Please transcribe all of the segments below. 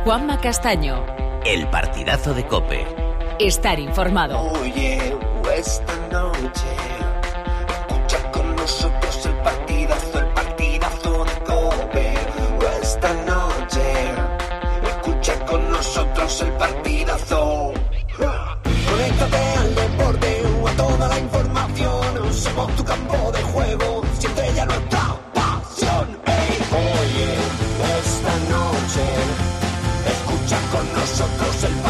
Juanma Castaño. El partidazo de COPE. Estar informado. Oye, esta noche escucha con nosotros el partidazo de COPE. Esta noche escucha con nosotros el partidazo. Conéctate al deporte o a toda la información. Somos tu campo de juego, siempre ya nuestra pasión. Hey, oye, esta noche escucha con nosotros el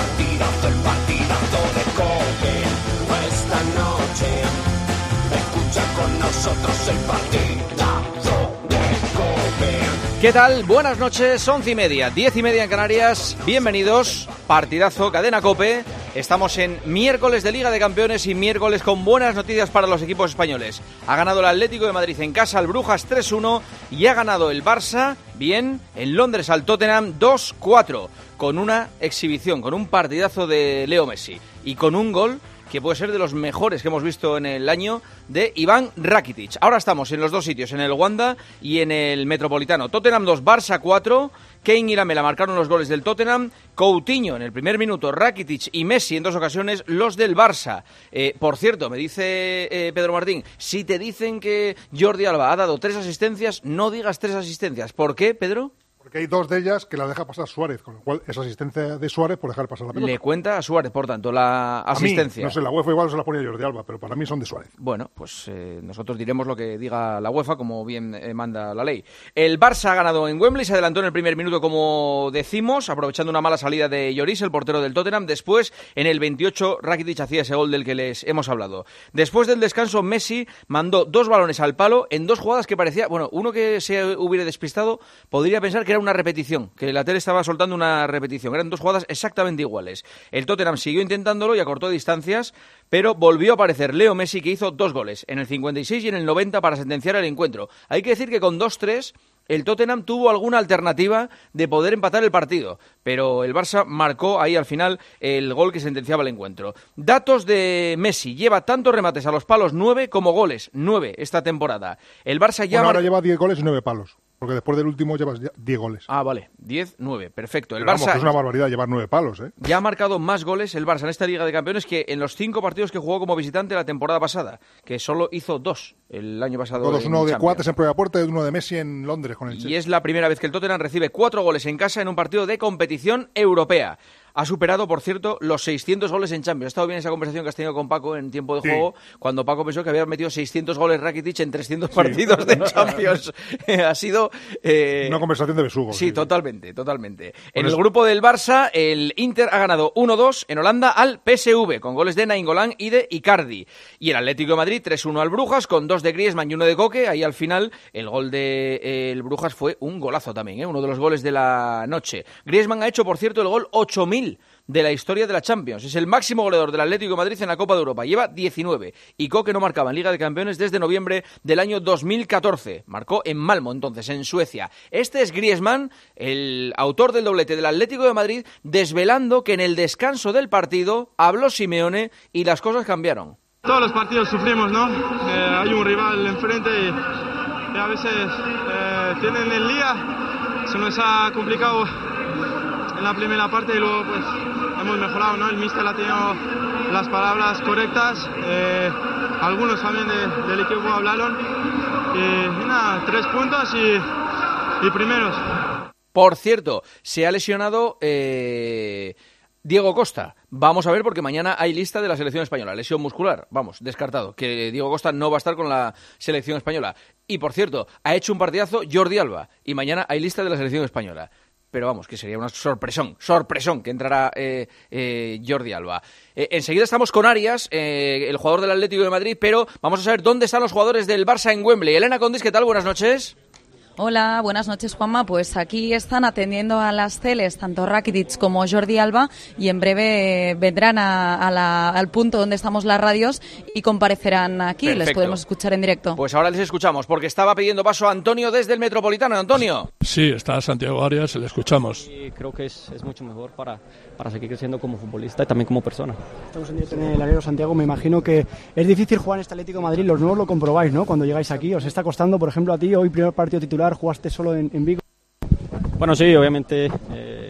partidazo de COPE. Esta noche escucha con nosotros el partidazo de COPE. ¿Qué tal? Buenas noches, 11:30, 10:30 en Canarias. Bienvenidos, partidazo, cadena COPE. Estamos en miércoles de Liga de Campeones y miércoles con buenas noticias para los equipos españoles. Ha ganado el Atlético de Madrid en casa al Brujas 3-1 y ha ganado el Barça, bien, en Londres al Tottenham 2-4, con una exhibición, con un partidazo de Leo Messi y con un gol que puede ser de los mejores que hemos visto en el año, de Iván Rakitic. Ahora estamos en los dos sitios, en el Wanda y en el Metropolitano. Tottenham 2, Barça 4, Kane y Lamela marcaron los goles del Tottenham, Coutinho en el primer minuto, Rakitic y Messi en dos ocasiones los del Barça. Por cierto, me dice Pedro Martín, si te dicen que Jordi Alba ha dado 3 asistencias, no digas 3 asistencias. ¿Por qué, Pedro? Porque hay 2 de ellas que las deja pasar Suárez, con lo cual esa asistencia de Suárez por dejar pasar la pelota. Le cuenta a Suárez, por tanto, la asistencia. A mí, no sé, la UEFA igual se la ponía Jordi Alba, pero para mí son de Suárez. Bueno, pues nosotros diremos lo que diga la UEFA, como bien manda la ley. El Barça ha ganado en Wembley, se adelantó en el primer minuto, como decimos, aprovechando una mala salida de Lloris, el portero del Tottenham. Después, en el 28, Rakitic hacía ese gol del que les hemos hablado. Después del descanso, Messi mandó 2 balones al palo en 2 jugadas que parecía... Bueno, uno que se hubiera despistado podría pensar que era una repetición, que la tele estaba soltando una repetición. Eran 2 jugadas exactamente iguales. El Tottenham siguió intentándolo y acortó distancias, pero volvió a aparecer Leo Messi, que hizo 2 goles, en el 56 y en el 90 para sentenciar el encuentro. Hay que decir que con 2-3 el Tottenham tuvo alguna alternativa de poder empatar el partido, pero el Barça marcó ahí al final el gol que sentenciaba el encuentro. Datos de Messi: lleva tantos remates a los palos 9 como goles, 9 esta temporada. El Barça ya... Bueno, ahora lleva 10 goles y 9 palos. Porque después del último llevas 10 goles. Ah, vale. 10-9. Perfecto. El Pero Barça... vamos, es una barbaridad llevar 9 palos, ¿eh? Ya ha marcado más goles el Barça en esta Liga de Campeones que en los 5 partidos que jugó como visitante la temporada pasada, que solo hizo 2 el año pasado. Todos, uno de Coates en prueba de puerta y uno de Messi en Londres con el Chelsea. Y es la primera vez que el Tottenham recibe 4 goles en casa en un partido de competición europea. Ha superado, por cierto, los 600 goles en Champions. Ha estado bien esa conversación que has tenido con Paco en tiempo de juego, cuando Paco pensó que había metido 600 goles Rakitic en 300 partidos de Champions. Ha sido... una conversación de besugos. Sí, totalmente. En el grupo del Barça, el Inter ha ganado 1-2 en Holanda al PSV, con goles de Nainggolan y de Icardi. Y el Atlético de Madrid 3-1 al Brujas, con 2 de Griezmann y 1 de Koke. Ahí al final el gol de el Brujas fue un golazo también, uno de los goles de la noche. Griezmann ha hecho, por cierto, el gol 8000 de la historia de la Champions. Es el máximo goleador del Atlético de Madrid en la Copa de Europa. Lleva 19. Y Koke no marcaba en Liga de Campeones desde noviembre del año 2014. Marcó en Malmö, entonces, en Suecia. Este es Griezmann, el autor del doblete del Atlético de Madrid, desvelando que en el descanso del partido habló Simeone y las cosas cambiaron. Todos los partidos sufrimos, ¿no? Hay un rival enfrente y a veces tienen el día. Se nos ha complicado en la primera parte y luego pues hemos mejorado, ¿no? El míster ha tenido las palabras correctas, algunos también del equipo hablaron y nada, 3 puntos y primeros. Por cierto, se ha lesionado Diego Costa. Vamos a ver, porque mañana hay lista de la selección española. Lesión muscular, vamos, descartado, que Diego Costa no va a estar con la selección española. Y por cierto, ha hecho un partidazo Jordi Alba y mañana hay lista de la selección española. Pero vamos, que sería una sorpresón que entrará Jordi Alba. Enseguida estamos con Arias, el jugador del Atlético de Madrid, pero vamos a saber dónde están los jugadores del Barça en Wembley. Elena Condis, ¿qué tal? Buenas noches. Hola, buenas noches, Juanma. Pues aquí están atendiendo a las teles tanto Rakitic como Jordi Alba y en breve vendrán al punto donde estamos las radios y comparecerán aquí. Perfecto. Les podemos escuchar en directo. Pues ahora les escuchamos porque estaba pidiendo paso a Antonio desde el Metropolitano. Antonio. Sí, está Santiago Arias, le escuchamos. Y creo que es mucho mejor para seguir creciendo como futbolista y también como persona. Estamos en directo en el Alero, Santiago. Me imagino que es difícil jugar en este Atlético de Madrid. Los nuevos lo comprobáis, ¿no? Cuando llegáis aquí, os está costando, por ejemplo, a ti, hoy primer partido titular, jugaste solo en Vigo. Bueno, sí, obviamente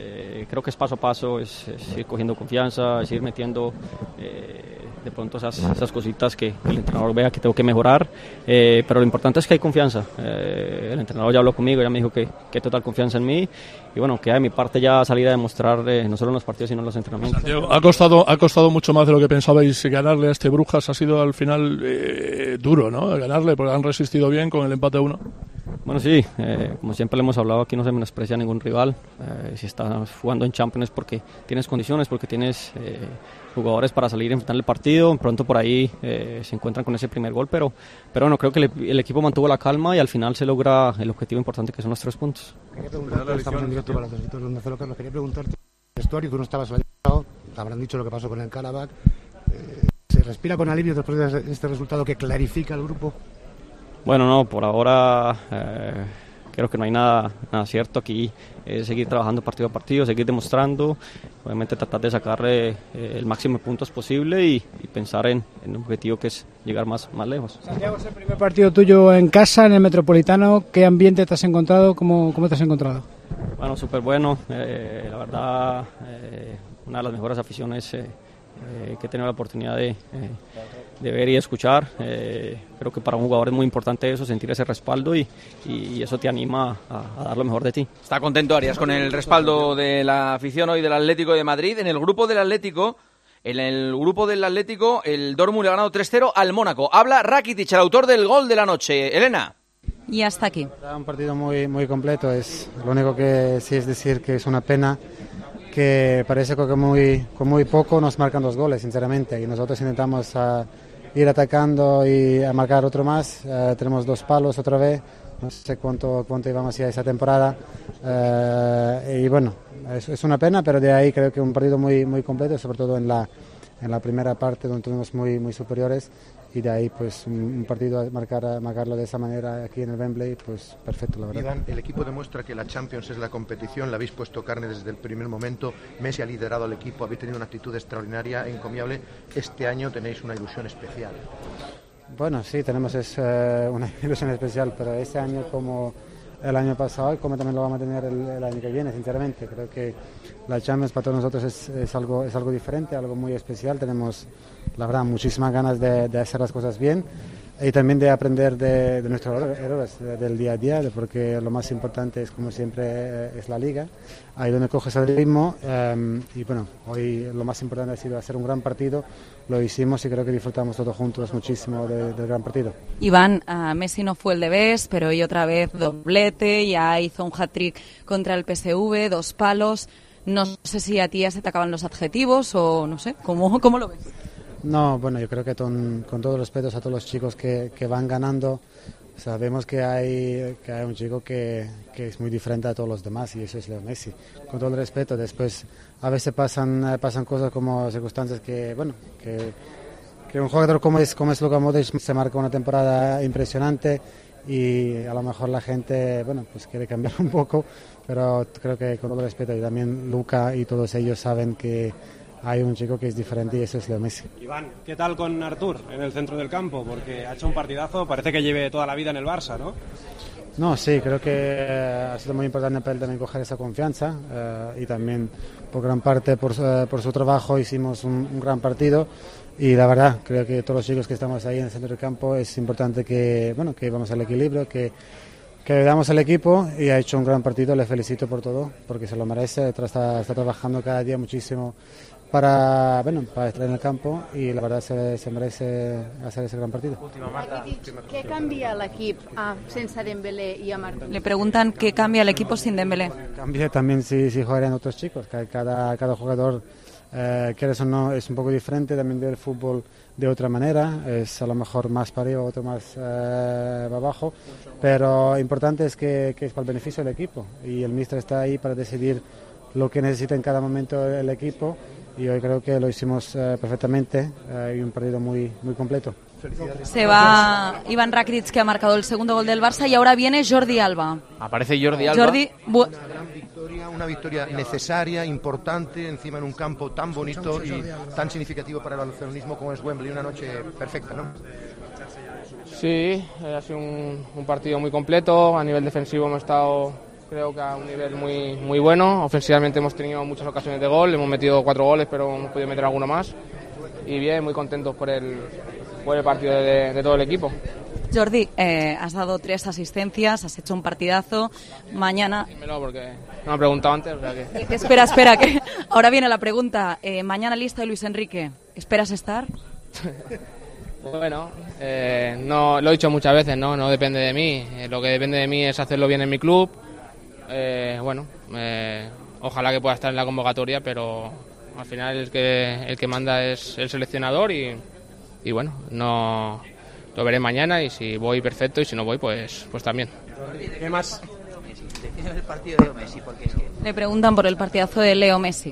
creo que es paso a paso, es ir cogiendo confianza, es ir metiendo de pronto esas cositas que el entrenador vea que tengo que mejorar, pero lo importante es que hay confianza. El entrenador ya habló conmigo, ya me dijo que hay total confianza en mí, y bueno, queda de mi parte ya salir a demostrar no solo en los partidos sino en los entrenamientos. Santiago, ha costado mucho más de lo que pensabais ganarle a este Brujas, ha sido al final duro, ¿no? Ganarle, porque han resistido bien con el empate a 1. Bueno, sí, como siempre le hemos hablado, aquí no se menosprecia a ningún rival. Si estás jugando en Champions porque tienes condiciones, porque tienes jugadores para salir a enfrentar el partido. Pronto por ahí se encuentran con ese primer gol, pero bueno, creo que el equipo mantuvo la calma y al final se logra el objetivo importante, que son los 3 puntos. Quería preguntarte, estamos en directo para los editorios de Onda Cero, Carlos, quería preguntarte, vestuario, tú no estabas el año pasado, te habrán dicho lo que pasó con el Karabakh. ¿Se respira con alivio después de este resultado que clarifica el grupo? Bueno, no, por ahora creo que no hay nada cierto aquí. Seguir trabajando partido a partido, seguir demostrando, obviamente tratar de sacar el máximo de puntos posible y pensar en un objetivo que es llegar más lejos. Santiago, es el primer partido tuyo en casa, en el Metropolitano. ¿Qué ambiente te has encontrado? ¿Cómo te has encontrado? Bueno, súper bueno. La verdad, una de las mejores aficiones que he tenido la oportunidad de ver y escuchar. Creo que para un jugador es muy importante eso, sentir ese respaldo y eso te anima a dar lo mejor de ti. Está contento Arias con el respaldo de la afición hoy del Atlético de Madrid. En el grupo del Atlético, el Dortmund le ha ganado 3-0 al Mónaco. Habla Rakitic, el autor del gol de la noche. Elena. Y hasta aquí. Un partido muy completo. Es lo único que sí es decir que es una pena que parece que con muy poco nos marcan 2 goles, sinceramente, y nosotros intentamos ir atacando y a marcar otro más. Tenemos 2 palos otra vez, no sé cuánto íbamos ya esa temporada, y bueno, es una pena, pero de ahí creo que un partido muy completo, sobre todo en la primera parte donde tuvimos muy superiores, y de ahí pues un partido marcarlo de esa manera aquí en el Wembley, pues perfecto, la verdad. Iván, el equipo demuestra que la Champions es la competición, la habéis puesto carne desde el primer momento, Messi ha liderado al equipo, habéis tenido una actitud extraordinaria, encomiable. Este año tenéis una ilusión especial. Bueno, sí, tenemos una ilusión especial, pero este año como el año pasado y como también lo vamos a tener el año que viene, sinceramente. Creo que la Champions para todos nosotros es algo diferente, algo muy especial. Tenemos, la verdad, muchísimas ganas de hacer las cosas bien y también de aprender de nuestros errores del día a día, porque lo más importante es, como siempre, es la Liga. Ahí donde coges el ritmo y bueno, hoy lo más importante ha sido hacer un gran partido. Lo hicimos y creo que disfrutamos todos juntos muchísimo del gran partido. Iván, Messi no fue el de best, pero hoy otra vez doblete, ya hizo un hat-trick contra el PSV, 2 palos. No sé si a ti ya se te acaban los adjetivos o no sé, ¿cómo lo ves? No, bueno, yo creo que con todos los respetos a todos los chicos que van ganando, sabemos que hay un chico que es muy diferente a todos los demás y eso es Leo Messi. Con todo el respeto, después a veces pasan cosas como circunstancias que un jugador como es Luka Modric se marca una temporada impresionante y a lo mejor la gente, bueno, pues quiere cambiar un poco, pero creo que con todo el respeto y también Luka y todos ellos saben que hay un chico que es diferente y eso es Leo Messi. Iván, ¿qué tal con Artur en el centro del campo? Porque ha hecho un partidazo, parece que lleve toda la vida en el Barça, ¿no? No, sí, creo que ha sido muy importante para él también coger esa confianza y también por gran parte por su trabajo hicimos un gran partido y la verdad creo que todos los chicos que estamos ahí en el centro del campo es importante que vamos al equilibrio, que le damos al equipo y ha hecho un gran partido, le felicito por todo porque se lo merece, está trabajando cada día muchísimo para estar en el campo y la verdad se merece hacer ese gran partido. ¿Qué cambia l'equip sense Dembélé y a Martín? Le preguntan qué cambia el equipo sin Dembélé. Cambia también si jugarían otros chicos, cada jugador, quieres o no, es un poco diferente, también ve el fútbol de otra manera, es a lo mejor más para arriba, otro más para abajo, pero importante es que es para el beneficio del equipo y el míster está ahí para decidir lo que necesita en cada momento el equipo. Y hoy creo que lo hicimos perfectamente y un partido muy completo. Se va Iván Rakitic, que ha marcado el segundo gol del Barça, y ahora viene Jordi Alba. Aparece Jordi Alba. Una victoria necesaria, importante, encima en un campo tan bonito y tan significativo para el barcelonismo como es Wembley. Una noche perfecta, ¿no? Sí, ha sido un partido muy completo. A nivel defensivo hemos estado creo que a un nivel muy bueno. Ofensivamente hemos tenido muchas ocasiones de gol, hemos metido 4 goles, pero hemos podido meter alguno más. Y bien, muy contentos por el partido de todo el equipo. Jordi, has dado 3 asistencias, has hecho un partidazo. Mañana... Dímelo porque no me han preguntado antes. O sea que... Espera, que ahora viene la pregunta. Mañana lista de Luis Enrique. ¿Esperas estar? Bueno, no, lo he dicho muchas veces, no depende de mí. Lo que depende de mí es hacerlo bien en mi club. Ojalá que pueda estar en la convocatoria, pero al final el que manda es el seleccionador y bueno, no lo veré mañana y si voy perfecto y si no voy pues también. ¿Qué más? El partido de Leo Messi, porque es que... Le preguntan por el partidazo de Leo Messi.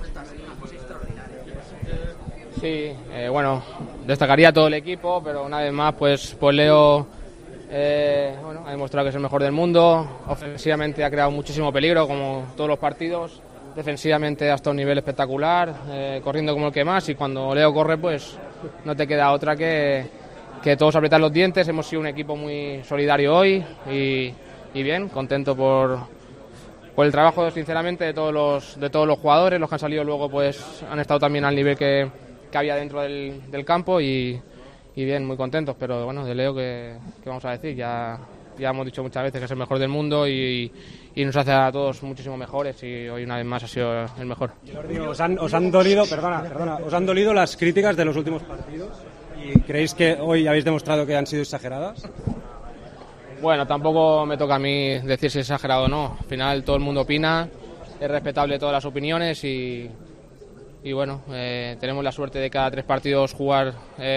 Sí, bueno, destacaría todo el equipo, pero una vez más pues Leo ha demostrado que es el mejor del mundo. Ofensivamente ha creado muchísimo peligro, como todos los partidos. Defensivamente hasta un nivel espectacular, corriendo como el que más, y cuando Leo corre pues no te queda otra que todos apretar los dientes. Hemos sido un equipo muy solidario hoy y bien, contento por el trabajo sinceramente de todos los jugadores. Los que han salido luego pues han estado también al nivel que había dentro del campo y bien, muy contentos. Pero bueno, de Leo ¿qué vamos a decir? Ya hemos dicho muchas veces que es el mejor del mundo y nos hace a todos muchísimo mejores, y hoy una vez más ha sido el mejor. Jordi, ¿os han dolido las críticas de los últimos partidos? ¿Y creéis que hoy habéis demostrado que han sido exageradas? Bueno, tampoco me toca a mí decir si es exagerado o no. Al final todo el mundo opina, es respetable todas las opiniones y bueno, tenemos la suerte de cada 3 partidos jugar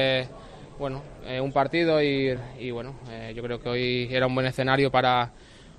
un partido y bueno, yo creo que hoy era un buen escenario para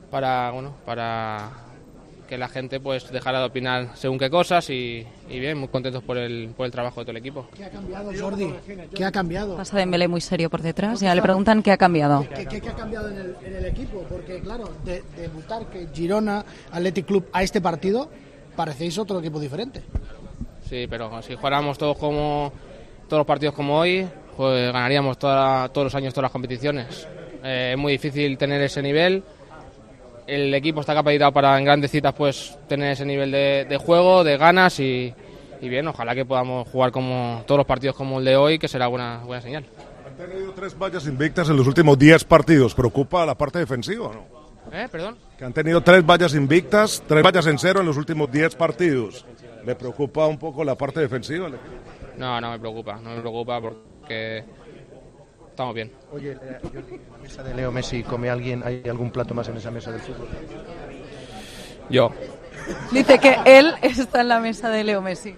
que la gente pues dejara de opinar según qué cosas y bien, muy contentos por el trabajo de todo el equipo. ¿Qué ha cambiado, Jordi? ¿Qué ha cambiado? Pasa Dembélé muy serio por detrás, ya le preguntan qué ha cambiado. ¿Qué ha cambiado en el equipo? Porque claro, de debutar que Girona Athletic Club a este partido, parecéis otro equipo diferente. Sí, pero si jugáramos todos los partidos como hoy, pues ganaríamos todos los años todas las competiciones. Es muy difícil tener ese nivel. El equipo está capacitado para en grandes citas pues tener ese nivel de juego, de ganas y bien, ojalá que podamos jugar como todos los partidos como el de hoy, que será buena señal. Han tenido 3 vallas invictas en los últimos 10 partidos. ¿Preocupa la parte defensiva o no? ¿Perdón? Que han tenido 3 vallas invictas, 3 vallas en 0 en los últimos 10 partidos. ¿Le preocupa un poco la parte defensiva? No me preocupa porque estamos bien. Oye, ¿la mesa de Leo Messi come alguien? ¿Hay algún plato más en esa mesa del fútbol? Yo. Dice que él está en la mesa de Leo Messi.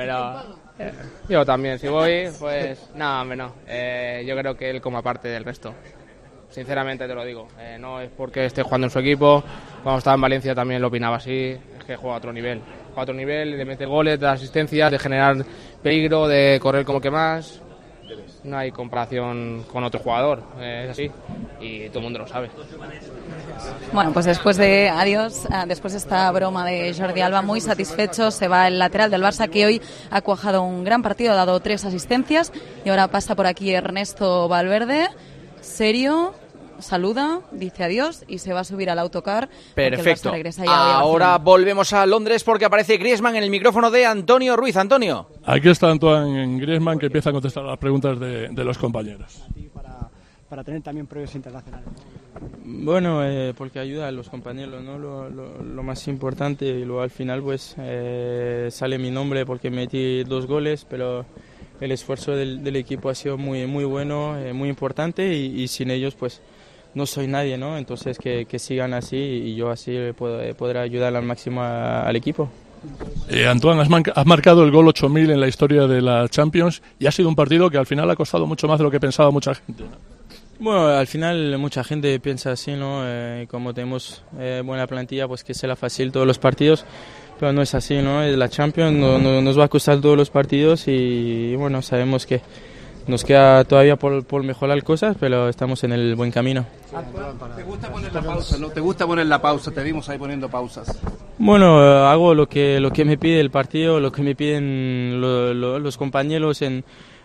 Yo también, si voy, pues no. Yo creo que él como parte del resto. Sinceramente te lo digo. No es porque esté jugando en su equipo. Cuando estaba en Valencia también lo opinaba así. Es que juega a otro nivel. De meter goles, de asistencias, de generar peligro, de correr como que más. No hay comparación con otro jugador, es así, y todo el mundo lo sabe. Bueno, pues después de esta broma de Jordi Alba, muy satisfecho, se va el lateral del Barça, que hoy ha cuajado un gran partido, ha dado 3 asistencias, y ahora pasa por aquí Ernesto Valverde, serio, saluda, dice adiós y se va a subir al autocar. Perfecto. Regresa ya ahora volvemos a Londres porque aparece Griezmann en el micrófono de Antonio Ruiz. Antonio. Aquí está Antoine Griezmann, que empieza a contestar las preguntas de los compañeros. Para tener también pruebas internacionales. Bueno, porque ayuda a los compañeros, ¿no? Lo más importante, y luego al final pues sale mi nombre porque metí 2 goles, pero el esfuerzo del equipo ha sido muy bueno, muy importante, y sin ellos pues no soy nadie, ¿no? Entonces que sigan así y yo así podré ayudar al máximo al equipo. Antoine, has marcado el gol 8000 en la historia de la Champions y ha sido un partido que al final ha costado mucho más de lo que pensaba mucha gente, ¿no? Bueno, al final mucha gente piensa así, ¿no? Como tenemos buena plantilla, pues que será fácil todos los partidos, pero no es así, ¿no? La Champions nos va a costar todos los partidos y bueno, sabemos que nos queda todavía por mejorar cosas, pero estamos en el buen camino. ¿Te gusta poner la pausa? ¿No? ¿Te gusta poner la pausa? Te vimos ahí poniendo pausas. Bueno, hago lo que me pide el partido, lo que me piden los compañeros en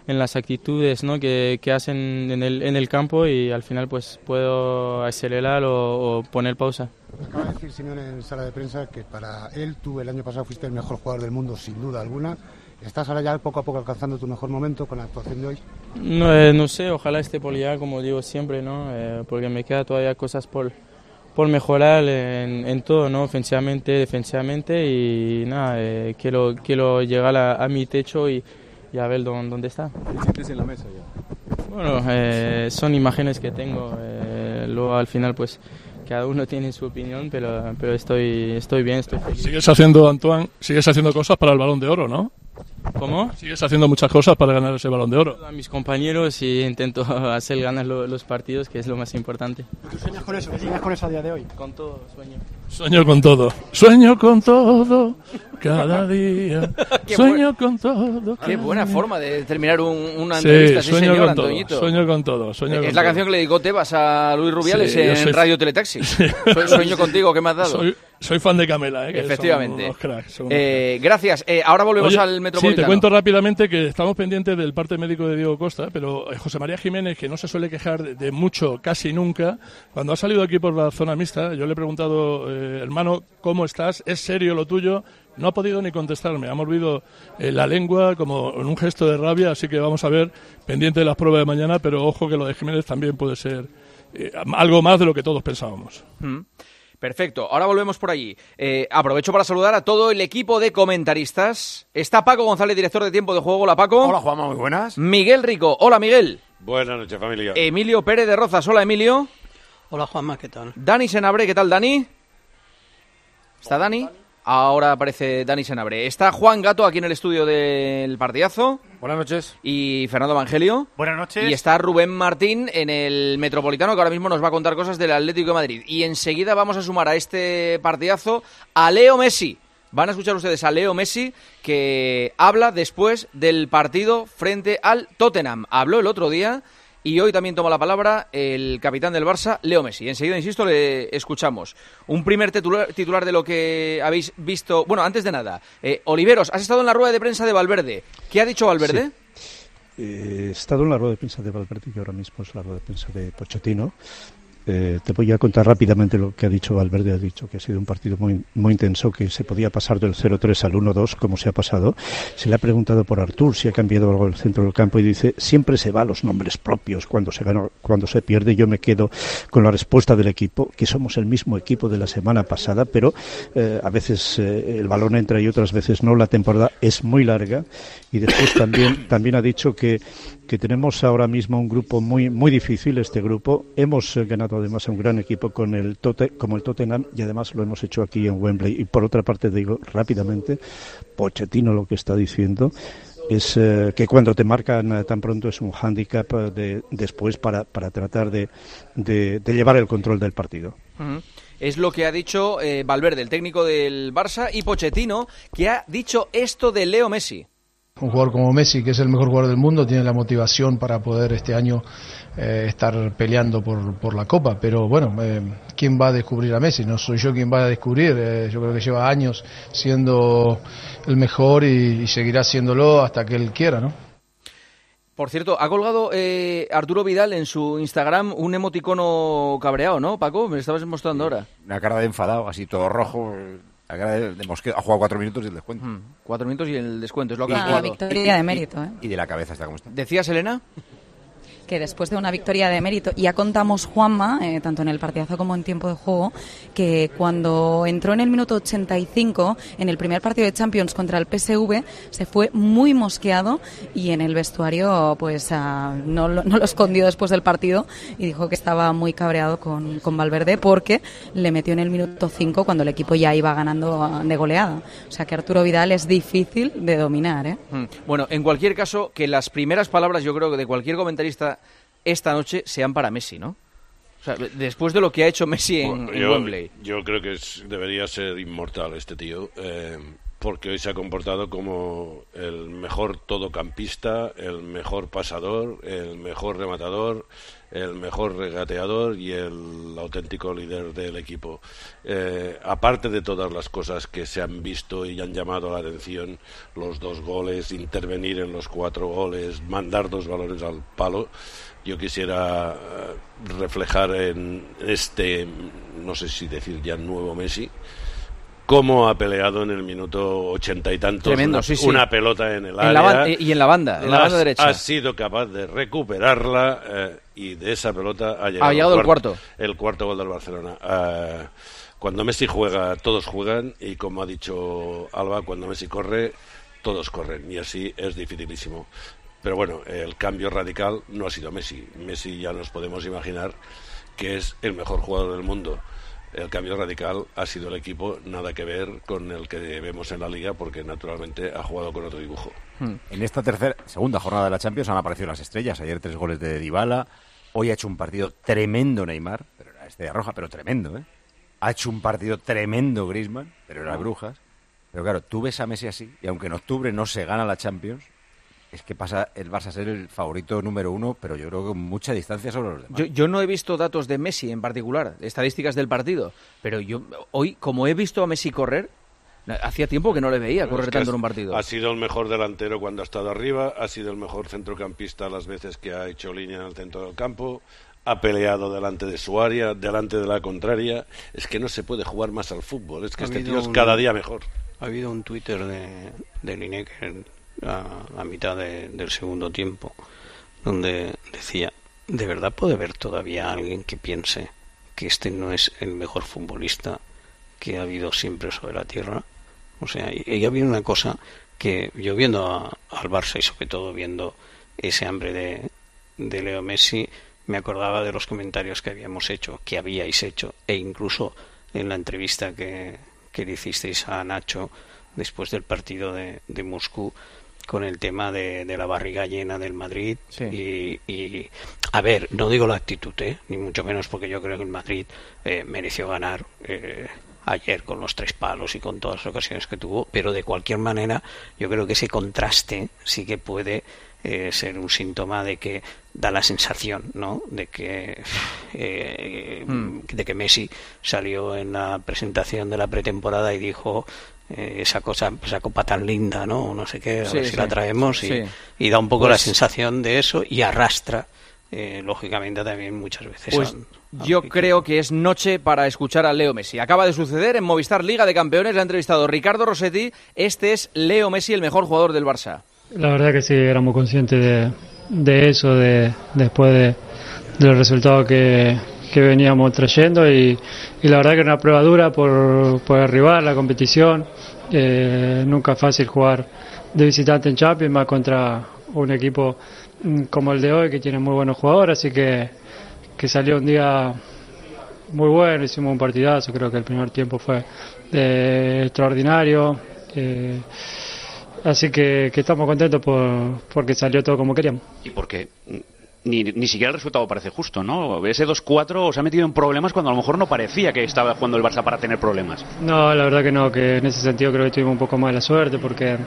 en las actitudes, ¿no? que hacen en el campo, y al final pues puedo acelerar o poner pausa. Acaba de decir Simeone en sala de prensa que para él tú el año pasado fuiste el mejor jugador del mundo sin duda alguna. ¿Estás ahora ya poco a poco alcanzando tu mejor momento con la actuación de hoy? No sé, ojalá esté por llegar, como digo siempre, ¿no? Porque me quedan todavía cosas por mejorar en todo, ¿no? Ofensivamente, defensivamente, y nada, quiero llegar a mi techo y a ver dónde está. ¿Te sientes en la mesa ya? Bueno, son imágenes que tengo, luego al final pues cada uno tiene su opinión, pero estoy bien, estoy feliz. Sigues haciendo, Antoine, cosas para el Balón de Oro, ¿no? ¿Cómo? Sigues haciendo muchas cosas para ganar ese Balón de Oro. A mis compañeros, y intento hacer ganar los partidos, que es lo más importante. ¿Tú sueñas con eso? ¿Qué sueñas con eso a día de hoy? Con todo, sueño. Sueño con todo. Sueño con todo. Cada día. Sueño con todo. Qué buena forma de terminar una Sí, entrevista, sí, sueño señor, con todo. Antoñito. Sueño con todo. Es la canción que le dedicó Tebas a Luis Rubiales Sí, yo en soy- Radio Teletaxi. Sueño contigo, ¿qué me has dado? Soy fan de Camela, que Efectivamente. son unos cracks, son unos cracks. Gracias. Ahora volvemos Oye, al Metropolitano. Sí, te cuento rápidamente que estamos pendientes del parte médico de Diego Costa, pero José María Jiménez, que no se suele quejar de mucho, casi nunca, cuando ha salido aquí por la zona mixta, yo le he preguntado, hermano, ¿cómo estás? ¿Es serio lo tuyo? No ha podido ni contestarme, ha mordido la lengua como en un gesto de rabia, así que vamos a ver, pendiente de las pruebas de mañana, pero ojo que lo de Jiménez también puede ser algo más de lo que todos pensábamos. Perfecto, ahora volvemos por allí. Aprovecho para saludar a todo el equipo de comentaristas. Está Paco González, director de Tiempo de Juego. Hola, Paco. Hola, Juanma, muy buenas. Miguel Rico. Hola, Miguel. Buenas noches, familia. Emilio Pérez de Rozas. Hola, Emilio. Hola, Juanma, ¿qué tal? Dani Senabre. ¿Qué tal, Dani? ¿Está Dani? Ahora aparece Dani Senabre. Está Juan Gato aquí en el estudio del partidazo. Buenas noches. Y Fernando Evangelio. Buenas noches. Y está Rubén Martín en el Metropolitano, que ahora mismo nos va a contar cosas del Atlético de Madrid. Y enseguida vamos a sumar a este partidazo a Leo Messi. Van a escuchar ustedes a Leo Messi, que habla después del partido frente al Tottenham. Habló el otro día y hoy también toma la palabra el capitán del Barça, Leo Messi. Enseguida, insisto, le escuchamos. Un primer titular de lo que habéis visto. Bueno, antes de nada, Oliveros, has estado en la rueda de prensa de Valverde. ¿Qué ha dicho Valverde? Sí. He estado en la rueda de prensa de Valverde, que ahora mismo es la rueda de prensa de Pochettino. Te voy a contar rápidamente lo que ha dicho Valverde. Ha dicho que ha sido un partido muy intenso, que se podía pasar del 0-3 al 1-2, como se ha pasado. Se le ha preguntado por Artur si ha cambiado algo el centro del campo y dice, siempre se va a los nombres propios cuando se gana, cuando se pierde. Yo me quedo con la respuesta del equipo, que somos el mismo equipo de la semana pasada, pero a veces el balón entra y otras veces no. La temporada es muy larga. Y después también ha dicho que tenemos ahora mismo un grupo muy difícil, este grupo. Hemos ganado además a un gran equipo como el Tottenham, y además lo hemos hecho aquí en Wembley. Y por otra parte, digo rápidamente, Pochettino lo que está diciendo es que cuando te marcan tan pronto es un hándicap después para tratar de llevar el control del partido. Uh-huh. Es lo que ha dicho Valverde, el técnico del Barça, y Pochettino, que ha dicho esto de Leo Messi. Un jugador como Messi, que es el mejor jugador del mundo, tiene la motivación para poder este año estar peleando por la Copa. Pero bueno, ¿quién va a descubrir a Messi? No soy yo quien va a descubrir. Yo creo que lleva años siendo el mejor y seguirá siéndolo hasta que él quiera, ¿no? Por cierto, ha colgado Arturo Vidal en su Instagram un emoticono cabreado, ¿no, Paco? Me lo estabas mostrando ahora. Una cara de enfadado, así todo rojo. La cara de Mosquera. Ha jugado 4 minutos y el descuento. 4 minutos y el descuento, es lo que ha Una jugado. victoria de mérito, ¿eh? Y de la cabeza está como está. ¿Decías, Elena? Que después de una victoria de mérito, ya contamos, Juanma, tanto en el partidazo como en tiempo de juego, que cuando entró en el minuto 85 en el primer partido de Champions contra el PSV, se fue muy mosqueado y en el vestuario pues no lo escondió después del partido y dijo que estaba muy cabreado con Valverde porque le metió en el minuto 5 cuando el equipo ya iba ganando de goleada. O sea que Arturo Vidal es difícil de dominar, ¿eh? Bueno, en cualquier caso, que las primeras palabras, yo creo que de cualquier comentarista esta noche sean para Messi, ¿no? O sea, después de lo que ha hecho Messi en Wembley. Yo creo que debería ser inmortal este tío. porque hoy se ha comportado como el mejor todocampista, el mejor pasador, el mejor rematador, el mejor regateador y el auténtico líder del equipo. Aparte de todas las cosas que se han visto y han llamado la atención, los 2 goles, intervenir en los 4 goles, mandar 2 balones al palo, yo quisiera reflejar en este, no sé si decir ya nuevo Messi, cómo ha peleado en el minuto 80 y tantos. Tremendo, una pelota en el área. Y en la banda derecha. Ha sido capaz de recuperarla y de esa pelota ha llegado el cuarto. El cuarto gol del Barcelona. Cuando Messi juega, todos juegan, y como ha dicho Alba, cuando Messi corre, todos corren, y así es dificilísimo. Pero bueno, el cambio radical no ha sido Messi. Messi ya nos podemos imaginar que es el mejor jugador del mundo. El cambio radical ha sido el equipo, nada que ver con el que vemos en la Liga, porque naturalmente ha jugado con otro dibujo. En esta segunda jornada de la Champions han aparecido las estrellas. Ayer 3 goles de Dybala. Hoy ha hecho un partido tremendo Neymar, pero era estrella roja, pero tremendo, ¿eh? Ha hecho un partido tremendo Griezmann, pero era Brujas. Pero claro, tú ves a Messi así, y aunque en octubre no se gana la Champions, es que pasa el Barça a ser el favorito número 1, pero yo creo que con mucha distancia sobre los demás. Yo no he visto datos de Messi en particular, estadísticas del partido, pero yo hoy, como he visto a Messi correr, hacía tiempo que no le veía correr tanto en un partido. Ha sido el mejor delantero cuando ha estado arriba, ha sido el mejor centrocampista las veces que ha hecho línea en el centro del campo, ha peleado delante de su área, delante de la contraria. Es que no se puede jugar más al fútbol, es que este tío es cada día mejor. Ha habido un Twitter de Lineker a mitad del segundo tiempo, donde decía: ¿de verdad puede haber todavía alguien que piense que este no es el mejor futbolista que ha habido siempre sobre la tierra? O sea, y había una cosa que yo, viendo al Barça y sobre todo viendo ese hambre de Leo Messi, me acordaba de los comentarios que habíais hecho, e incluso en la entrevista que le hicisteis a Nacho después del partido de Moscú, con el tema de la barriga llena del Madrid. Sí. Y a ver, no digo la actitud, ni mucho menos, porque yo creo que el Madrid mereció ganar ayer con los 3 palos y con todas las ocasiones que tuvo, pero de cualquier manera yo creo que ese contraste sí que puede ser un síntoma de que da la sensación, ¿no?, de que Messi salió en la presentación de la pretemporada y dijo: esa copa tan linda, ¿no? No sé qué, a ver si la traemos, y da un poco la sensación de eso, y arrastra lógicamente también muchas veces yo creo que es noche para escuchar a Leo Messi. Acaba de suceder en Movistar Liga de Campeones, le ha entrevistado Ricardo Rossetti. Este es Leo Messi, el mejor jugador del Barça. La verdad que sí, éramos conscientes de eso, después de los resultados que veníamos trayendo, y la verdad que era una prueba dura por el rival, la competición. Nunca es fácil jugar de visitante en Champions, más contra un equipo como el de hoy, que tiene muy buenos jugadores, así que salió un día muy bueno, hicimos un partidazo. Creo que el primer tiempo fue extraordinario, así que estamos contentos porque salió todo como queríamos. Y porque ni siquiera el resultado parece justo, ¿no? Ese 2-4 os ha metido en problemas cuando a lo mejor no parecía que estaba jugando el Barça para tener problemas. No, la verdad que no, que en ese sentido creo que tuvimos un poco más de la suerte, porque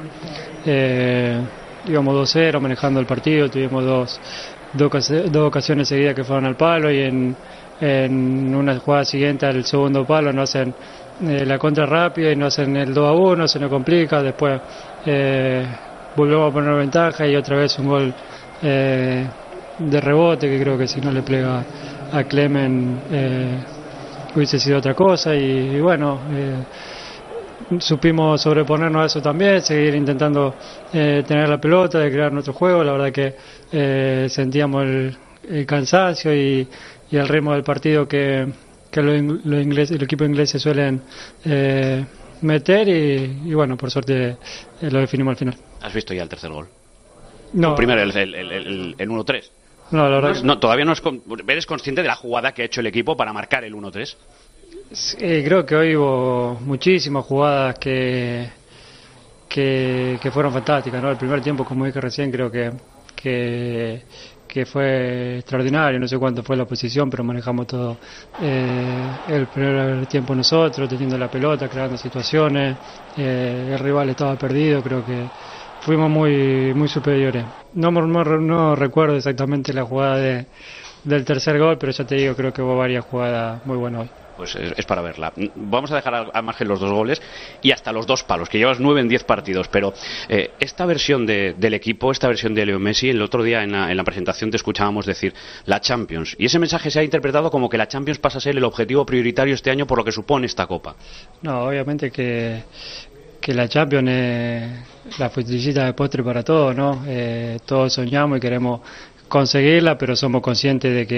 íbamos 2-0 manejando el partido, tuvimos dos ocasiones seguidas que fueron al palo, y en una jugada siguiente al segundo palo nos hacen la contra rápida y nos hacen el 2-1, se nos complica, después volvemos a poner ventaja y otra vez un gol de rebote, que creo que si no le plega a Clemen hubiese sido otra cosa, y bueno, supimos sobreponernos a eso también, seguir intentando tener la pelota, de crear nuestro juego. La verdad que sentíamos el cansancio y el ritmo del partido que el equipo inglés se suelen meter, y bueno, por suerte lo definimos al final. ¿Has visto ya el tercer gol? No. Primero el 1-3. No, la verdad no, todavía no eres consciente de la jugada que ha hecho el equipo para marcar el 1-3. Creo que hoy hubo muchísimas jugadas que fueron fantásticas, ¿no? El primer tiempo, como dije recién, creo que que fue extraordinario. No sé cuánto fue la posición, pero manejamos todo el primer tiempo nosotros, teniendo la pelota, creando situaciones. El rival estaba perdido, creo que fuimos muy superiores. No recuerdo exactamente la jugada del tercer gol, pero ya te digo, creo que hubo varias jugadas muy buenas hoy. Pues es para verla. Vamos a dejar al margen los 2 goles y hasta los 2 palos, que llevas 9 en 10 partidos, pero esta versión del equipo, esta versión de Leo Messi, el otro día en la presentación te escuchábamos decir la Champions, y ese mensaje se ha interpretado como que la Champions pasa a ser el objetivo prioritario este año por lo que supone esta Copa. No, obviamente que la Champions es la frutillita de postre para todos, ¿no? Todos soñamos y queremos conseguirla, pero somos conscientes de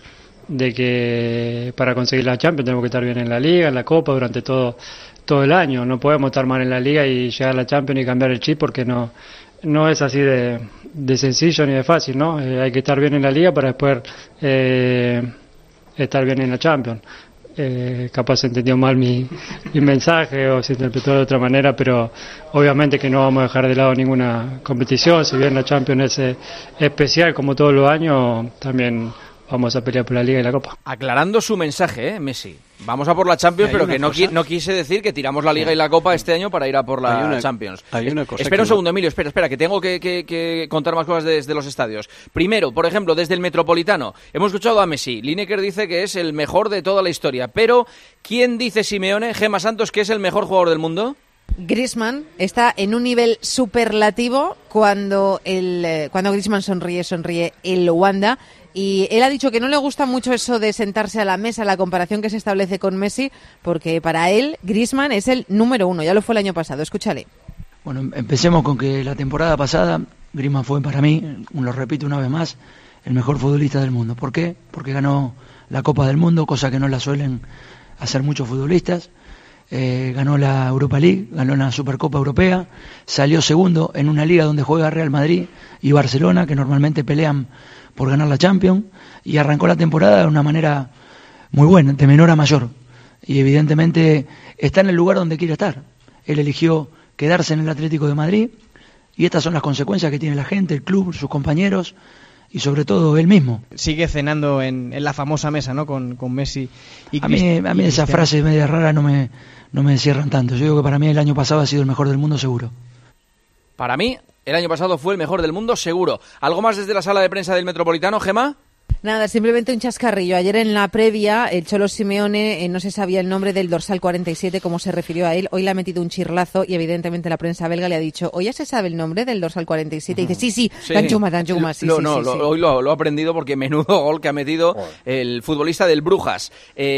que para conseguir la Champions tenemos que estar bien en la Liga, en la Copa, durante todo el año. No podemos estar mal en la Liga y llegar a la Champions y cambiar el chip, porque no es así de sencillo ni de fácil, ¿no? Hay que estar bien en la Liga para después estar bien en la Champions. Capaz se entendió mal mi mensaje o se interpretó de otra manera, pero obviamente que no vamos a dejar de lado ninguna competición. Si bien la Champions es especial como todos los años, también vamos a pelear por la Liga y la Copa. Aclarando su mensaje, Messi. Vamos a por la Champions, pero que no quise decir que tiramos la Liga y la Copa este año para ir a por la Champions. Espera un segundo, Emilio, espera, que tengo que contar más cosas desde los estadios. Primero, por ejemplo, desde el Metropolitano. Hemos escuchado a Messi. Lineker dice que es el mejor de toda la historia. Pero, ¿quién dice Simeone, Gemma Santos, que es el mejor jugador del mundo? Griezmann está en un nivel superlativo cuando Griezmann sonríe el Wanda. Y él ha dicho que no le gusta mucho eso de sentarse a la mesa, la comparación que se establece con Messi, porque para él Griezmann es el número 1, ya lo fue el año pasado. Escúchale. Bueno, empecemos con que la temporada pasada Griezmann fue para mí, lo repito una vez más, el mejor futbolista del mundo. ¿Por qué? Porque ganó la Copa del Mundo, cosa que no la suelen hacer muchos futbolistas. Ganó la Europa League, ganó la Supercopa Europea, salió segundo en una liga donde juega Real Madrid y Barcelona, que normalmente pelean por ganar la Champions, y arrancó la temporada de una manera muy buena, de menor a mayor, y evidentemente está en el lugar donde quiere estar. Él eligió quedarse en el Atlético de Madrid, y estas son las consecuencias que tiene la gente, el club, sus compañeros y sobre todo él mismo. Sigue cenando en la famosa mesa, ¿no? Con Messi y a mí esas frases media raras no me cierran tanto. Yo digo que para mí el año pasado ha sido el mejor del mundo seguro. Para mí el año pasado fue el mejor del mundo seguro. ¿Algo más desde la sala de prensa del Metropolitano, Gemma? Nada, simplemente un chascarrillo. Ayer en la previa, el Cholo Simeone no se sabía el nombre del dorsal 47, cómo se refirió a él. Hoy le ha metido un chirlazo y evidentemente la prensa belga le ha dicho, ¿hoy ya se sabe el nombre del dorsal 47? Y dice, sí, Danjuma, sí. Hoy lo ha aprendido porque menudo gol que ha metido el futbolista del Brujas.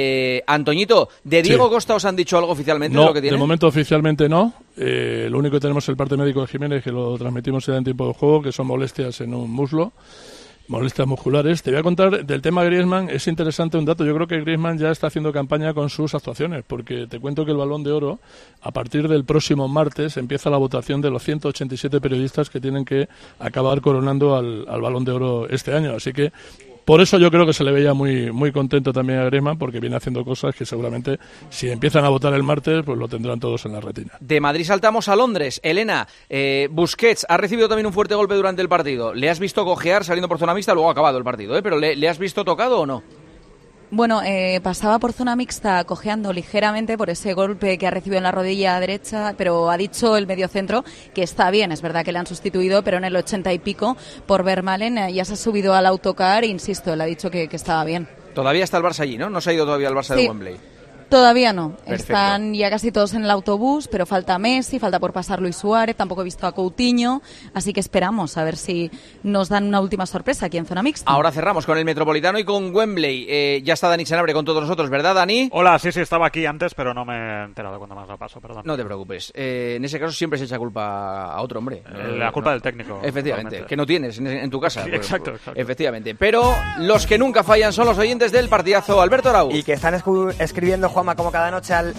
Antoñito, ¿de Diego Costa os han dicho algo oficialmente de lo que tiene? De momento oficialmente no. Lo único que tenemos es el parte médico de Jiménez, que lo transmitimos en tiempo de juego, que son molestias en un muslo. Molestias musculares. Te voy a contar del tema Griezmann. Es interesante un dato. Yo creo que Griezmann ya está haciendo campaña con sus actuaciones, porque te cuento que el Balón de Oro, a partir del próximo martes, empieza la votación de los 187 periodistas que tienen que acabar coronando al Balón de Oro este año. Así que por eso yo creo que se le veía muy contento también a Griezmann, porque viene haciendo cosas que seguramente, si empiezan a votar el martes, pues lo tendrán todos en la retina. De Madrid saltamos a Londres. Elena, Busquets ha recibido también un fuerte golpe durante el partido. ¿Le has visto cojear saliendo por zona mixta? Luego ha acabado el partido, pero ¿le has visto tocado o no? Bueno, pasaba por zona mixta cojeando ligeramente por ese golpe que ha recibido en la rodilla derecha, pero ha dicho el mediocentro que está bien. Es verdad que le han sustituido, pero en el 80 y pico por Vermaelen ya se ha subido al autocar e insisto, le ha dicho que estaba bien. Todavía está el Barça allí, ¿no? No se ha ido todavía el Barça de Wembley. Todavía no. Perfecto. Están ya casi todos en el autobús, pero falta Messi, falta por pasar Luis Suárez, tampoco he visto a Coutinho, así que esperamos a ver si nos dan una última sorpresa aquí en zona mixta. Ahora cerramos con el Metropolitano y con Wembley. Ya está Dani Senabre con todos nosotros, ¿verdad, Dani? Hola, sí, estaba aquí antes, pero no me he enterado cuando más lo paso, perdón. No te preocupes. En ese caso siempre se echa culpa a otro hombre. La culpa del técnico. Efectivamente, realmente. que no tienes en tu casa. Sí, exacto. Efectivamente. Pero los que nunca fallan son los oyentes del partidazo. Alberto Arau. Y que están escribiendo, Juanma, como cada noche, al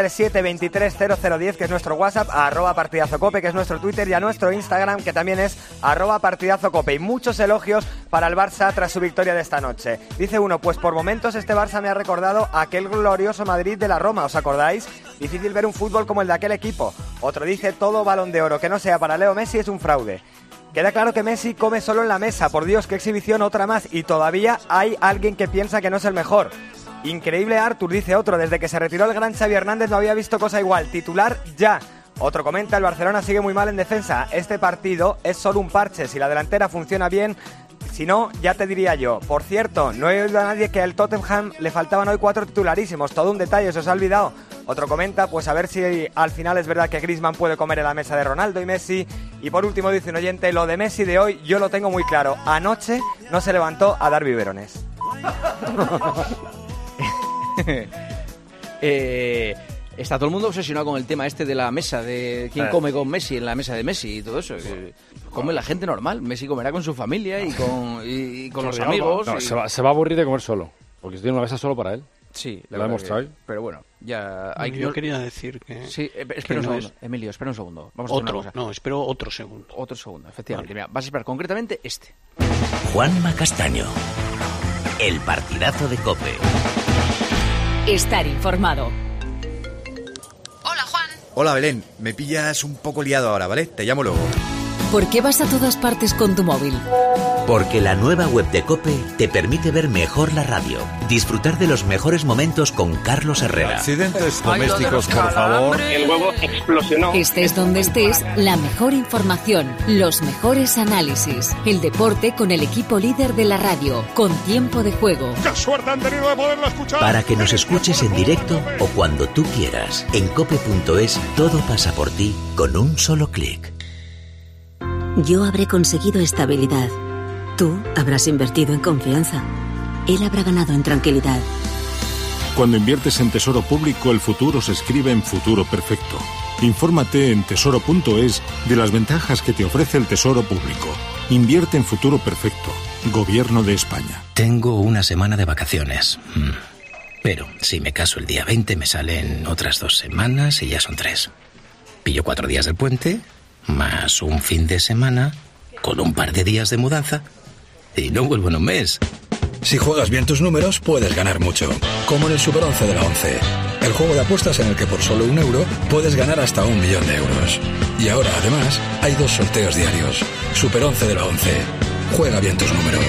637-230010, que es nuestro WhatsApp, a @partidazocope, que es nuestro Twitter, y a nuestro Instagram, que también es @partidazocope. Y muchos elogios para el Barça tras su victoria de esta noche. Dice uno, pues por momentos este Barça me ha recordado aquel glorioso Madrid de la Roma, ¿os acordáis? Difícil ver un fútbol como el de aquel equipo. Otro dice, todo Balón de Oro que no sea para Leo Messi es un fraude. Queda claro que Messi come solo en la mesa. Por Dios, qué exhibición, otra más. Y todavía hay alguien que piensa que no es el mejor. Increíble, Artur, dice otro. Desde que se retiró el gran Xavi Hernández no había visto cosa igual. Titular ya. Otro comenta, el Barcelona sigue muy mal en defensa. Este partido es solo un parche. Si la delantera funciona bien, si no, ya te diría yo. Por cierto, no he oído a nadie que al Tottenham le faltaban hoy 4 titularísimos. Todo un detalle, se os ha olvidado. Otro comenta, pues a ver si al final es verdad que Griezmann puede comer en la mesa de Ronaldo y Messi. Y por último dice un oyente, lo de Messi de hoy yo lo tengo muy claro. Anoche no se levantó a dar biberones. Está todo el mundo obsesionado con el tema este de la mesa, de quién come con Messi en la mesa de Messi y todo eso. Come la gente normal. Messi comerá con su familia y con los amigos. No, se va a aburrir de comer solo, porque tiene una mesa solo para él. Sí, lo ha demostrado. Pero bueno, ya hay Yo quería decir que... Sí, espera un segundo. Emilio, espera un segundo. Vamos a hacer una cosa. No, espero otro segundo. Otro segundo, efectivamente. Mira, vas a esperar concretamente este. Juanma Castaño. El partidazo de COPE. Estar informado. Hola Belén, me pillas un poco liado ahora, ¿vale? Te llamo luego. ¿Por qué vas a todas partes con tu móvil? Porque la nueva web de COPE te permite ver mejor la radio, disfrutar de los mejores momentos con Carlos Herrera. Accidentes domésticos, por favor. El huevo explosionó. Estés donde estés, la mejor información, los mejores análisis, el deporte con el equipo líder de la radio, con tiempo de juego. ¡Qué suerte han tenido de poderlo escuchar! Para que nos escuches en directo o cuando tú quieras. En cope.es todo pasa por ti con un solo clic. Yo habré conseguido estabilidad. Tú habrás invertido en confianza. Él habrá ganado en tranquilidad. Cuando inviertes en Tesoro Público, el futuro se escribe en futuro perfecto. Infórmate en tesoro.es de las ventajas que te ofrece el Tesoro Público. Invierte en futuro perfecto. Gobierno de España. Tengo una semana de vacaciones. Pero si me caso el día 20 me salen otras 2 semanas y ya son 3. Pillo 4 días del puente, más un fin de semana, con un par de días de mudanza, y no vuelvo en un mes. Si juegas bien tus números, puedes ganar mucho. Como en el Super 11 de la 11. El juego de apuestas en el que por solo €1 puedes ganar hasta 1.000.000 de euros. Y ahora, además, hay 2 sorteos diarios. Super 11 de la 11. Juega bien tus números.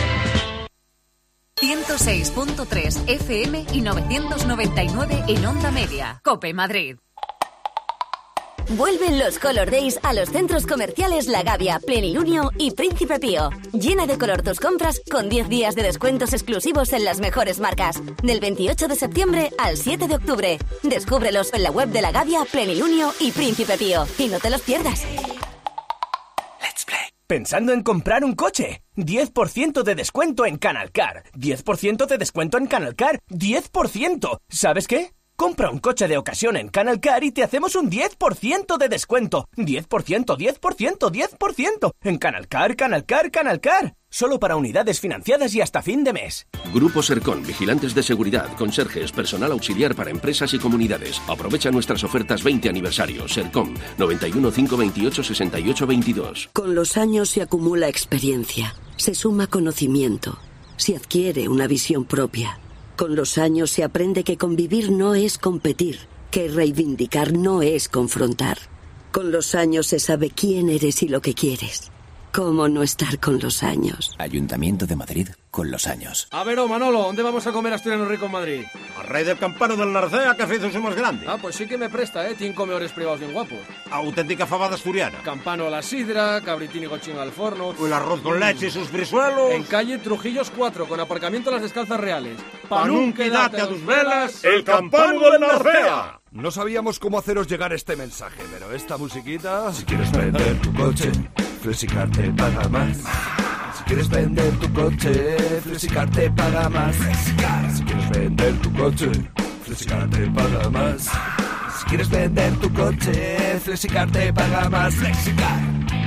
106.3 FM y 999 en Onda Media. COPE Madrid. Vuelven los Color Days a los centros comerciales La Gavia, Plenilunio y Príncipe Pío. Llena de color tus compras con 10 días de descuentos exclusivos en las mejores marcas. Del 28 de septiembre al 7 de octubre. Descúbrelos en la web de La Gavia, Plenilunio y Príncipe Pío. Y no te los pierdas. Let's play. ¿Pensando en comprar un coche? 10% de descuento en Canalcar. 10% de descuento en Canalcar. 10%. ¿Sabes qué? Compra un coche de ocasión en Canalcar y te hacemos un 10% de descuento. 10%, 10%, 10%. En Canalcar, Canalcar, Canalcar. Solo para unidades financiadas y hasta fin de mes. Grupo Sercon, vigilantes de seguridad, conserjes, personal auxiliar para empresas y comunidades. Aprovecha nuestras ofertas 20 aniversario. Sercon, 91 528 68 22. Con los años se acumula experiencia, se suma conocimiento, se adquiere una visión propia. Con los años se aprende que convivir no es competir, que reivindicar no es confrontar. Con los años se sabe quién eres y lo que quieres. ¿Cómo no estar con los años? Ayuntamiento de Madrid, con los años. A ver, Manolo, ¿dónde vamos a comer asturiano rico en Madrid? Al rey del campano del Narcea, que hizo su más grande. Ah, pues sí que me presta, ¿eh? Tiene comedores privados bien guapos. Auténtica fabada asturiana. Campano a la sidra, cabritín y cochino al forno. O el arroz con leche y sus frisuelos. En calle Trujillos 4, con aparcamiento a las Descalzas Reales. Pa' nunca date a tus velas, el campano del Narcea. No sabíamos cómo haceros llegar este mensaje, pero esta musiquita... Si quieres vender tu coche, Flexicar te paga más. Si quieres vender tu coche, Flexicar te paga más. Si quieres vender tu coche, Flexicar te paga más. Si quieres vender tu coche, Flexicar te paga más. Flexicar.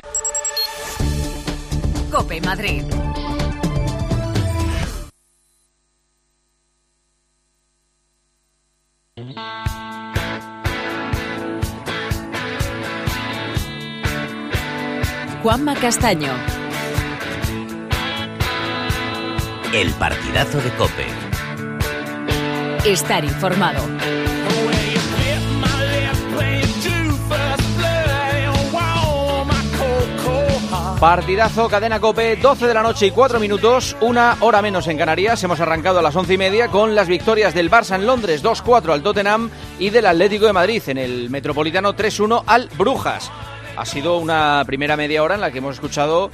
COPE Madrid. Juanma Castaño. El partidazo de COPE. Estar informado. Partidazo, Cadena COPE, 12 de la noche y 4 minutos, 1 hora menos en Canarias. Hemos arrancado a las 11:30 con las victorias del Barça en Londres, 2-4 al Tottenham, y del Atlético de Madrid en el Metropolitano, 3-1 al Brujas. Ha sido una primera media hora en la que hemos escuchado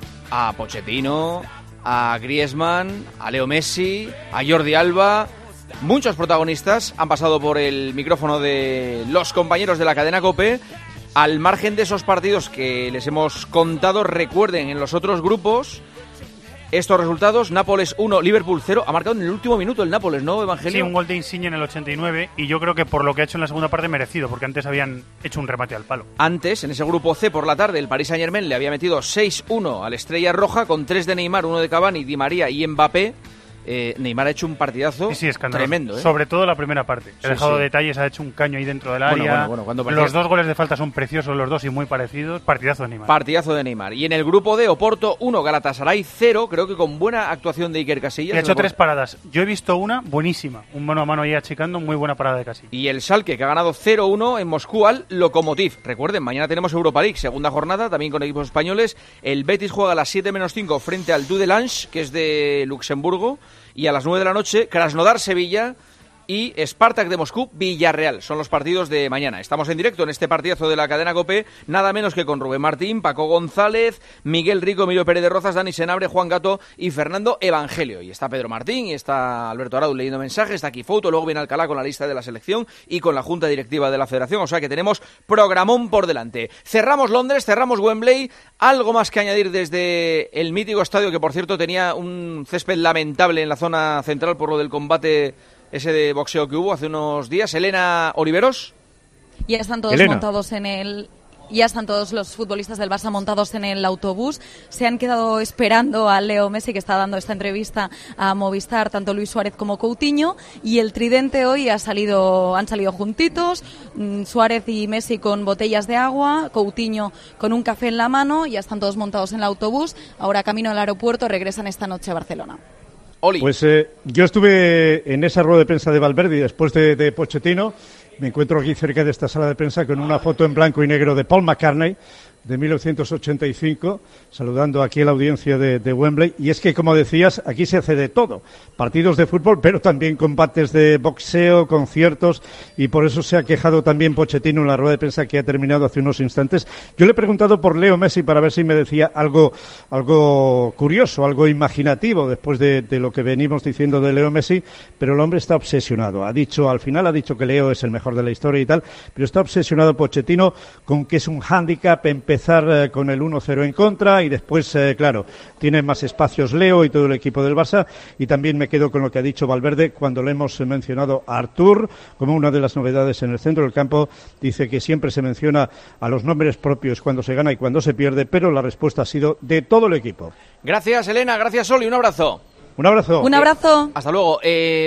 a Pochettino, a Griezmann, a Leo Messi, a Jordi Alba. Muchos protagonistas han pasado por el micrófono de los compañeros de la Cadena COPE. Al margen de esos partidos que les hemos contado, recuerden en los otros grupos estos resultados: Nápoles 1, Liverpool 0. Ha marcado en el último minuto el Nápoles, ¿no, Evangelio? Sí, un gol de Insigne en el 89, y yo creo que por lo que ha hecho en la segunda parte merecido, porque antes habían hecho un remate al palo. Antes, en ese grupo C por la tarde, el Paris Saint-Germain le había metido 6-1 al Estrella Roja, con 3 de Neymar, 1 de Cavani, Di María y Mbappé. Neymar ha hecho un partidazo tremendo. Sobre todo la primera parte. Ha dejado detalles, ha hecho un caño ahí dentro del área. Los dos goles de falta son preciosos, los dos, y muy parecidos. Partidazo de Neymar. Partidazo de Neymar. Y en el grupo D, Oporto 1, Galatasaray 0, creo que con buena actuación de Iker Casillas. Ha hecho 3 paradas. Yo he visto una buenísima. Un mano a mano ahí achicando, muy buena parada de Casillas. Y el Schalke, que ha ganado 0-1 en Moscú al Lokomotiv. Recuerden, mañana tenemos Europa League, segunda jornada, también con equipos españoles. El Betis juega a las 7:05 frente al Dudelange, que es de Luxemburgo. Y a las 9 de la noche, Krasnodar-Sevilla y Spartak de Moscú-Villarreal. Son los partidos de mañana. Estamos en directo en este partidazo de la Cadena COPE, nada menos que con Rubén Martín, Paco González, Miguel Rico, Emilio Pérez de Rozas, Dani Senabre, Juan Gato y Fernando Evangelio. Y está Pedro Martín, y está Alberto Arau leyendo mensajes, está aquí Fouto, luego viene Alcalá con la lista de la selección y con la Junta Directiva de la Federación. O sea que tenemos programón por delante. Cerramos Londres, cerramos Wembley. Algo más que añadir desde el mítico estadio, que por cierto tenía un césped lamentable en la zona central por lo del combate ese de boxeo que hubo hace unos días. Elena Oliveros. Ya están todos montados en el... Ya están todos los futbolistas del Barça montados en el autobús. Se han quedado esperando a Leo Messi, que está dando esta entrevista a Movistar, tanto Luis Suárez como Coutinho. Y el tridente hoy han salido juntitos. Suárez y Messi con botellas de agua, Coutinho con un café en la mano. Ya están todos montados en el autobús. Ahora camino al aeropuerto, regresan esta noche a Barcelona. Oli. Pues yo estuve en esa rueda de prensa de Valverde y después de Pochettino. Me encuentro aquí cerca de esta sala de prensa con una foto en blanco y negro de Paul McCartney de 1985, saludando aquí a la audiencia de Wembley. Y es que, como decías, aquí se hace de todo. Partidos de fútbol, pero también combates de boxeo, conciertos, y por eso se ha quejado también Pochettino en la rueda de prensa que ha terminado hace unos instantes. Yo le he preguntado por Leo Messi para ver si me decía algo curioso, algo imaginativo después de lo que venimos diciendo de Leo Messi, pero el hombre está obsesionado. Al final ha dicho que Leo es el mejor de la historia y tal, pero está obsesionado Pochettino con que es un hándicap empezar con el 1-0 en contra, y después, claro, tiene más espacios Leo y todo el equipo del Barça. Y también me quedo con lo que ha dicho Valverde cuando le hemos mencionado a Artur como una de las novedades en el centro del campo. Dice que siempre se menciona a los nombres propios cuando se gana y cuando se pierde, pero la respuesta ha sido de todo el equipo. Gracias, Elena, gracias, Oli, un abrazo. Un abrazo. Un abrazo. Hasta luego.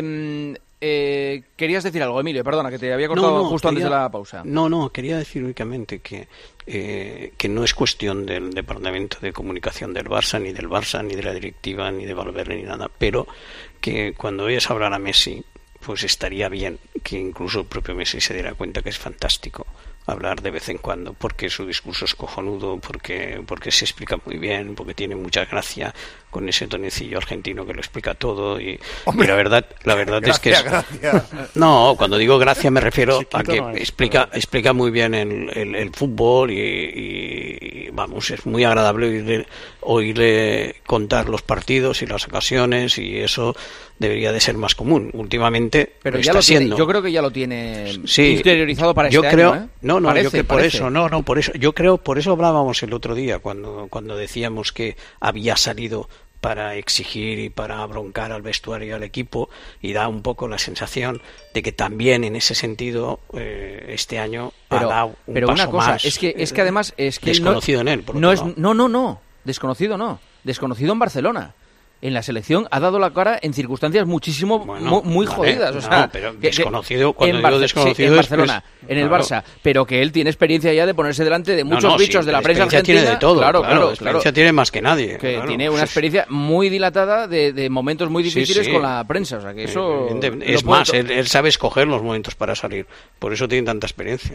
Querías decir algo, Emilio, perdona, que te había cortado antes de la pausa. No, quería decir únicamente que no es cuestión del departamento de comunicación del Barça, ni de la directiva, ni de Valverde, ni nada, pero que cuando oyes hablar a Messi, pues estaría bien que incluso el propio Messi se diera cuenta que es fantástico hablar de vez en cuando, porque su discurso es cojonudo, porque se explica muy bien, porque tiene mucha gracia con ese tonecillo argentino que lo explica todo, y la verdad es que no, cuando digo gracia me refiero a que explica muy bien el fútbol, y vamos, es muy agradable oírle contar los partidos y las ocasiones, y eso debería de ser más común. Últimamente pero lo ya está lo tiene, siendo. yo creo que ya lo tiene interiorizado para este año, ¿eh? Por eso yo creo, por eso hablábamos el otro día cuando decíamos que había salido para exigir y para broncar al vestuario y al equipo, y da un poco la sensación de que también en ese sentido este año ha dado un paso una cosa más. Es que además es que desconocido en él, desconocido en Barcelona. en la selección ha dado la cara en circunstancias muchísimo muy jodidas. O sea, pero desconocido, cuando digo desconocido en Barcelona, en el Barça, pero que él tiene experiencia ya de ponerse delante de muchos bichos de la prensa argentina. Tiene de todo, claro. Experiencia tiene más que nadie. Que tiene una experiencia muy dilatada de momentos muy difíciles con la prensa. O sea, que eso... Es más, él sabe escoger los momentos para salir. Por eso tiene tanta experiencia.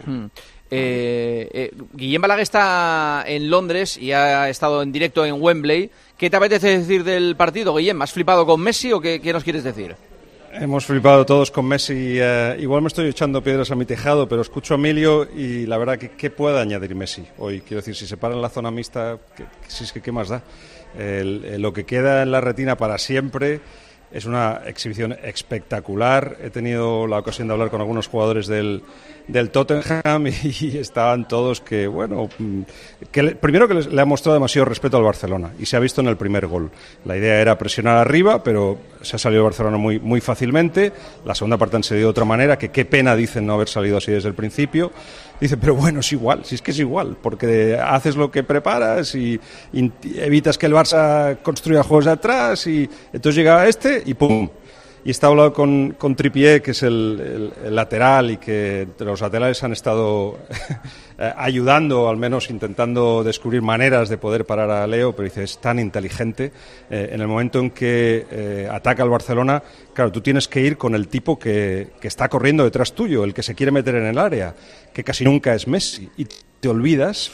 Guillem Balaguer está en Londres y ha estado en directo en Wembley. ¿Qué te apetece decir del partido, Guillem? ¿Has flipado con Messi o qué nos quieres decir? Hemos flipado todos con Messi. Igual me estoy echando piedras a mi tejado, pero escucho a Emilio y la verdad que ¿qué puede añadir Messi hoy? Quiero decir, si se para en la zona mixta, ¿qué más da? Lo que queda en la retina para siempre es una exhibición espectacular. He tenido la ocasión de hablar con algunos jugadores del Tottenham y estaban todos primero que le ha mostrado demasiado respeto al Barcelona y se ha visto en el primer gol. La idea era presionar arriba, pero se ha salido el Barcelona muy, muy fácilmente. La segunda parte han salido de otra manera, que qué pena dicen no haber salido así desde el principio. Dice, pero bueno, es igual, si es que es igual, porque haces lo que preparas y evitas que el Barça construya juegos de atrás y entonces llega y ¡pum! Y está hablando con Trippier, que es el lateral y que entre los laterales han estado ayudando, al menos intentando descubrir maneras de poder parar a Leo, pero dice, es tan inteligente. En el momento en que ataca al Barcelona, claro, tú tienes que ir con el tipo que está corriendo detrás tuyo, el que se quiere meter en el área, que casi nunca es Messi. Y te olvidas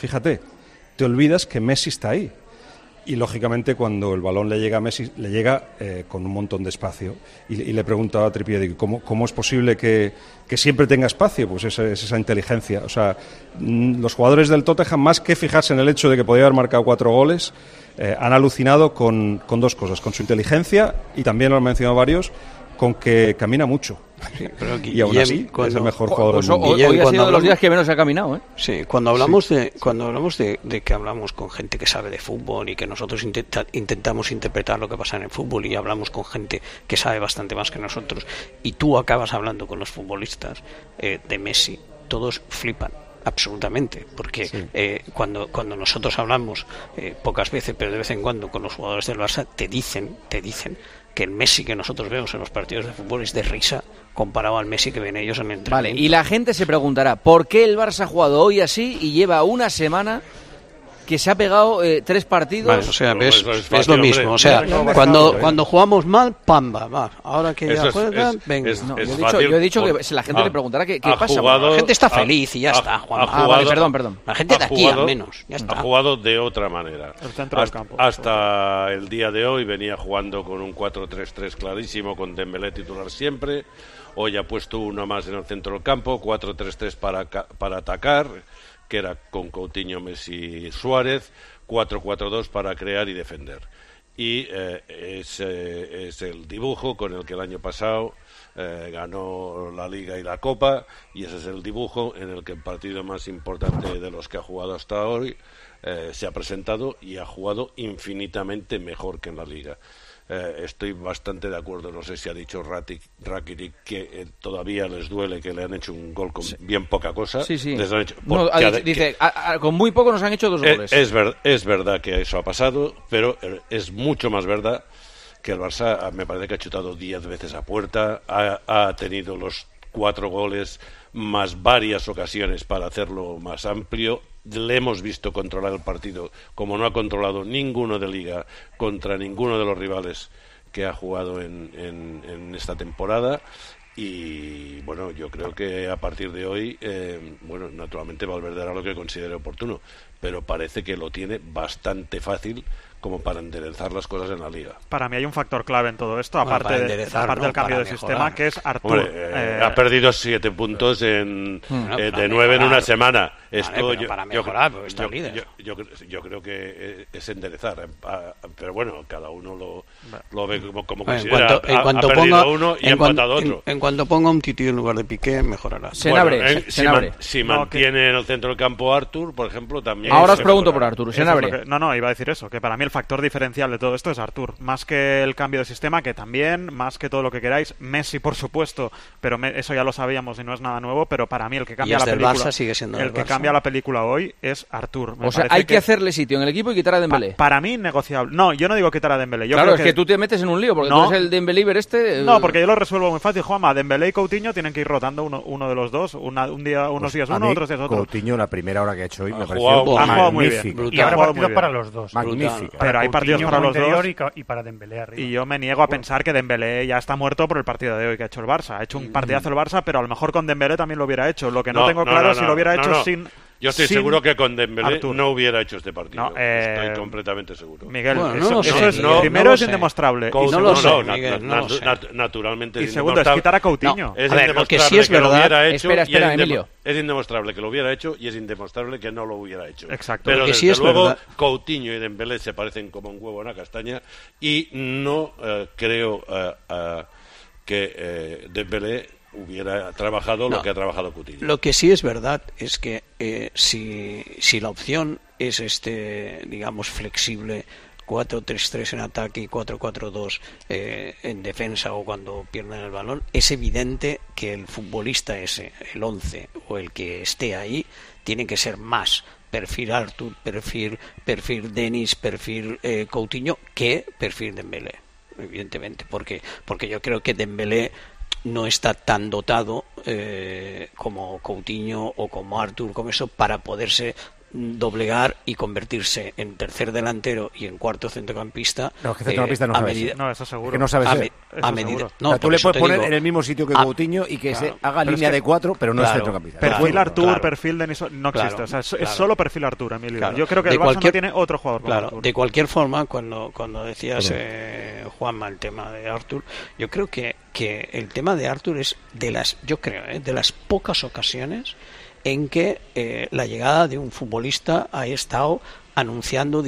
que Messi está ahí. Y lógicamente cuando el balón le llega a Messi, le llega con un montón de espacio. Y le preguntaba a Trippier, ¿cómo es posible que siempre tenga espacio? Pues es esa inteligencia. O sea, los jugadores del Tottenham, más que fijarse en el hecho de que podía haber marcado 4 goles, han alucinado con 2 cosas, con su inteligencia y también lo han mencionado varios, con que camina mucho. Sí, pero y aún así es el mejor jugador del mundo. Hoy ha sido de los días que menos ha caminado, ¿eh? Sí, cuando hablamos de que hablamos con gente que sabe de fútbol y que nosotros intentamos interpretar lo que pasa en el fútbol y hablamos con gente que sabe bastante más que nosotros y tú acabas hablando con los futbolistas de Messi, todos flipan absolutamente, porque cuando nosotros hablamos pocas veces, pero de vez en cuando con los jugadores del Barça, te dicen que el Messi que nosotros vemos en los partidos de fútbol es de risa comparado al Messi que ven ellos en el entrenamiento. Vale, y la gente se preguntará, ¿por qué el Barça ha jugado hoy así y lleva una semana que se ha pegado 3 partidos? Vale, o sea, es lo mismo. O sea, cuando jugamos mal, pamba, va. Ahora que ya juegan, venga. Yo he dicho que la gente le preguntará qué pasa. La gente está feliz y ya está. Vale, perdón. La gente de aquí, al menos. Ya está. Ha jugado de otra manera. Hasta el día de hoy venía jugando con un 4-3-3 clarísimo, con Dembélé titular siempre. Hoy ha puesto uno más en el centro del campo, 4-3-3 para atacar, que era con Coutinho, Messi, Suárez, 4-4-2 para crear y defender. Y es el dibujo con el que el año pasado ganó la Liga y la Copa, y ese es el dibujo en el que el partido más importante de los que ha jugado hasta hoy se ha presentado y ha jugado infinitamente mejor que en la Liga. Estoy bastante de acuerdo, no sé si ha dicho Rakitic que todavía les duele que le han hecho un gol con bien poca cosa. Sí. Les han hecho, dice, con muy poco nos han hecho 2 goles. Es verdad que eso ha pasado, pero es mucho más verdad que el Barça me parece que ha chutado 10 veces a puerta, ha tenido los 4 goles más varias ocasiones para hacerlo más amplio. Le hemos visto controlar el partido como no ha controlado ninguno de Liga contra ninguno de los rivales que ha jugado en esta temporada. Y bueno, yo creo que a partir de hoy, naturalmente Valverde hará lo que considere oportuno, pero parece que lo tiene bastante fácil como para enderezar las cosas en la Liga. Para mí hay un factor clave en todo esto, aparte del cambio de sistema, que es Artur. Ha perdido 7 puntos de 9 en una semana. Esto para mejorar, porque está líder. Yo creo que es enderezar, pero bueno, cada uno lo ve como considera. Ha perdido uno y ha empatado otro. En cuanto ponga un Titi en lugar de Piqué, mejorará. Si mantiene en el centro del campo Artur, por ejemplo, también Ahora os pregunto por Artur. No, iba a decir eso, que para mí el factor diferencial de todo esto es Artur. Más que el cambio de sistema, que también, más que todo lo que queráis. Messi, por supuesto, pero eso ya lo sabíamos y no es nada nuevo, pero para mí el que cambia la película... Barça sigue siendo el que cambia la película hoy es Artur. O sea, hay que hacerle sitio en el equipo y quitar a Dembélé. Para mí, negociable. No, yo no digo quitar a Dembélé. Yo claro, creo es que tú te metes en un lío, porque tú eres el Dembélé este... No, porque yo lo resuelvo muy fácil, Juanma. Dembélé y Coutinho tienen que ir rotando uno de los dos. Unos días uno, otros días otro. Coutinho, la primera hora que ha hecho hoy, me pareció ha jugado muy bien. Y habrá partidos para los dos. Magnífico. Pero hay partidos para los dos. Y para Dembélé arriba. Y yo me niego a pensar que Dembélé ya está muerto por el partido de hoy que ha hecho el Barça. Ha hecho un partidazo el Barça, pero a lo mejor con Dembélé también lo hubiera hecho. Lo que no tengo claro es si lo hubiera hecho sin... Yo estoy seguro que con Dembélé no hubiera hecho este partido. Estoy completamente seguro. Miguel, primero es indemostrable. Naturalmente y segundo es quitar a Coutinho. Es indemostrable que sí es verdad. Espera, Emilio. Es indemostrable que lo hubiera hecho y es indemostrable que no lo hubiera hecho. Exacto. Pero desde luego Coutinho y Dembélé se parecen como un huevo en una castaña y no creo que Dembélé hubiera trabajado lo que ha trabajado Coutinho. Lo que sí es verdad es que si la opción es digamos flexible, 4-3-3 en ataque y 4-4-2 en defensa o cuando pierden el balón, es evidente que el futbolista ese, el 11 o el que esté ahí, tiene que ser más perfil Artur, perfil Denis, perfil Coutinho que perfil Dembélé, evidentemente, porque yo creo que Dembélé no está tan dotado como Coutinho o como Artur, como eso, para poderse doblegar y convertirse en tercer delantero y en cuarto centrocampista. No, es que centrocampista no sabe ser. No, eso seguro. Que no sabe ser. A medida. No, o sea, tú le puedes poner en el mismo sitio que Coutinho y que se haga línea de 4, pero no es centrocampista. Perfil Artur, perfil Denis, no existe. O sea, es solo perfil Artur, Emilio. Yo creo que el Barça no tiene otro jugador como Artur. De cualquier forma, cuando decías, Juanma, el tema de Artur, yo creo que el tema de Artur es de las pocas ocasiones en que la llegada de un futbolista ha estado anunciando,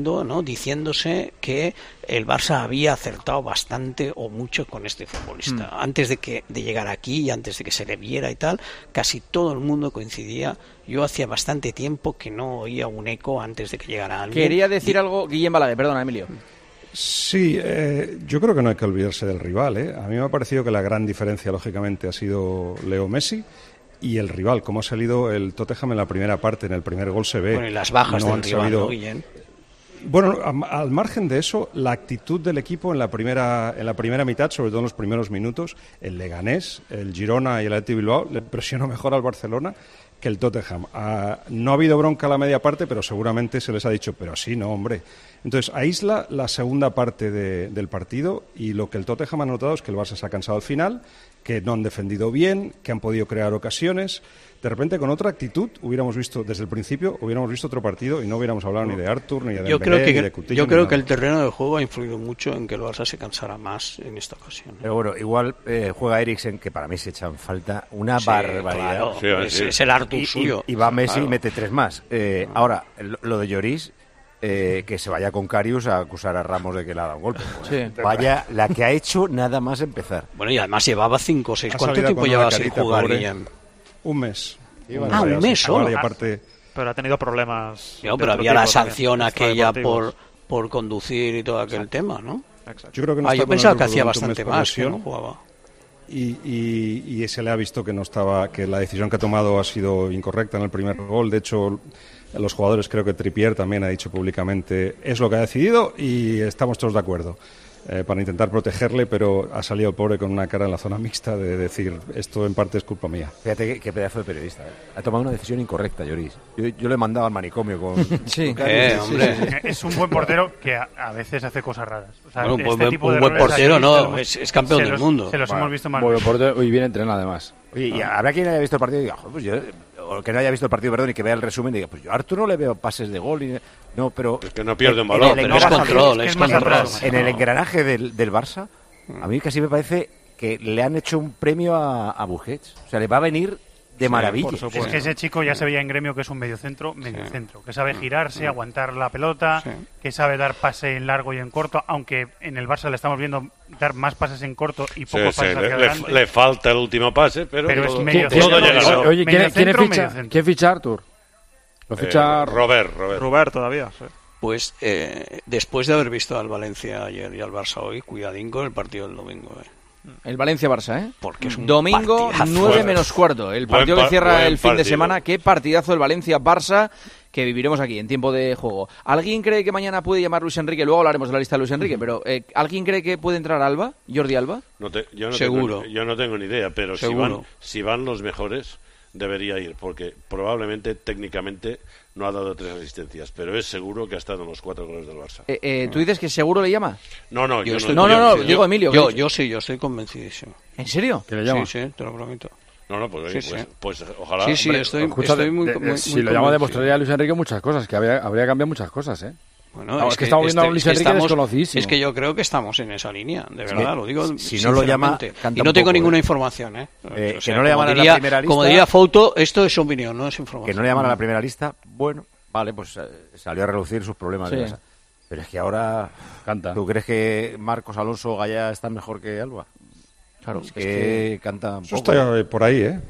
diciéndose que el Barça había acertado bastante o mucho con este futbolista. Antes de llegar aquí y antes de que se le viera y tal, casi todo el mundo coincidía. Yo hacía bastante tiempo que no oía un eco antes de que llegara alguien. Quería decir algo, Guillem Balaguer, perdona, Emilio. Sí, yo creo que no hay que olvidarse del rival. A mí me ha parecido que la gran diferencia, lógicamente, ha sido Leo Messi. Y el rival, como ha salido el Tottenham en la primera parte, en el primer gol se ve. Bueno, y las bajas del rival, ¿no, Guillén? Bueno, al margen de eso, la actitud del equipo en la primera mitad, sobre todo en los primeros minutos, el Leganés, el Girona y el Athletic Bilbao le presionó mejor al Barcelona que el Tottenham. No ha habido bronca a la media parte, pero seguramente se les ha dicho, pero sí, no, hombre. Entonces, aísla la segunda parte del partido y lo que el Tottenham ha notado es que el Barça se ha cansado al final, que no han defendido bien, que han podido crear ocasiones. De repente, con otra actitud, desde el principio, hubiéramos visto otro partido y no hubiéramos hablado ni de Artur, ni de Dembélé, ni de Coutinho. Yo creo que el terreno de juego ha influido mucho en que el Barça se cansara más en esta ocasión. Pero bueno, igual juega Eriksen, que para mí se echan falta una barbaridad. Claro, es el Artur suyo. Y va Messi y mete 3 más. Ahora, lo de Lloris... que se vaya con Karius a acusar a Ramos de que le ha dado un golpe. Bueno, vaya la que ha hecho nada más empezar. Bueno, y además llevaba 5 o 6. ¿Cuánto tiempo llevaba sin jugar, Guillem? Un mes. Un mes solo. Pero ha tenido problemas. Pero había la sanción aquella por conducir y todo aquel tema, ¿no? Exacto. Yo creo que no yo pensaba que hacía bastante más que no jugaba. Y se le ha visto que no estaba, que la decisión que ha tomado ha sido incorrecta en el primer gol. De hecho, los jugadores, creo que Trippier también ha dicho públicamente, es lo que ha decidido y estamos todos de acuerdo. Para intentar protegerle, pero ha salido el pobre con una cara en la zona mixta de decir, esto en parte es culpa mía. Fíjate qué pedazo de periodista. Ha tomado una decisión incorrecta, Lloris. Yo le he mandado al manicomio con... Sí, hombre. Es un buen portero que a veces hace cosas raras. O sea, bueno, un buen portero no, es campeón del mundo. Se los hemos visto más. Buen portero y bien entrenado además. Y habrá quien haya visto el partido y diga, pues yo... O que no haya visto el partido, perdón, y que vea el resumen y diga, pues yo a Artur no le veo pases de gol. No, pero... Es que no pierde un balón. Pero es control, es control. En el engranaje del Barça, a mí casi me parece que le han hecho un premio a Busquets. O sea, le va a venir de maravilla. Es que ese chico ya se veía en Gremio que es un mediocentro, que sabe girarse, aguantar la pelota, que sabe dar pase en largo y en corto, aunque en el Barça le estamos viendo dar más pases en corto y pocos pases hacia adelante. Le falta el último pase, pero es medio todo llega. Oye, ¿quién ficha a Artur? Lo ficha Robert todavía, sí. Pues después de haber visto al Valencia ayer y al Barça hoy, cuidadín con el partido del domingo. El Valencia-Barça, ¿eh? Porque es un domingo partidazo. 9 menos cuarto. El partido que cierra el fin de semana. Qué partidazo el Valencia-Barça que viviremos aquí en tiempo de juego. ¿Alguien cree que mañana puede llamar Luis Enrique? Luego hablaremos de la lista de Luis Enrique, pero ¿alguien cree que puede entrar Alba? ¿Jordi Alba? Seguro. Yo no tengo ni idea, pero si van los mejores, debería ir, porque probablemente, técnicamente, no ha dado 3 asistencias, pero es seguro que ha estado en los 4 goles del Barça. ¿Tú dices que seguro le llama? No, digo Emilio. Yo estoy convencidísimo. ¿En serio? ¿Que le llama? Sí, te lo prometo. Pues ojalá. Sí, estoy muy si lo llama, demostraría a Luis Enrique muchas cosas, que habría cambiado muchas cosas, ¿eh? Bueno, es que estamos viendo a Luis Enrique desconocidísimo. Es que yo creo que estamos en esa línea, de verdad, lo digo. Si no lo llama, y no tengo ninguna información, ¿eh? Que no le llaman a la primera lista. Como diría Fouto, esto es opinión, no es información. Que no le llaman a la primera lista, bueno, vale, pues salió a relucir sus problemas de casa. Pero es que ahora, ¿tú crees que Marcos Alonso o Gallá están mejor que Alba? Claro, es que canta un Eso poco. está por ahí, ¿eh?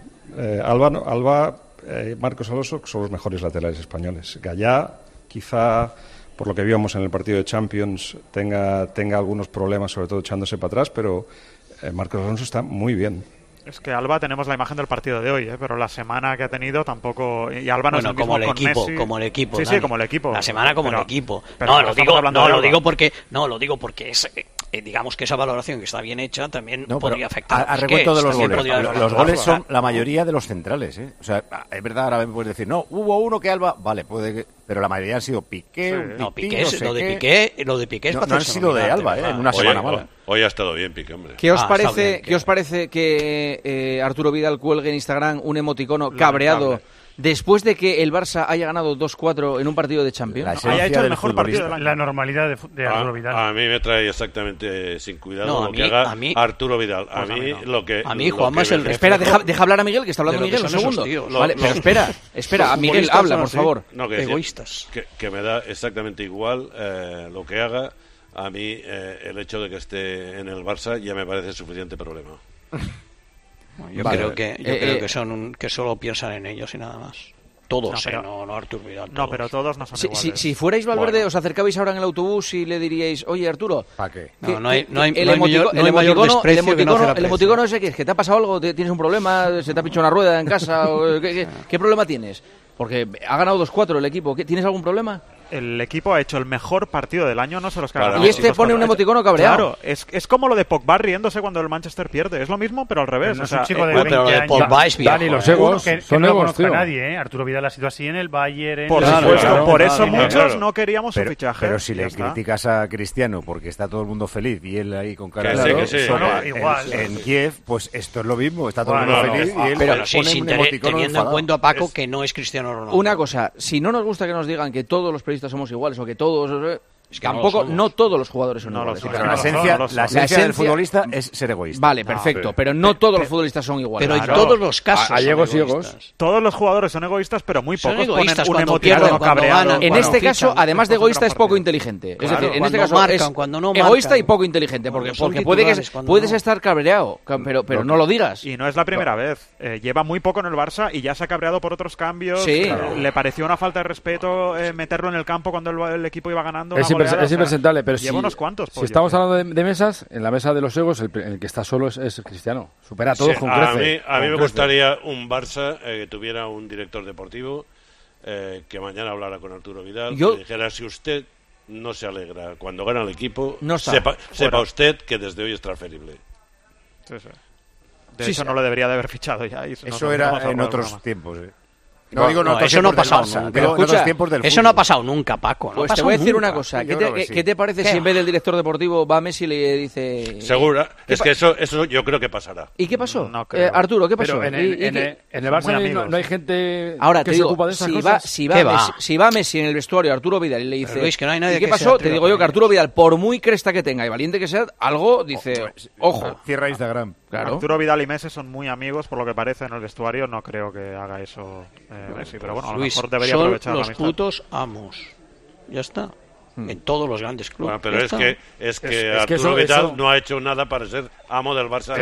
Alba, Marcos Alonso son los mejores laterales españoles. Gallá, quizá, por lo que vimos en el partido de Champions, tenga algunos problemas, sobre todo echándose para atrás, pero Marcos Alonso está muy bien. Es que Alba tenemos la imagen del partido de hoy, pero la semana que ha tenido tampoco... Y Alba no es el mismo con Messi. Como el equipo. Sí, como el equipo. La semana como el equipo. Lo digo porque es... digamos que esa valoración que está bien hecha también podría afectar. A recuento de los goles. Los goles son la mayoría de los centrales, ¿eh? O sea, es verdad, ahora me puedes decir, no, hubo uno que Alba... Vale, puede que... Pero la mayoría han sido Piqué, lo de Piqué es no han sido de Alba, en una semana mala. Hoy ha estado bien Piqué, hombre. ¿Qué os parece que Arturo Vidal cuelgue en Instagram un emoticono cabreado después de que el Barça haya ganado 2-4 en un partido de Champions? Haya hecho el mejor partido de la normalidad de Arturo Vidal. A mí me trae exactamente sin cuidado lo que haga Arturo Vidal. A mí Juanma es el... Espera, deja hablar a Miguel, que está hablando Miguel, un segundo. Vale, pero espera, Miguel, habla, por favor. Egoístas. Que me da exactamente igual lo que haga. A mí el hecho de que esté en el Barça ya me parece suficiente problema. Yo creo que son que solo piensan en ellos y nada más. Todos, no Arturo Vidal. No, pero todos no son iguales. Si fuerais Valverde, os acercabais ahora en el autobús y le diríais, oye Arturo, ¿para qué? No hay mayor desprecio que no hacer el emoticono ese, ¿que te ha pasado algo? ¿Tienes un problema? ¿Se te ha pinchado una rueda en casa? ¿Qué problema tienes? Porque ha ganado 2-4 el equipo. ¿Tienes algún problema? El equipo ha hecho el mejor partido del año, no se los caga. Y este pone un emoticono cabreado. Claro, es como lo de Pogba riéndose cuando el Manchester pierde. Es lo mismo, pero al revés. No es un chico de 20 años. Pogba es viejo. Dani, los egos son no conozco a nadie, ¿eh? Arturo Vidal ha sido así en el Bayern. Por supuesto, por eso muchos no queríamos su fichaje. Pero si le criticas a Cristiano porque está todo el mundo feliz y él ahí con cara de igual. En Kiev, pues esto es lo mismo. Está todo el mundo feliz y él pero pone un emoticono teniendo en cuenta a Paco que no es Cristiano Ronaldo. Una cosa, si no nos gusta que nos digan que todos los periodistas somos iguales o que todos... Es que tampoco, no todos los jugadores son iguales. Pero la esencia del futbolista es ser egoísta. Vale, perfecto, pero no todos los futbolistas son iguales. Pero en todos los casos hay egos y egos. Todos los jugadores son egoístas, pero muy pocos ponen un emoticono cabreado. En este caso, además de egoísta, es poco inteligente. Es decir, en este caso es egoísta y poco inteligente, porque puedes estar cabreado, pero no lo digas. Y no es la primera vez. Lleva muy poco en el Barça y ya se ha cabreado por otros cambios. Le pareció una falta de respeto meterlo en el campo cuando el equipo iba ganando. Es impresentable. Pero lleva unos cuantos. Si estamos hablando de mesas, en la mesa de los egos, el que está solo es Cristiano. Supera a todos con creces. A mí me gustaría un Barça que tuviera un director deportivo que mañana hablara con Arturo Vidal y dijera, si usted no se alegra cuando gana el equipo, sepa usted que desde hoy es transferible. De hecho, no lo debería de haber fichado ya. Eso era en otros tiempos, eso no ha pasado nunca. Eso no ha pasado nunca, Paco. Pues te voy a decir una cosa. ¿Qué te parece si en vez del director deportivo va Messi y le dice... Segura. Es que eso yo creo que pasará. ¿Y qué pasó? Arturo, ¿qué pasó? Pero en el Barça no hay gente ahora, que se ocupa de esas cosas. Si va Messi en el vestuario, Arturo Vidal, y le dice... Luis, que no hay nadie ¿qué pasó? Te digo yo que Arturo Vidal, por muy cresta que tenga y valiente que sea, algo dice... Ojo. Cierra Instagram. Claro. Arturo Vidal y Messi son muy amigos, por lo que parece en el vestuario. No creo que haga eso Messi, pero bueno, a lo mejor debería aprovechar la amistad. Son los putos amos. Ya está. En todos los grandes clubes. Bueno, pero es que Arturo Vidal no ha hecho nada para ser amo del Barça.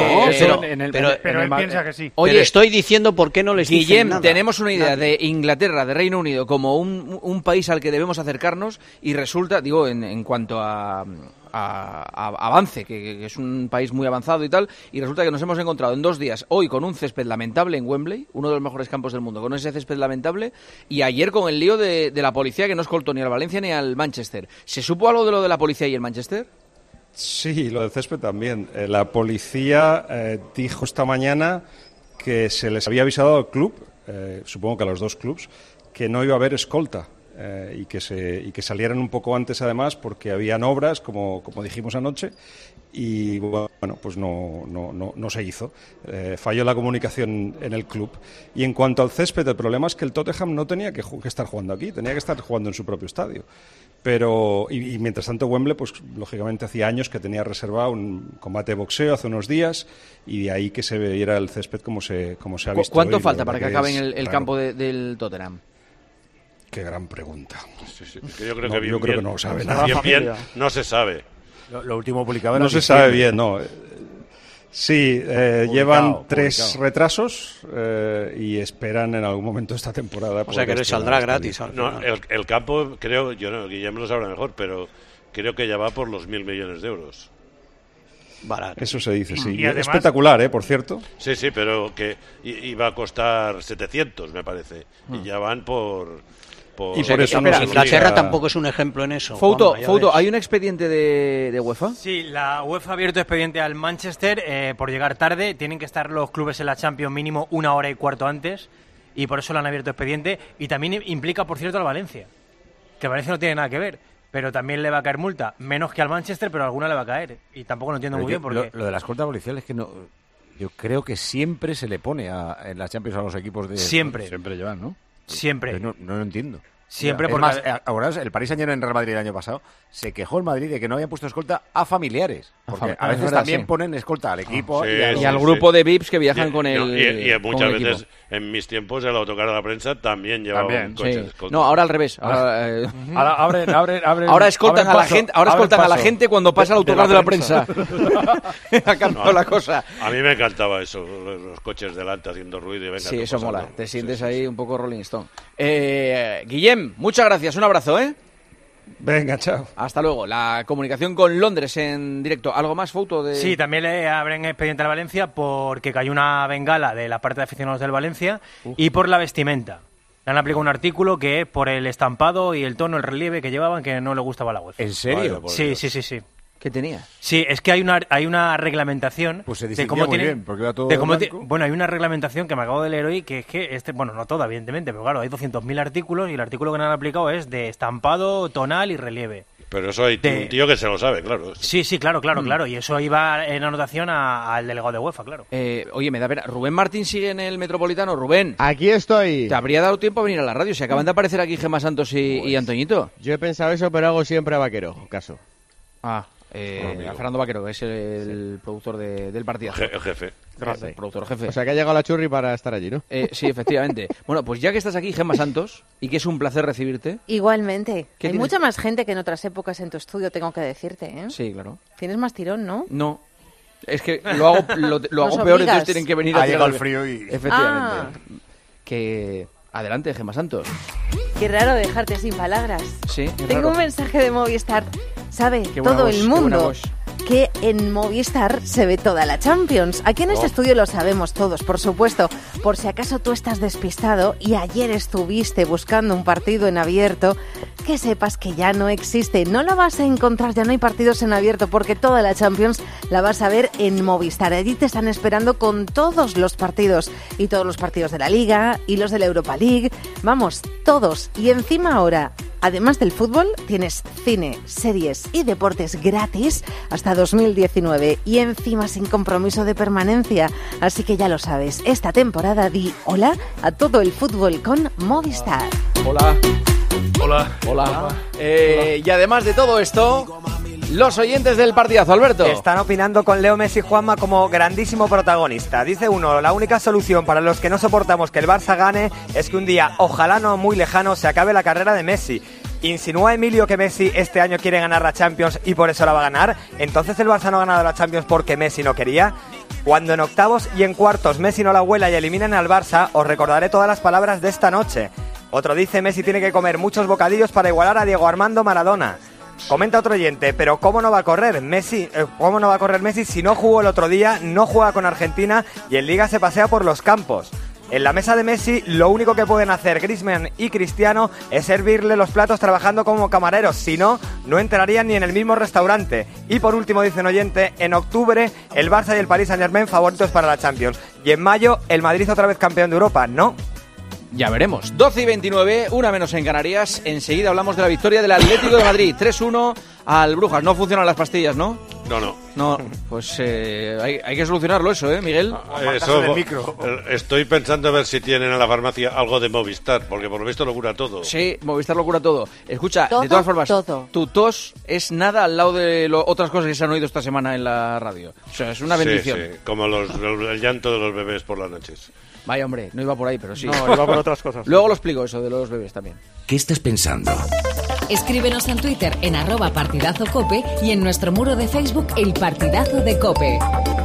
Pero él piensa que sí. Oye, pero estoy diciendo por qué no les dicen nada. Tenemos una idea de Inglaterra, de Reino Unido, como un país al que debemos acercarnos y resulta, digo, en cuanto a avance, que es un país muy avanzado y tal, y resulta que nos hemos encontrado en 2 días, hoy con un césped lamentable en Wembley, uno de los mejores campos del mundo, con ese césped lamentable, y ayer con el lío de la policía que no escoltó ni al Valencia ni al Manchester. ¿Se supo algo de lo de la policía y el Manchester? Sí, lo del césped también. La policía dijo esta mañana que se les había avisado al club, supongo que a los 2 clubs, que no iba a haber escolta. Y que salieran un poco antes, además, porque habían obras, como dijimos anoche, y bueno, pues no se hizo. Falló la comunicación en el club. Y en cuanto al césped, el problema es que el Tottenham no tenía que estar jugando aquí, tenía que estar jugando en su propio estadio. Pero y mientras tanto Wembley, pues lógicamente hacía años que tenía reservado un combate de boxeo hace unos días, y de ahí que se viera el césped como se ha visto. ¿Cuánto hoy? falta para que acabe en el campo del Tottenham? Qué gran pregunta. Sí. Es que yo creo que no sabe nada. Bien, no se sabe. Lo último publicado no se sabe bien, no. Sí, llevan 3 retrasos y esperan en algún momento esta temporada. O sea que les saldrá gratis. No, el campo, creo, Guillermo lo sabrá mejor, pero creo que ya va por los 1.000 millones de euros. Barato. Eso se dice, sí. Y además, espectacular, por cierto. Sí, pero que iba a costar 700, me parece. Y ya van por Y por eso no Inglaterra tampoco es un ejemplo en eso. Fouto, ¿hay un expediente de UEFA? Sí, la UEFA ha abierto expediente al Manchester por llegar tarde. Tienen que estar los clubes en la Champions mínimo 1 hora y cuarto antes, y por eso le han abierto expediente. Y también implica, por cierto, al Valencia, que Valencia no tiene nada que ver, pero también le va a caer multa, menos que al Manchester, pero alguna le va a caer. Y tampoco lo entiendo muy bien porque... Lo de la escolta policial es que no... Yo creo que siempre se le pone en las Champions a los equipos de... Siempre llevan, ¿no? Siempre. No lo entiendo. Siempre, porque... Es más, ahora el Paris Saint-Germain en Real Madrid el año pasado se quejó el Madrid de que no habían puesto escolta a familiares. Porque a veces también ponen escolta al equipo y al grupo de VIPs que viajan con el y muchas veces en mis tiempos el autocar de la prensa también llevaba un coche de escolta. No, ahora al revés. Ahora abren ahora escoltan a la gente. Ahora escoltan a la gente cuando pasa el autocar de la prensa. Ha cambiado la cosa. A mí me encantaba eso, los coches delante haciendo ruido y venga. Sí, eso mola. Te sientes ahí un poco Rolling Stone. Guillem, muchas gracias. Un abrazo, ¿eh? Venga, chao. Hasta luego. La comunicación con Londres en directo. ¿Algo más, Fouto? Sí, también le abren expediente al Valencia porque cayó una bengala de la parte de aficionados del Valencia y por la vestimenta. Le han aplicado un artículo que es por el estampado y el tono, el relieve que llevaban, que no le gustaba a la UEFA. ¿En serio? Sí. ¿Qué tenía? Sí, es que hay una reglamentación. Pues se distinguía muy bien, porque era todo blanco. Bueno, hay una reglamentación que me acabo de leer hoy, que es que no toda, evidentemente, pero claro, hay 200.000 artículos y el artículo que me han aplicado es de estampado, tonal y relieve. Pero eso hay un tío que se lo sabe, claro. Sí, claro. Y eso iba en anotación al delegado de UEFA, claro. Oye, me da pena. ¿Rubén Martín sigue en el Metropolitano? Rubén. Aquí estoy. ¿Te habría dado tiempo a venir a la radio? Se acaban de aparecer aquí Gemma Santos y Antoñito. Yo he pensado eso, pero hago siempre a Vaquero, caso. A Fernando Vaquero, que es el productor del partido. El jefe. Gracias, productor jefe. O sea, que ha llegado la churri para estar allí, ¿no? Sí, efectivamente. Bueno, pues ya que estás aquí, Gemma Santos, y que es un placer recibirte. Igualmente. Hay tienes? mucha más gente que en otras épocas en tu estudio, tengo que decirte, ¿eh? Sí, claro. Tienes más tirón, ¿no? No. Es que lo hago peor, entonces tienen que venir a llegado el frío y... Efectivamente. Que... Adelante, Gemma Santos. Qué raro dejarte sin palabras. Sí, Tengo un mensaje de Movistar. Sabe todo el mundo que en Movistar se ve toda la Champions. Aquí en este estudio lo sabemos todos, por supuesto. Por si acaso tú estás despistado y ayer estuviste buscando un partido en abierto, que sepas que ya no existe. No la vas a encontrar, ya no hay partidos en abierto, porque toda la Champions la vas a ver en Movistar. Allí te están esperando con todos los partidos. Y todos los partidos de la Liga y los de la Europa League. Vamos, todos. Y encima ahora, además del fútbol, tienes cine, series y deportes gratis hasta 2019 y encima sin compromiso de permanencia. Así que ya lo sabes, esta temporada di hola a todo el fútbol con Movistar. Hola. Y además de todo esto, los oyentes del partidazo, Alberto. Están opinando con Leo Messi Juanma como grandísimo protagonista. Dice uno, la única solución para los que no soportamos que el Barça gane es que un día, ojalá no muy lejano, se acabe la carrera de Messi. ¿Insinúa Emilio que Messi este año quiere ganar la Champions y por eso la va a ganar? ¿Entonces el Barça no ha ganado la Champions porque Messi no quería? Cuando en octavos y en cuartos Messi no la vuela y eliminen al Barça, os recordaré todas las palabras de esta noche. Otro dice: Messi tiene que comer muchos bocadillos para igualar a Diego Armando Maradona. Comenta otro oyente: pero ¿cómo no va a correr Messi? ¿Cómo no va a correr Messi si no jugó el otro día, no juega con Argentina y en Liga se pasea por los campos? En la mesa de Messi lo único que pueden hacer Griezmann y Cristiano es servirle los platos trabajando como camareros, si no, no entrarían ni en el mismo restaurante. Y por último, dice un oyente, en octubre el Barça y el Paris Saint-Germain favoritos para la Champions. Y en mayo el Madrid otra vez campeón de Europa, ¿no? Ya veremos. 12:29, una menos en Canarias. Enseguida hablamos de la victoria del Atlético de Madrid. 3-1 al Brujas. No funcionan las pastillas, ¿no? No, pues hay que solucionarlo eso, Miguel. Eso, estoy pensando a ver si tienen en la farmacia algo de Movistar, porque por lo visto lo cura todo. Sí, Movistar lo cura todo. Escucha, de todas formas, tu tos es nada al lado de otras cosas que se han oído esta semana en la radio. O sea, es una bendición. Sí, como el llanto de los bebés por las noches. Vaya, hombre, no iba por ahí, pero sí. No, iba por otras cosas. Luego lo explico eso de los bebés también. ¿Qué estás pensando? Escríbenos en Twitter en @partidazocope y en nuestro muro de Facebook El Partidazo de Cope.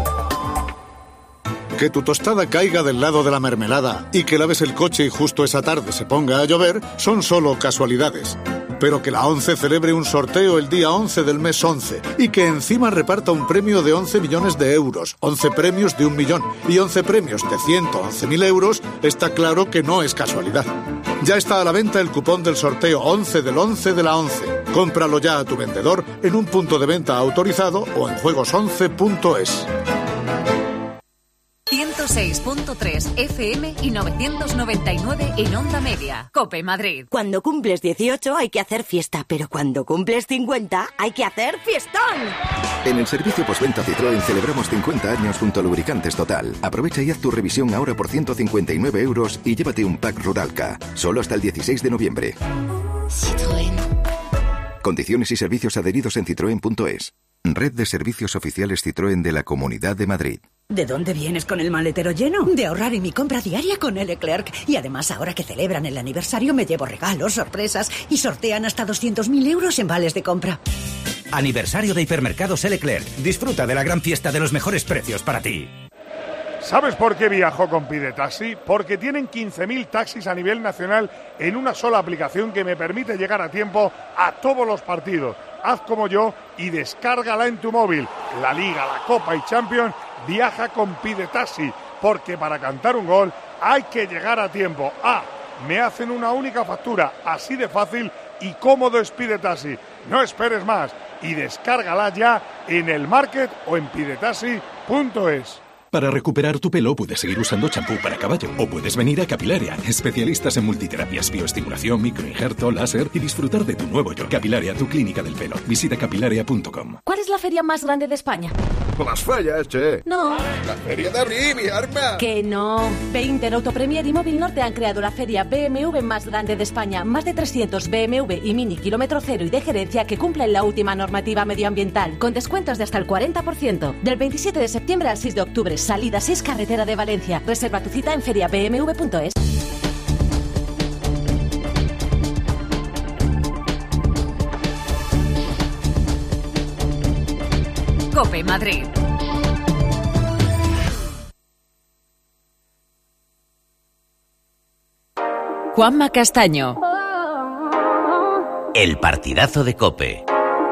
Que tu tostada caiga del lado de la mermelada y que laves el coche y justo esa tarde se ponga a llover son solo casualidades. Pero que la ONCE celebre un sorteo el día 11 del mes 11 y que encima reparta un premio de 11 millones de euros, 11 premios de 1 millón y 11 premios de 111.000 euros, está claro que no es casualidad. Ya está a la venta el cupón del sorteo 11 del 11 de la 11. Cómpralo ya a tu vendedor en un punto de venta autorizado o en juegos11.es. 106.3 FM y 999 en Onda Media. Cope Madrid. Cuando cumples 18 hay que hacer fiesta, pero cuando cumples 50 hay que hacer fiestón. En el servicio postventa Citroën celebramos 50 años junto a Lubricantes Total. Aprovecha y haz tu revisión ahora por 159 euros y llévate un pack Ruralca. Solo hasta el 16 de noviembre. Citroën. Condiciones y servicios adheridos en citroen.es. Red de servicios oficiales Citroën de la Comunidad de Madrid. ¿De dónde vienes con el maletero lleno? De ahorrar en mi compra diaria con el Leclerc. Y además, ahora que celebran el aniversario, me llevo regalos, sorpresas y sortean hasta 200.000 euros en vales de compra. Aniversario de Hipermercados Leclerc. Disfruta de la gran fiesta de los mejores precios para ti. ¿Sabes por qué viajo con Pide Taxi? Porque tienen 15.000 taxis a nivel nacional en una sola aplicación que me permite llegar a tiempo a todos los partidos. Haz como yo y descárgala en tu móvil. La Liga, la Copa y Champions, viaja con Pide Taxi, porque para cantar un gol hay que llegar a tiempo. Me hacen una única factura, así de fácil y cómodo es Pide Taxi. No esperes más y descárgala ya en el Market o en pidetaxi.es. Para recuperar tu pelo puedes seguir usando champú para caballo o puedes venir a Capilaria, especialistas en multiterapias, bioestimulación, microinjerto, láser y disfrutar de tu nuevo yo. Capilaria, tu clínica del pelo. Visita capilaria.com. ¿Cuál es la feria más grande de España? Las fallas, che. No. La feria de abril, mi arma. Que no. 20 en Autopremier y Móvil Norte han creado la feria BMW más grande de España. Más de 300 BMW y Mini kilómetro cero y de gerencia que cumplen la última normativa medioambiental. Con descuentos de hasta el 40%. Del 27 de septiembre al 6 de octubre. Salida 6, carretera de Valencia. Reserva tu cita en feriabmw.es. Cope Madrid. Juanma Castaño. El partidazo de Cope.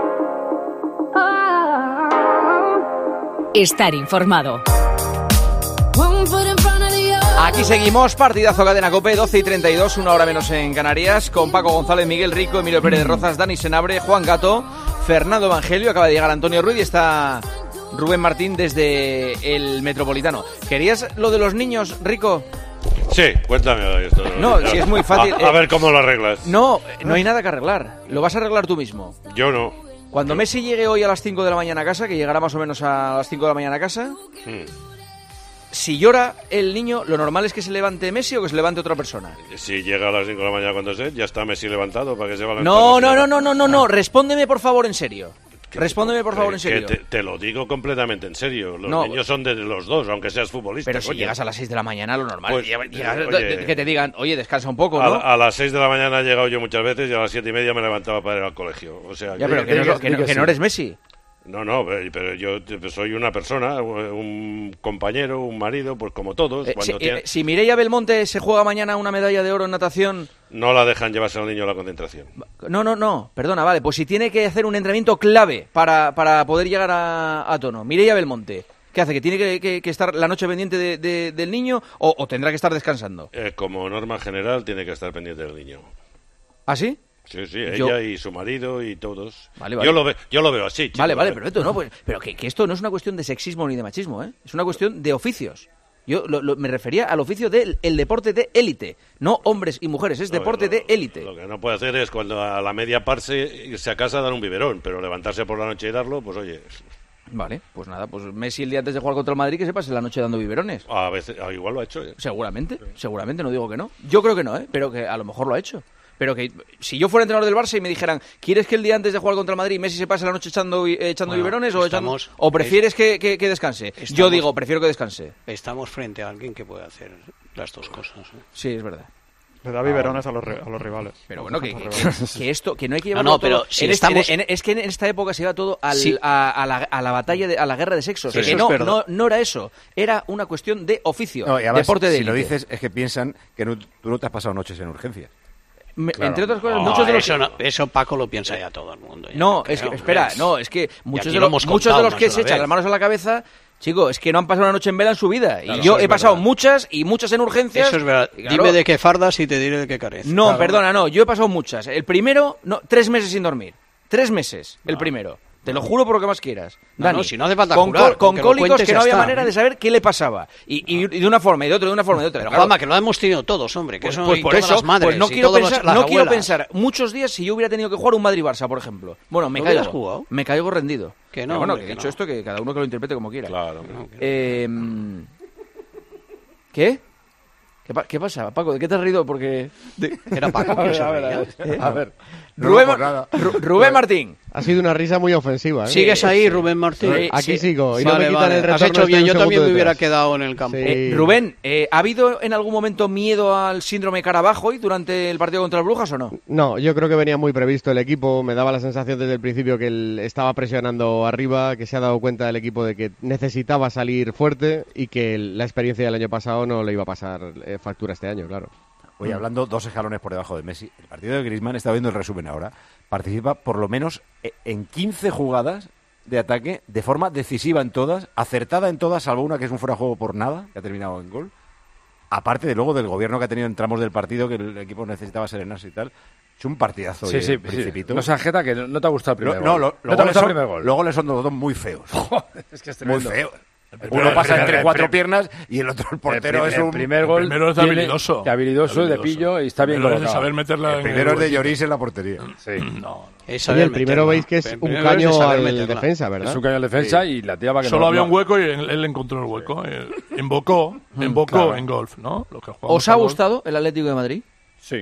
Estar informado. Aquí seguimos, partidazo Cadena Cope, 12:32, una hora menos en Canarias, con Paco González, Miguel Rico, Emilio Pérez de Rozas, Dani Senabre, Juan Gato, Fernando Evangelio, acaba de llegar Antonio Ruiz y está Rubén Martín desde el Metropolitano. ¿Querías lo de los niños, Rico? Sí, cuéntame esto. No, si es muy fácil. A ver cómo lo arreglas. No hay nada que arreglar, lo vas a arreglar tú mismo. Yo no. Cuando Messi llegue hoy a las 5 de la mañana a casa, que llegará más o menos a las 5 de la mañana a casa, si llora el niño, lo normal es que se levante Messi o que se levante otra persona. Si llega a las 5 de la mañana cuando ya está Messi levantado para que se vaya. No, respóndeme por favor en serio. Respóndeme, por favor, en serio. Te lo digo completamente en serio. Los niños son de los dos, aunque seas futbolista. Pero si llegas a las 6 de la mañana, lo normal. Pues, que te digan, oye, descansa un poco, ¿no? A las 6 de la mañana he llegado yo muchas veces y a las 7:30 me levantaba para ir al colegio. O sea, ya, pero que no eres Messi. No, pero yo soy una persona, un compañero, un marido, pues como todos. Si Mireia Belmonte se juega mañana una medalla de oro en natación... No la dejan llevarse al niño a la concentración. No, perdona, vale. Pues si tiene que hacer un entrenamiento clave para poder llegar a tono. Mireia Belmonte, ¿qué hace? ¿Que tiene que estar la noche pendiente del niño o tendrá que estar descansando? Como norma general tiene que estar pendiente del niño. ¿Ah, sí? Sí, ella y su marido y todos. Vale. Yo lo veo así, chico. Vale, perfecto. No, pues, pero que esto no es una cuestión de sexismo ni de machismo, ¿eh? Es una cuestión de oficios. Yo me refería al oficio del deporte de élite, no hombres y mujeres, es deporte de élite. Lo que no puede hacer es cuando a la media parse irse a casa a dar un biberón, pero levantarse por la noche y darlo, pues oye... Vale, pues nada, pues Messi el día antes de jugar contra el Madrid que se pase la noche dando biberones. A veces, igual lo ha hecho. Seguramente, no digo que no. Yo creo que no, pero que a lo mejor lo ha hecho. Pero que si yo fuera entrenador del Barça y me dijeran, ¿quieres que el día antes de jugar contra el Madrid Messi se pase la noche echando biberones o prefieres que descanse? Yo digo, prefiero que descanse. Estamos frente a alguien que puede hacer las dos cosas. Sí, es verdad. Le da biberones a los rivales. Pero bueno, que no hay que llevarlo todo. Pero si es que en esta época se iba todo a la batalla, a la guerra de sexos. Sí, que no era eso. Era una cuestión de oficio, deporte de élite. Si lo dices es que piensan que tú no te has pasado noches en urgencias. Claro. Entre otras cosas, muchos de los eso Paco lo piensa ya todo el mundo. Es que muchos de los que se echan las manos a la cabeza, chico, es que no han pasado una noche en vela en su vida. Claro, y yo he pasado muchas en urgencias. Eso es verdad. Claro. Dime de qué fardas y te diré de qué careces. No, claro. Perdona, yo he pasado muchas. El primero, 3 meses sin dormir. 3 meses, el primero. Te lo juro por lo que más quieras. Dani, si no hace falta jurar, con cólicos que no había manera de saber qué le pasaba. Y de una forma y de otra, Pero Juanma, que lo hemos tenido todos, hombre. Que pues por eso, las madres, no quiero pensar muchos días si yo hubiera tenido que jugar un Madrid-Barça, por ejemplo. Bueno, me caigo rendido. Que no, bueno, que he dicho esto, que cada uno que lo interprete como quiera. Claro. ¿Qué? ¿Qué pasa, Paco? ¿De qué te has rido? Porque... Era Paco que se reía. A ver. Rubén Martín. Ha sido una risa muy ofensiva, ¿eh? ¿Sigues ahí, Rubén Martín? Aquí sigo. Y no me quitan el retorno. Has hecho bien, yo también me hubiera quedado en el campo. Sí. Rubén, ¿ha habido en algún momento miedo al síndrome Carabajo hoy durante el partido contra el Brujas o no? No, yo creo que venía muy previsto el equipo. Me daba la sensación desde el principio que él estaba presionando arriba, que se ha dado cuenta el equipo de que necesitaba salir fuerte y que la experiencia del año pasado no le iba a pasar factura este año, claro. Oye, hablando 2 escalones por debajo de Messi, el partido de Griezmann, está viendo el resumen ahora, participa por lo menos en 15 jugadas de ataque, de forma decisiva en todas, acertada en todas, salvo una que es un fuera de juego por nada, que ha terminado en gol. Aparte de luego del gobierno que ha tenido en tramos del partido, que el equipo necesitaba serenarse y tal. Es un partidazo. Sí, Principito. No se ajeta que no te ha gustado el primer gol. No te ha gustado el primer gol. Luego le son los dos muy feos. Es que es tremendo. Muy feo. Uno pasa entre 4 piernas y el otro, el portero, es un... El primer gol el primero es habilidoso. Habilidoso, de pillo, y está bien colocado. Es saber meterla el primero es de Lloris en la portería. Sí. Y el primero veis que es un caño al defensa, ¿verdad? Es un caño al defensa y la tía va que solo había un hueco y él encontró el hueco. Invocó claro. En golf, ¿no? Lo que ¿Os ha gustado el Atlético de Madrid? Sí.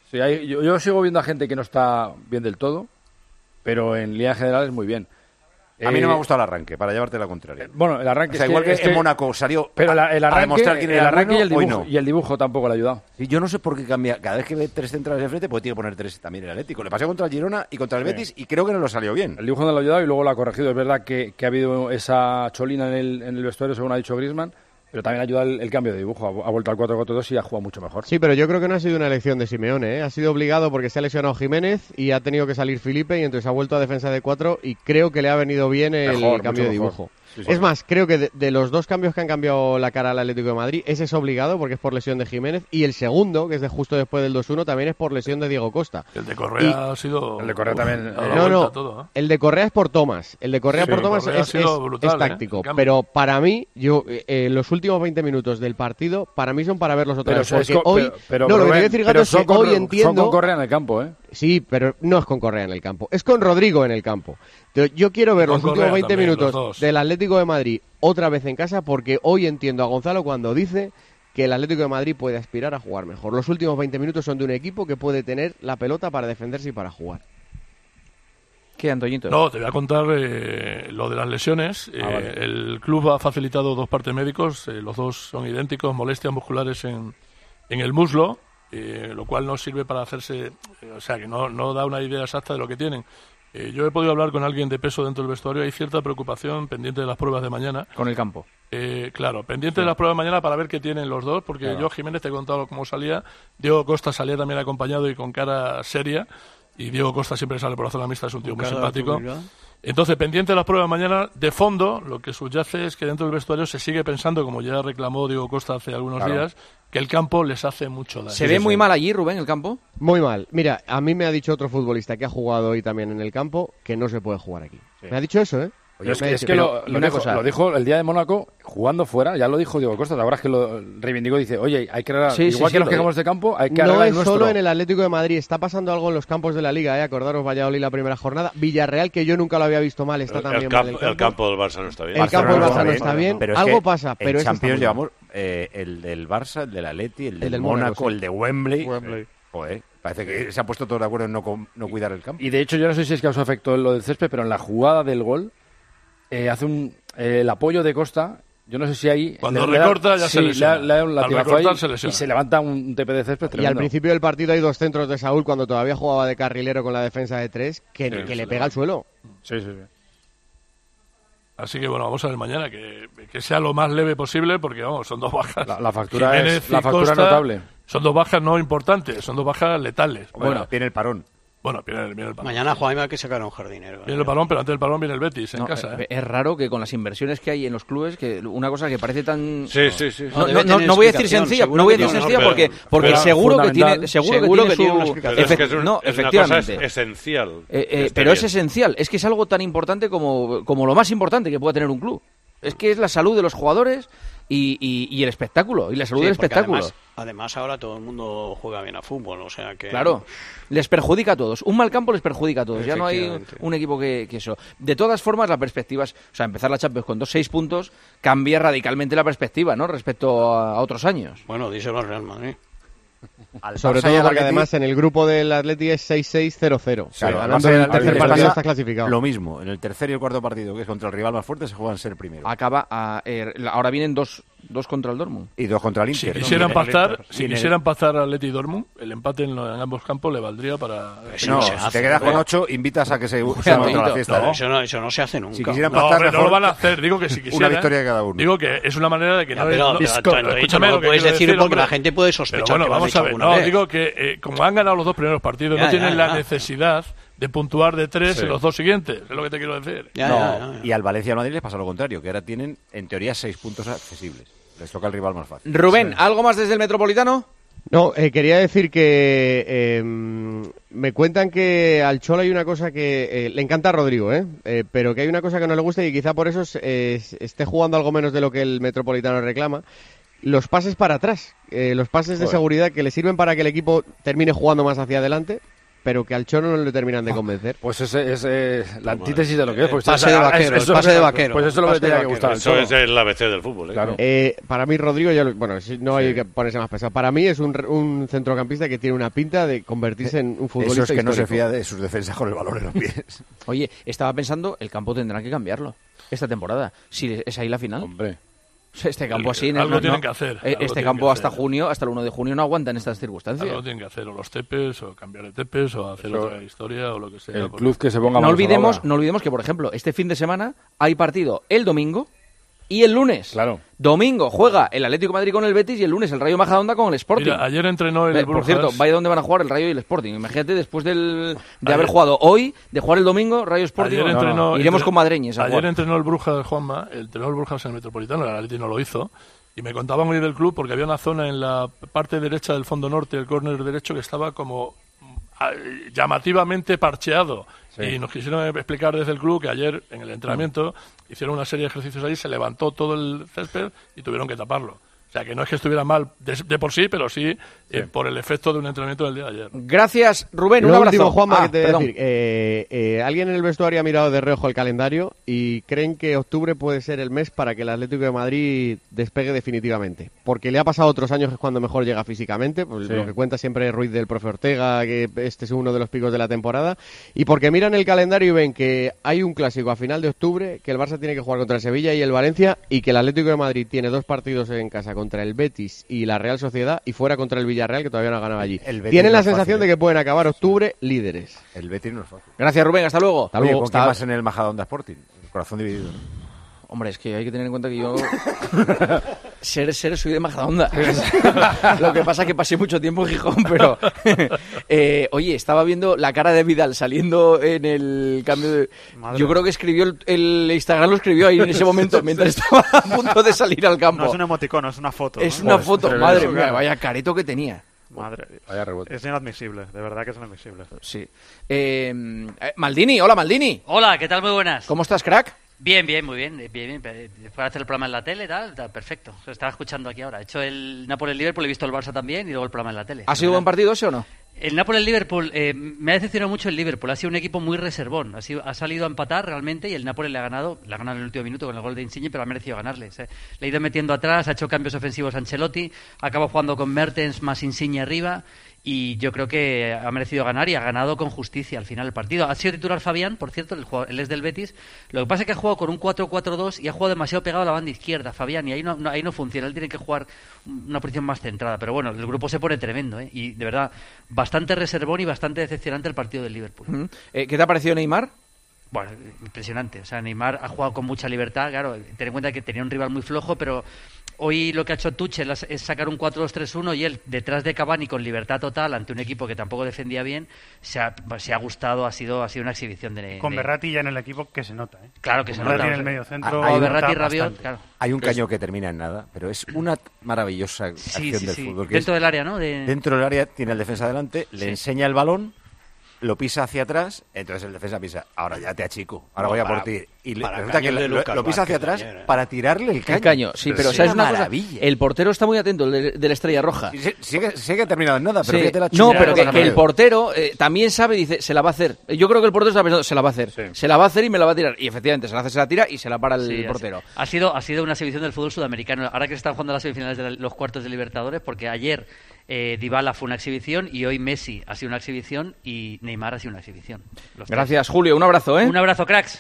Yo sigo viendo a gente que no está bien del todo, pero en línea general es muy bien. A mí no me ha gustado el arranque, para llevarte la contraria. Bueno, el arranque igual que en Mónaco salió pero el arranque, a demostrar quién era arranque bueno, y el dibujo tampoco le ha ayudado. Y yo no sé por qué cambia. Cada vez que ve 3 centrales de frente, pues tiene que poner 3 también el Atlético. Le pasó contra el Girona y contra el Betis y creo que no lo salió bien. El dibujo no lo ha ayudado y luego lo ha corregido. Es verdad que ha habido esa cholina en el vestuario, según ha dicho Griezmann, pero también ayuda el cambio de dibujo. Ha vuelto al 4-4-2 y ha jugado mucho mejor. Sí, pero yo creo que no ha sido una elección de Simeone, ¿eh? Ha sido obligado porque se ha lesionado Jiménez y ha tenido que salir Felipe y entonces ha vuelto a defensa de 4 y creo que le ha venido bien el cambio de dibujo. Sí. Es más, creo que de los 2 cambios que han cambiado la cara al Atlético de Madrid, ese es obligado porque es por lesión de Jiménez y el segundo, que es de justo después del 2-1, también es por lesión de Diego Costa. El de Correa ha sido... El de Correa también... No, todo, ¿eh? El de Correa es por Thomas. El de Correa por Thomas es brutal, táctico. Pero para mí, los últimos 20 minutos del partido, para mí son para verlos otra vez. Porque hoy... Pero lo que quiero decir, Gato, es que hoy entiendo... Son con Correa en el campo, ¿eh? Sí, pero no es con Correa en el campo. Es con Rodrigo en el campo. Yo quiero ver los últimos 20 minutos del Atlético de Madrid otra vez en casa porque hoy entiendo a Gonzalo cuando dice que el Atlético de Madrid puede aspirar a jugar mejor. Los últimos 20 minutos son de un equipo que puede tener la pelota para defenderse y para jugar. ¿Qué, Antoñito? No, te voy a contar lo de las lesiones. Vale. El club ha facilitado 2 partes médicos, los 2 son idénticos, molestias musculares en el muslo, lo cual no sirve para hacerse, o sea, que no da una idea exacta de lo que tienen. Yo he podido hablar con alguien de peso dentro del vestuario, hay cierta preocupación pendiente de las pruebas de mañana. Con el campo. Claro, pendiente de las pruebas de mañana para ver qué tienen los dos, porque Claro. yo, Jiménez, te he contado cómo salía, Diego Costa salía también acompañado y con cara seria, y Diego Costa siempre sale por la zona mixta, es un tío muy simpático. Entonces, pendiente de las pruebas de mañana, de fondo, lo que subyace es que dentro del vestuario se sigue pensando, como ya reclamó Diego Costa hace algunos días, que el campo les hace mucho daño. ¿Se ve muy mal allí, Rubén, el campo? Muy mal. Mira, a mí me ha dicho otro futbolista que ha jugado hoy también en el campo que no se puede jugar aquí. Me ha dicho eso, ¿eh? Oye, es que lo dijo el día de Mónaco jugando fuera, ya lo dijo Diego Costa, la verdad es que lo reivindicó, dice, oye, hay que arreglar, igual que nos quejamos de campo, hay que arreglar no el es nuestro. solo en el Atlético de Madrid, está pasando algo en los campos de la Liga, acordaros Valladolid la primera jornada, Villarreal, que yo nunca lo había visto mal, está también mal el campo del Barça no está bien. El campo del Barça no está bien, pero algo pasa, pero en Champions llevamos el del Barça, el del Atleti, el del Mónaco, sí. el de Wembley. Joder, parece que se ha puesto todos de acuerdo en no cuidar el campo. Y de hecho yo no sé si es que os afectó lo del césped, pero en la jugada del gol hace el apoyo de Costa, yo no sé si ahí... Cuando recorta ya se lesiona. le da un latigazo recortar ahí se lesiona. y se levanta un TP de césped tremendo. Y al principio del partido hay 2 centros de Saúl cuando todavía jugaba de carrilero con la defensa de 3 que le pega al suelo. Sí. Así que bueno, vamos a ver mañana que sea lo más leve posible, porque vamos, son 2 bajas. La factura Jiménez es la y factura Costa, notable. Son 2 bajas no importantes, son 2 bajas letales. Bueno, viene el parón. Bueno, viene el parón. Mañana Juanma hay que sacar a un jardinero. Viene el parón, pero antes del parón viene el Betis en casa. Es raro que con las inversiones que hay en los clubes, que una cosa que parece tan... Sí. No voy a decir sencilla, porque seguro que tiene su... una explicación. No, efectivamente. Una cosa esencial. Pero es esencial, es que es algo tan importante como lo más importante que pueda tener un club. Es que es la salud de los jugadores y el espectáculo, y la salud del espectáculo. Además, ahora todo el mundo juega bien a fútbol, o sea que... Claro, les perjudica a todos. Un mal campo les perjudica a todos. Ya no hay un equipo que eso. De todas formas, la perspectiva es... O sea, empezar la Champions con 6 puntos cambia radicalmente la perspectiva, ¿no? Respecto a otros años. Bueno, díselo al Real Madrid. Sobre todo porque además en el grupo del Atleti es 6-6-0-0. Claro, ganando el tercer partido está clasificado. Lo mismo, en el tercer y el cuarto partido, que es contra el rival más fuerte, se juegan ser primero. Ahora vienen dos contra el Dortmund. Y 2 contra el Inter. Si quisieran pasar Atleti y Dortmund, el empate en ambos campos le valdría para... No, si te quedas con 8, invitas a que se sumen a la fiesta. No, eso no se hace nunca. Si quisieran pasar, no lo van a hacer. Digo que si quisieran... Una victoria de cada uno. Digo que es una manera de que no lo puedes decir porque la gente puede sospechar que lo has dicho alguna vez. Digo que como han ganado los 2 primeros partidos, no tienen la necesidad de puntuar de 3 en los 2 siguientes. Es lo que te quiero decir. Y al Valencia y al Madrid les pasa lo contrario, que ahora tienen, en teoría, 6 puntos accesibles. Les toca el rival más fácil. Rubén, ¿algo más desde el Metropolitano? No, quería decir que me cuentan que al Cholo hay una cosa que le encanta a Rodrigo, pero que hay una cosa que no le gusta y quizá por eso esté jugando algo menos de lo que el Metropolitano reclama. Los pases para atrás, los pases de seguridad que le sirven para que el equipo termine jugando más hacia adelante, pero que al Cholo no le terminan de convencer. Pues es la antítesis de lo que es. Pues pase de vaquero, pase de vaquero. Pues eso es lo que tenía que gustar. Eso es el ABC del fútbol. Claro. Para mí Rodrigo, no hay que ponerse más pesado. Para mí es un centrocampista que tiene una pinta de convertirse en un futbolista Eso es que histórico. no se fía de sus defensas con el balón en los pies. Oye, estaba pensando, el campo tendrán que cambiarlo esta temporada. Si es ahí la final. Hombre. Este campo así... Algo tienen que hacer. Este campo hasta junio, hasta el 1 de junio, no aguanta en estas circunstancias. Algo tienen que hacer, o los tepes, o cambiar de tepes, o hacer otra historia, o lo que sea. El club que se ponga no olvidemos que, por ejemplo, este fin de semana hay partido el domingo y el lunes. Claro. Domingo juega el Atlético de Madrid con el Betis y el lunes el Rayo Majadahonda con el Sporting. Mira, ayer entrenó el Por cierto, vaya donde van a jugar el Rayo y el Sporting. Imagínate, después de haber jugado hoy, de jugar el domingo, Rayo Sporting. Iremos con Madreñes. Ayer entrenó el Brujas Juanma, entrenó el Brujas en el Metropolitano, el Atlético no lo hizo. Y me contaban hoy del club porque había una zona en la parte derecha del fondo norte, el córner derecho, que estaba como llamativamente parcheado. Sí. Y nos quisieron explicar desde el club que ayer en el entrenamiento hicieron una serie de ejercicios ahí, se levantó todo el césped y tuvieron que taparlo. O sea, que no es que estuviera mal de por sí, pero sí por el efecto de un entrenamiento del día de ayer. Gracias, Rubén. Un abrazo. Último, Juanma, que te voy a decir. Alguien en el vestuario ha mirado de reojo el calendario y creen que octubre puede ser el mes para que el Atlético de Madrid despegue definitivamente. Porque le ha pasado otros años que es cuando mejor llega físicamente. Pues lo que cuenta siempre Ruiz del profe Ortega, que este es uno de los picos de la temporada. Y porque miran el calendario y ven que hay un clásico a final de octubre, que el Barça tiene que jugar contra el Sevilla y el Valencia, y que el Atlético de Madrid tiene 2 partidos en casa contra el Betis y la Real Sociedad, y fuera contra el Villarreal, que todavía no ha ganado allí. Tienen la sensación de que pueden acabar octubre líderes. El Betis no es fácil. Gracias, Rubén. Hasta luego. Hasta luego. ¿Con quién más en el Majadahonda Sporting? El corazón dividido, ¿no? Hombre, es que hay que tener en cuenta que yo soy de Majadahonda. Lo que pasa es que pasé mucho tiempo en Gijón, pero oye, estaba viendo la cara de Vidal saliendo en el cambio de... Yo creo que escribió el Instagram, lo escribió ahí en ese momento mientras estaba a punto de salir al campo. No es un emoticono, es una foto. Es una foto, madre mía, vaya careto que tenía. Madre, es inadmisible, de verdad que es inadmisible. Sí. Maldini, hola Maldini. Hola, ¿qué tal? Muy buenas. ¿Cómo estás, crack? Bien, muy bien. Después de hacer el programa en la tele, tal, perfecto. Lo estaba escuchando aquí ahora. He hecho el Napoli-Liverpool, he visto el Barça también y luego el programa en la tele. ¿Ha sido buen partido ese o no? El Napoli-Liverpool, me ha decepcionado mucho el Liverpool. Ha sido un equipo muy reservón. Ha salido a empatar realmente y el Napoli le ha ganado en el último minuto con el gol de Insigne, pero ha merecido ganarles. Le ha ido metiendo atrás, ha hecho cambios ofensivos a Ancelotti, acaba jugando con Mertens más Insigne arriba. Y yo creo que ha merecido ganar y ha ganado con justicia al final el partido. Ha sido titular Fabián, por cierto, él es del Betis. Lo que pasa es que ha jugado con un 4-4-2 y ha jugado demasiado pegado a la banda izquierda, Fabián, y ahí no funciona. Él tiene que jugar una posición más centrada. Pero bueno, el grupo se pone tremendo, ¿eh? Y de verdad, bastante reservón y bastante decepcionante el partido del Liverpool. ¿Qué te ha parecido Neymar? Bueno, impresionante. O sea, Neymar ha jugado con mucha libertad. Claro, ten en cuenta que tenía un rival muy flojo, pero hoy lo que ha hecho Tuchel es sacar un 4-2-3-1 y él, detrás de Cavani, con libertad total ante un equipo que tampoco defendía bien, se ha gustado, ha sido una exhibición de... Con Verratti ya en el equipo que se nota, ¿eh? Claro que se nota. En el medio centro. Verratti y Rabiot, claro. Hay un caño que termina en nada, pero es una maravillosa acción del fútbol. Dentro del área, ¿no? Dentro del área tiene el defensa delante, le enseña el balón, lo pisa hacia atrás, entonces el defensa pisa, ahora ya te achico, ahora voy a por ti. Y resulta que lo pisa hacia atrás para tirarle el caño. Sí, pero ¿sabes una cosa? El portero está muy atento, el de la Estrella Roja. Sí que ha terminado en nada, pero fíjate la no, pero que el portero también sabe, dice, se la va a hacer. Yo creo que el portero está pensando, se la va a hacer. Sí. Se la va a hacer y me la va a tirar. Y efectivamente, se la hace, se la tira y se la para el portero. Ha sido una exhibición del fútbol sudamericano. Ahora que se están jugando las semifinales de los cuartos de Libertadores, porque ayer Dybala fue una exhibición y hoy Messi ha sido una exhibición y Neymar ha sido una exhibición. Gracias, Julio. Un abrazo, ¿eh? Un abrazo, cracks.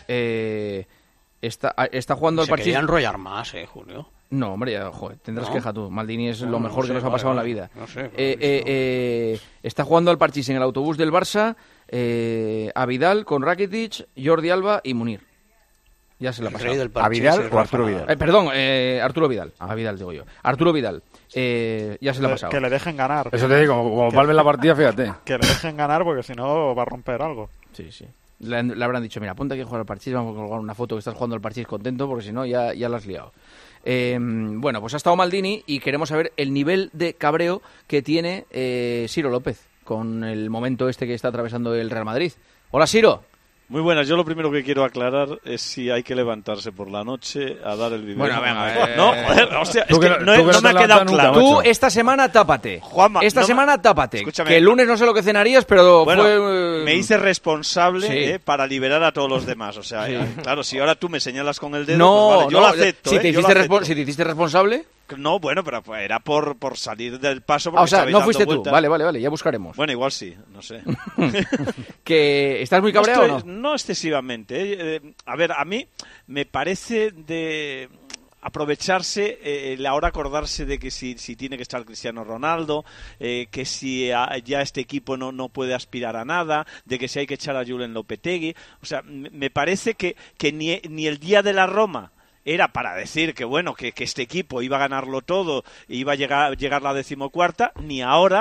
Está jugando el partido. Se quería enrollar más, Julio. No, hombre, ya, joder, tendrás queja tú. Maldini es lo mejor que nos ha pasado en la vida. No sé. Está jugando al parchís en el autobús del Barça a Vidal con Rakitic, Jordi Alba y Munir. Ya se la ha pasado. ¿A Vidal o Arturo Vidal? Perdón, Arturo Vidal. A Vidal digo yo. Arturo Vidal. Ya se la ha pasado. Que le dejen ganar. Eso te digo, como palme la partida, fíjate. Que le dejen ganar porque si no va a romper algo. Sí. Le habrán dicho, mira, ponte aquí a jugar al parchís, vamos a colgar una foto que estás jugando al parchís contento porque si no ya la has liado. Bueno, pues ha estado Maldini y queremos saber el nivel de cabreo que tiene Ciro López con el momento este que está atravesando el Real Madrid. Hola, Ciro. Muy buenas, yo lo primero que quiero aclarar es si hay que levantarse por la noche a dar el video. Bueno, venga, no, joder, o sea, es que no me ha quedado claro. Tú esta semana tápate. Juanma, semana tápate. Escúchame, que el lunes no sé lo que cenarías, pero bueno, fue... me hice responsable para liberar a todos los demás. O sea, claro, si ahora tú me señalas con el dedo, pues vale, yo lo acepto. Si te hiciste responsable... No, bueno, pero era por salir del paso. O sea, no fuiste tú. Vale, ya buscaremos. Bueno, igual sí, no sé. ¿Que estás muy cabreado o no? No excesivamente. A ver, a mí me parece de aprovecharse, ahora acordarse de que si tiene que estar Cristiano Ronaldo, que si ya este equipo no puede aspirar a nada, de que si hay que echar a Julen Lopetegui. O sea, me parece que ni el día de la Roma era para decir que bueno, que este equipo iba a ganarlo todo e iba a llegar la 14ª, ni ahora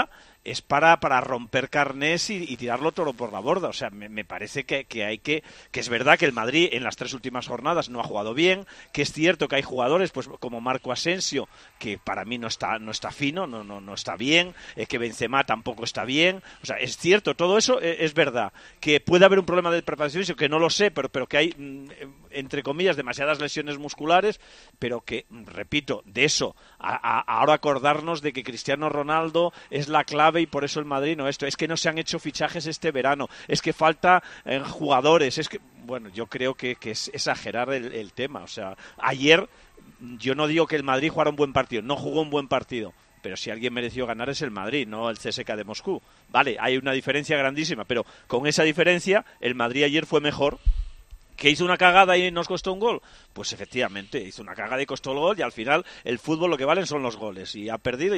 es para romper carnés y tirarlo todo por la borda. O sea, me parece que es verdad que el Madrid en las 3 últimas jornadas no ha jugado bien, que es cierto que hay jugadores pues como Marco Asensio, que para mí no está fino, no está bien, que Benzema tampoco está bien. O sea, es cierto, todo eso es verdad. Que puede haber un problema de preparación física, que no lo sé, pero que hay, entre comillas, demasiadas lesiones musculares, pero que, repito, de eso, ahora acordarnos de que Cristiano Ronaldo es la clave y por eso el Madrid no esto. Es que no se han hecho fichajes este verano, es que falta jugadores, es que, bueno, yo creo que es exagerar el tema. O sea, ayer, yo no digo que el Madrid jugara un buen partido, no jugó un buen partido, pero si alguien mereció ganar es el Madrid, no el CSKA de Moscú. Vale, hay una diferencia grandísima, pero con esa diferencia el Madrid ayer fue mejor. ¿Que hizo una cagada y nos costó un gol? Pues efectivamente, hizo una cagada y costó el gol, y al final el fútbol lo que valen son los goles, y ha perdido.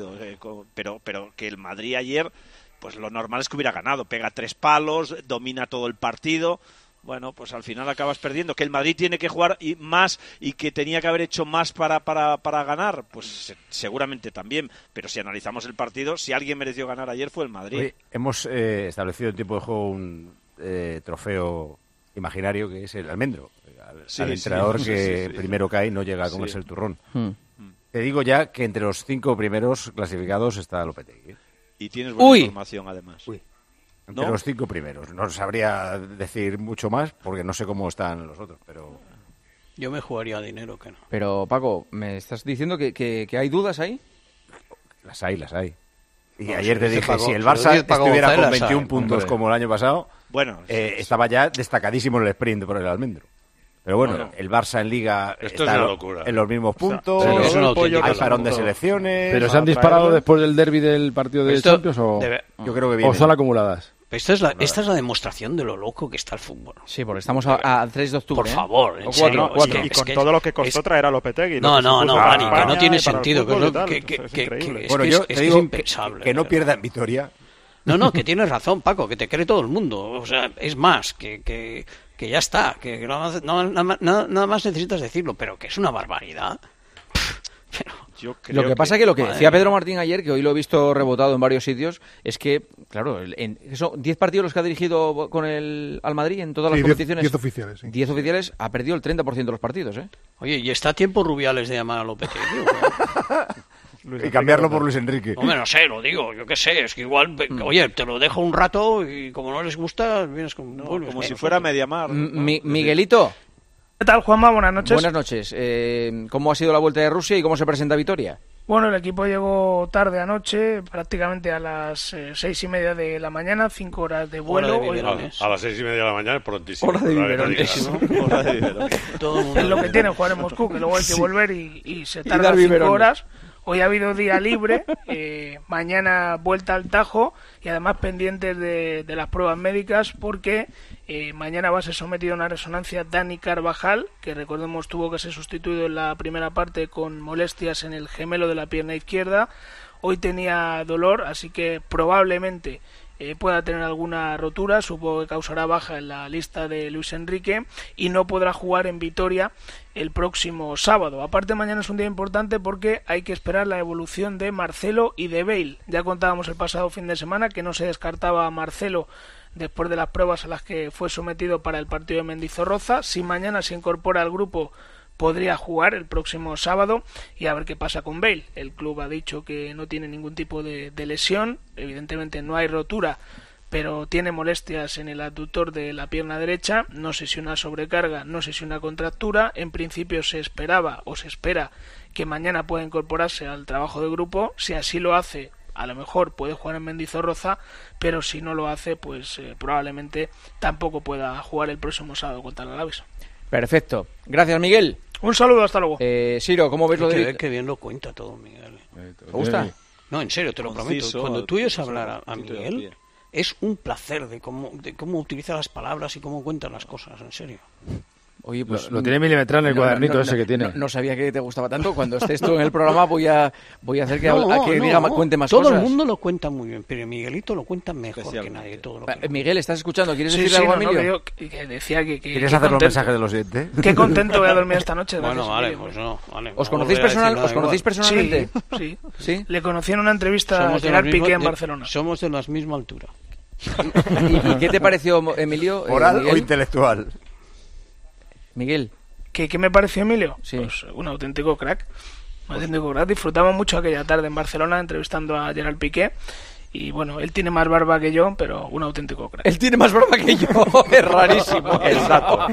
Pero que el Madrid ayer, pues lo normal es que hubiera ganado, pega 3 palos, domina todo el partido. Bueno, pues al final acabas perdiendo. Que el Madrid tiene que jugar más y que tenía que haber hecho más para ganar, pues seguramente también. Pero si analizamos el partido, si alguien mereció ganar ayer fue el Madrid. Oye, hemos establecido en tiempo de juego un trofeo imaginario que es el almendro. Al entrenador que primero cae no llega a comerse el turrón. Te digo ya que entre los 5 primeros clasificados está Lopetegui. Y tienes buena información, además. Entre los 5 primeros. No sabría decir mucho más porque no sé cómo están los otros, pero... Yo me jugaría dinero que no. Pero, Paco, ¿me estás diciendo que hay dudas ahí? Las hay. Y ayer te dije, si el Barça estuviera con 21 puntos como el año pasado, estaba ya destacadísimo en el sprint por el almendro. Pero bueno, el Barça en Liga está en los mismos puntos, hay parón de selecciones... ¿Pero se han disparado después del derbi del partido de Champions yo creo que viene. ¿O son acumuladas? Esta es la demostración de lo loco que está el fútbol. Sí, porque estamos a 3 de octubre. Por favor, en serio. Y con todo lo que costó traer a Lopetegui. No, Dani, que no tiene sentido. Bueno, yo te digo impensable. Que no pierda en Vitoria. No, que tienes razón, Paco, que te cree todo el mundo. O sea, es más, que ya está, que nada más necesitas decirlo, pero que es una barbaridad. Lo que pasa que lo que decía Pedro Martín ayer, que hoy lo he visto rebotado en varios sitios, es que, claro, son 10 partidos los que ha dirigido con al Madrid en todas las competiciones. 10 oficiales, sí. 10 oficiales, ha perdido el 30% de los partidos, ¿eh? Oye, ¿y está a tiempo Rubiales de llamar a Lopetegui? Y cambiarlo por Luis Enrique. Hombre, no sé, lo digo, yo qué sé, es que igual, oye, te lo dejo un rato y como no les gusta, vienes con... como si fuera Mediamar. Miguelito. ¿Qué tal, Juanma? Buenas noches. Buenas noches. ¿Cómo ha sido la vuelta de Rusia y cómo se presenta Vitoria? Bueno, el equipo llegó tarde anoche, prácticamente a las 6:30 de la mañana, 5 horas de vuelo. A las 6:30 de la mañana es prontísimo. Hora de biberón. Es lo que tiene jugar en Moscú, que luego hay que volver y se tarda 5 horas. Hoy ha habido día libre, mañana vuelta al Tajo y además pendientes de las pruebas médicas porque mañana va a ser sometido a una resonancia Dani Carvajal, que recordemos tuvo que ser sustituido en la primera parte con molestias en el gemelo de la pierna izquierda. Hoy tenía dolor, así que probablemente pueda tener alguna rotura, supongo que causará baja en la lista de Luis Enrique y no podrá jugar en Vitoria el próximo sábado. Aparte, mañana es un día importante porque hay que esperar la evolución de Marcelo y de Bale. Ya contábamos el pasado fin de semana que no se descartaba a Marcelo después de las pruebas a las que fue sometido para el partido de Mendizorroza. Si mañana se incorpora al grupo, podría jugar el próximo sábado y a ver qué pasa con Bale. El club ha dicho que no tiene ningún tipo de lesión, evidentemente no hay rotura, pero tiene molestias en el aductor de la pierna derecha, no sé si una sobrecarga, no sé si una contractura. En principio se esperaba o se espera que mañana pueda incorporarse al trabajo de grupo. Si así lo hace, a lo mejor puede jugar en Mendizorroza, pero si no lo hace, pues probablemente tampoco pueda jugar el próximo sábado contra el Alavés. Perfecto. Gracias, Miguel. Un saludo, hasta luego. Ciro, ¿cómo ves lo de...? Qué bien lo cuenta todo, Miguel. ¿Te gusta? No, en serio, te lo prometo. Cuando tú oyes hablar a Miguel, es un placer de cómo utiliza las palabras y cómo cuenta las cosas, en serio. Oye, pues lo tiene milimetrado en el cuadernito ese que tiene. No sabía que te gustaba tanto. Cuando estés tú en el programa voy a hacer que cuente más todo cosas. Todo el mundo lo cuenta muy bien, pero Miguelito lo cuenta mejor que nadie. Miguel, ¿estás escuchando? ¿Quieres decirle algo a Emilio? Que decía que ¿Quieres hacer los mensajes de los oyentes? Qué contento voy a dormir esta noche. Bueno, vale, pues no. Vale, ¿Os conocéis personalmente? Sí. Le conocí en una entrevista a Gerard Piqué en Barcelona. Somos de la misma altura. ¿Y qué te pareció, Emilio? ¿Oral o intelectual? Miguel. ¿Qué me pareció Emilio? Sí. Pues un auténtico crack. Disfrutamos mucho aquella tarde en Barcelona entrevistando a Gerard Piqué. Y bueno, él tiene más barba que yo, pero un auténtico crack. Él tiene más barba que yo, es rarísimo. Exacto.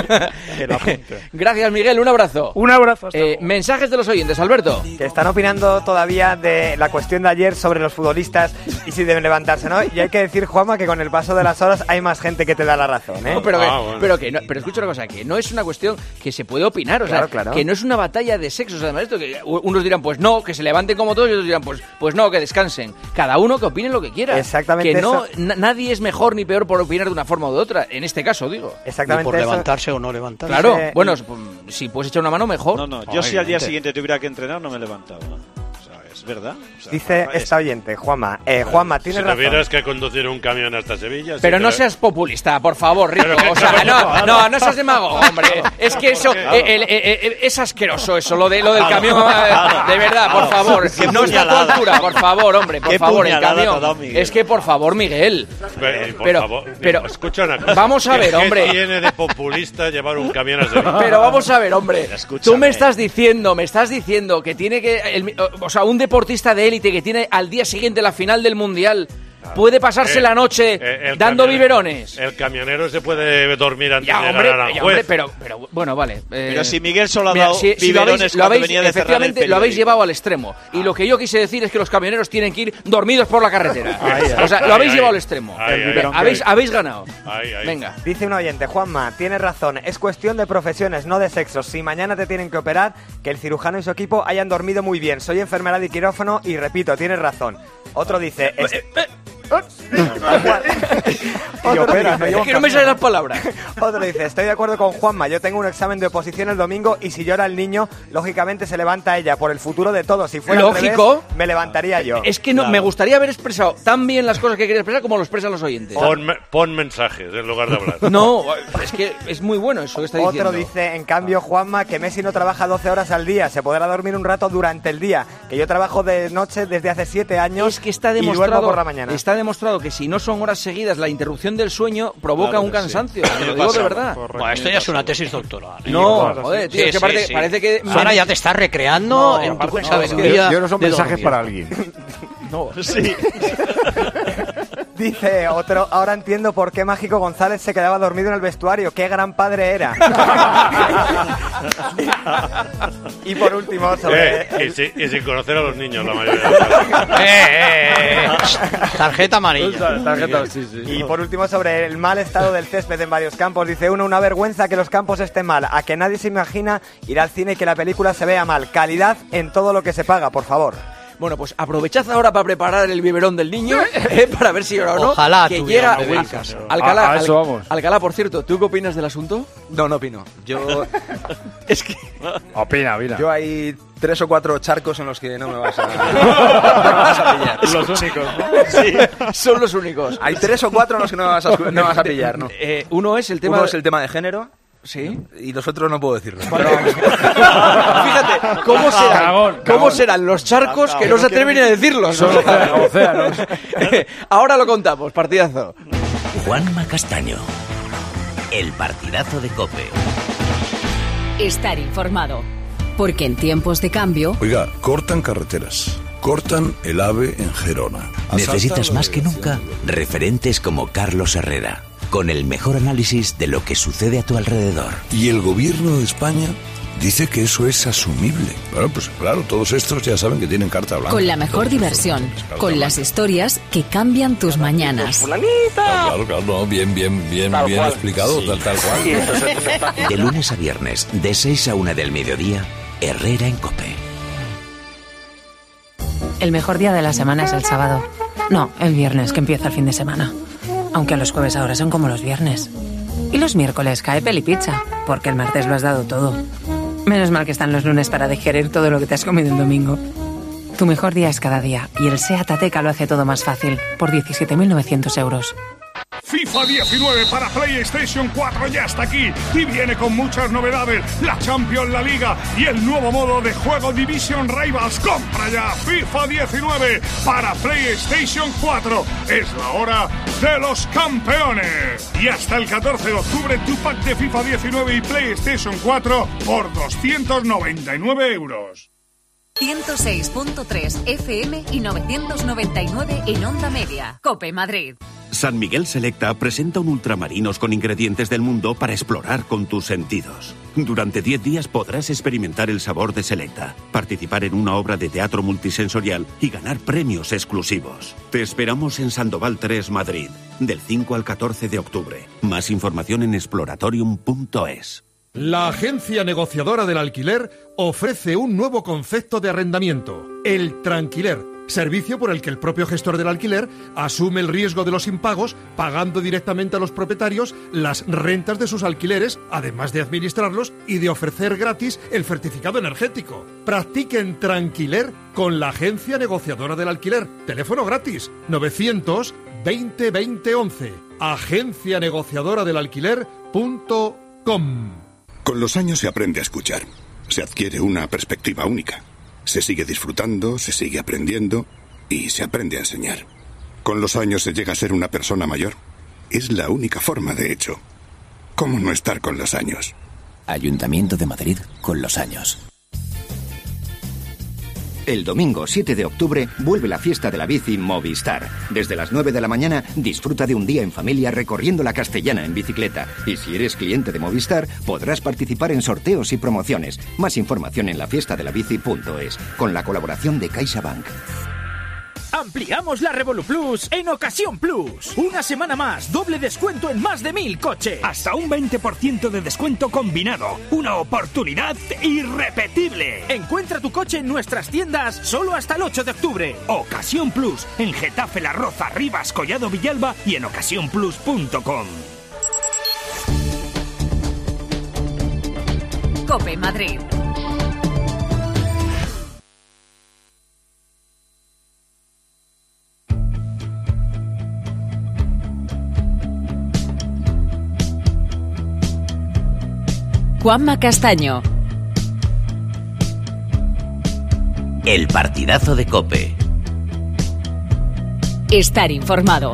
Gracias, Miguel, un abrazo. Un abrazo. Mensajes de los oyentes, Alberto. Que están opinando todavía de la cuestión de ayer sobre los futbolistas y si deben levantarse, ¿no? Y hay que decir, Juanma, que con el paso de las horas hay más gente que te da la razón, ¿eh? No, pero escucha una cosa, que no es una cuestión que se puede opinar, claro. Que no es una batalla de sexos, además esto que unos dirán, pues no, que se levanten como todos, y otros dirán, pues no, que descansen. Cada uno que opinen lo que quiera. Exactamente. Que no, nadie es mejor ni peor por opinar de una forma u de otra. En este caso, digo. Exactamente. Ni por levantarse o no levantarse. Claro. Bueno, si puedes echar una mano, mejor. No. Yo si al día siguiente tuviera que entrenar, no me levantaba. Es verdad. Dice esta oyente, Juanma. Juanma, tienes razón. Si tuvieras que conducir un camión hasta Sevilla... Pero no seas populista, por favor, Rico. O sea, no seas demagogo, hombre. Es que eso... es asqueroso eso, lo del camión. De verdad, por favor. No está a tu altura, por favor, hombre. Por favor, el camión. Es que, por favor, Miguel. Pero escucha una cosa. Vamos a ver, hombre. ¿Qué tiene de populista llevar un camión a Sevilla? Pero vamos a ver, hombre. Tú me estás diciendo que tiene que... O sea, un deportista de élite que tiene al día siguiente la final del Mundial puede pasarse la noche dando biberones. El camionero se puede dormir antes de llegar a Aranjuez. Hombre, pero bueno, vale. Pero si Miguel solo ha dado biberones cuando venía de cerrar el periódico. Lo habéis llevado al extremo. Y lo que yo quise decir es que los camioneros tienen que ir dormidos por la carretera. O sea, lo habéis llevado al extremo. Habéis ganado. Venga. Dice un oyente, Juanma, tienes razón. Es cuestión de profesiones, no de sexos. Si mañana te tienen que operar, que el cirujano y su equipo hayan dormido muy bien. Soy enfermera de quirófano y repito, tienes razón. Otro dice... Es que no me salen las palabras. Otro dice, estoy de acuerdo con Juanma, yo tengo un examen de oposición el domingo y si llora el niño, lógicamente se levanta ella por el futuro de todos. Si fuera lógico, al revés, me levantaría yo. Es que no, me gustaría haber expresado tan bien las cosas que quería expresar como lo expresan los oyentes. Pon mensajes en lugar de hablar. No, es que es muy bueno eso que está diciendo. Otro dice, en cambio, Juanma, que Messi no trabaja 12 horas al día, se podrá dormir un rato durante el día, que yo trabajo de noche desde hace 7 años. Es que está demostrado, y duermo por la mañana. Está demostrado que si no son horas seguidas, la interrupción del sueño provoca un cansancio. Te lo digo de verdad. Bueno, esto ya es una tesis doctoral. No, joder, tío, es que parece que... Ahora ya te estás recreando en tu sabiduría. Yo no son mensajes para alguien. No, sí. Dice otro, ahora entiendo por qué Mágico González se quedaba dormido en el vestuario. ¡Qué gran padre era! Y por último, sobre... y sin conocer a los niños, la mayoría de los Tarjeta amarilla. Sí. Y por último, sobre el mal estado del césped en varios campos. Dice uno, una vergüenza que los campos estén mal. A que nadie se imagina ir al cine y que la película se vea mal. Calidad en todo lo que se paga, por favor. Bueno, pues aprovechad ahora para preparar el biberón del niño, para ver si llora o no. Ojalá que llega Alcalá. A eso vamos. Alcalá, por cierto, ¿tú qué opinas del asunto? No opino. Yo... Es que... Opina. Yo hay 3 o 4 charcos en los que no me vas a pillar. Los únicos, ¿no? Sí, son los únicos. Hay 3 o 4 en los que no me vas a pillar, ¿no? Uno es el tema de género. Sí. Y los otros no puedo decirlo. Fíjate, ¿cómo serán los charcos que no se atreven a decirlo? Son océanos. Ahora lo contamos, partidazo. Juanma Castaño, el partidazo de COPE. Estar informado. Porque en tiempos de cambio... Oiga, cortan carreteras. Cortan el AVE en Gerona. Necesitas más que nunca referentes como Carlos Herrera, con el mejor análisis de lo que sucede a tu alrededor. Y el gobierno de España dice que eso es asumible. Bueno, pues claro, todos estos ya saben que tienen carta blanca. Con la mejor diversión, con las historias que cambian tus mañanas. Claro, no, bien explicado, tal cual. De lunes a viernes, de 6 a 1 del mediodía, Herrera en COPE. El mejor día de la semana es el sábado. No, el viernes, que empieza el fin de semana. Aunque los jueves ahora son como los viernes. Y los miércoles cae Pelipizza, porque el martes lo has dado todo. Menos mal que están los lunes para digerir todo lo que te has comido el domingo. Tu mejor día es cada día, y el SEAT Ateca lo hace todo más fácil, por 17.900 euros. FIFA 19 para PlayStation 4 ya está aquí y viene con muchas novedades, la Champions, la Liga y el nuevo modo de juego Division Rivals. ¡Compra ya FIFA 19 para PlayStation 4! Es la hora de los campeones. Y hasta el 14 de octubre tu pack de FIFA 19 y PlayStation 4 por 299 euros. 106.3 FM y 999 en Onda Media. COPE Madrid. San Miguel Selecta presenta un ultramarinos con ingredientes del mundo para explorar con tus sentidos. Durante 10 días podrás experimentar el sabor de Selecta, participar en una obra de teatro multisensorial y ganar premios exclusivos. Te esperamos en Sandoval 3, Madrid, del 5 al 14 de octubre. Más información en exploratorium.es. La agencia negociadora del alquiler ofrece un nuevo concepto de arrendamiento, el Tranquiler, servicio por el que el propio gestor del alquiler asume el riesgo de los impagos, pagando directamente a los propietarios las rentas de sus alquileres, además de administrarlos y de ofrecer gratis el certificado energético. Practiquen Tranquiler con la agencia negociadora del alquiler. Teléfono gratis 900 20 20 11. agencianegociadoradelalquiler.com. Con los años se aprende a escuchar. Se adquiere una perspectiva única. Se sigue disfrutando, se sigue aprendiendo y se aprende a enseñar. Con los años se llega a ser una persona mayor. Es la única forma, de hecho. ¿Cómo no estar con los años? Ayuntamiento de Madrid con los años. El domingo 7 de octubre vuelve la fiesta de la bici Movistar. Desde las 9 de la mañana disfruta de un día en familia recorriendo la Castellana en bicicleta. Y si eres cliente de Movistar, podrás participar en sorteos y promociones. Más información en lafiestadelabici.es, con la colaboración de CaixaBank. Ampliamos la Revolu Plus en Ocasión Plus. Una semana más, doble descuento en más de 1000 coches. Hasta un 20% de descuento combinado. Una oportunidad irrepetible. Encuentra tu coche en nuestras tiendas solo hasta el 8 de octubre. Ocasión Plus, en Getafe, La Roza, Rivas, Collado, Villalba y en ocasiónplus.com. COPE Madrid. Juanma Castaño. El partidazo de COPE. Estar informado.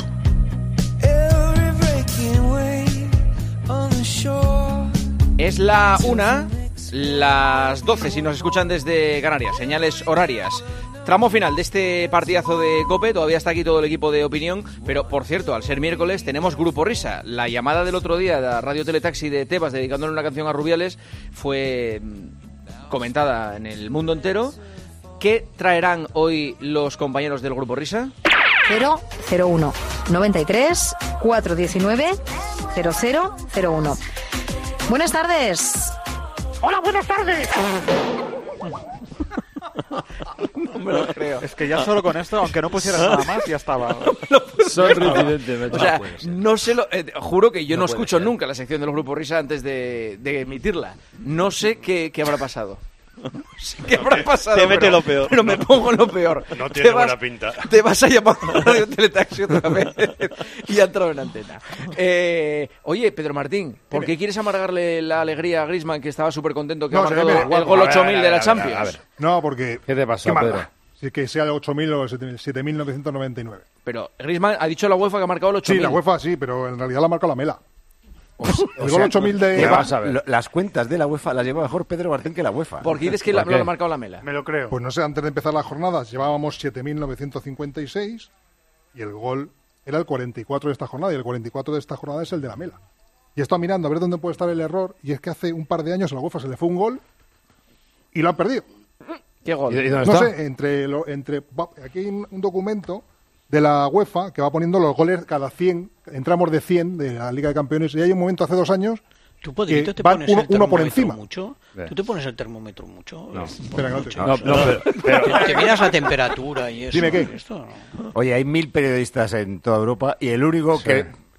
Es la 1, las 12 si nos escuchan desde Canarias, señales horarias. Tramo final de este partidazo de COPE, todavía está aquí todo el equipo de opinión, pero por cierto, al ser miércoles tenemos Grupo Risa. La llamada del otro día de la Radio Teletaxi de Tebas dedicándole una canción a Rubiales fue comentada en el mundo entero. ¿Qué traerán hoy los compañeros del Grupo Risa? 001 93 419 0001. Buenas tardes. Hola, buenas tardes. No me lo creo. Es que ya solo con esto, aunque no pusieras nada más, ya estaba. Son reincidentes, o sea, no sé juro que yo no escucho nunca la sección de los Grupos Risa antes de emitirla. No sé qué habrá pasado. No sé qué habrá pasado. Te mete lo peor. Pero me pongo lo peor. No tiene buena pinta. Te vas a llamar a Radio Teletaxi otra vez y ha entrado en antena. Oye, Pedro Martín, ¿por qué quieres amargarle la alegría a Griezmann, que estaba súper contento que ha marcado el gol 8000 de la Champions? A ver. No, porque... ¿Qué te pasa, Pedro? Si que sea el 8.000 o el 7.999. Pero Griezmann ha dicho la UEFA que ha marcado el 8.000. Sí, la UEFA sí, pero en realidad la ha marcado la Mela. El gol 8.000 de... Vas a ver. Las cuentas de la UEFA las lleva mejor Pedro Martín que la UEFA. ¿Por qué dices que lo ha marcado la Mela? Me lo creo. Pues no sé, antes de empezar las jornadas llevábamos 7.956 y el gol era el 44 de esta jornada, y el 44 de esta jornada es el de la Mela. Y he estado mirando a ver dónde puede estar el error, y es que hace un par de años a la UEFA se le fue un gol y lo han perdido. ¿Qué gol? ¿Y dónde No está? sé, aquí hay un documento de la UEFA que va poniendo los goles cada 100, entramos de 100 de la Liga de Campeones, y hay un momento hace 2 años ¿Tú, Podrito, te van pones uno por encima. Mucho? ¿Tú te pones el termómetro mucho? No. Espera, Te miras la temperatura y eso. Dime qué. Esto, no. Oye, hay 1000 periodistas en toda Europa y el único que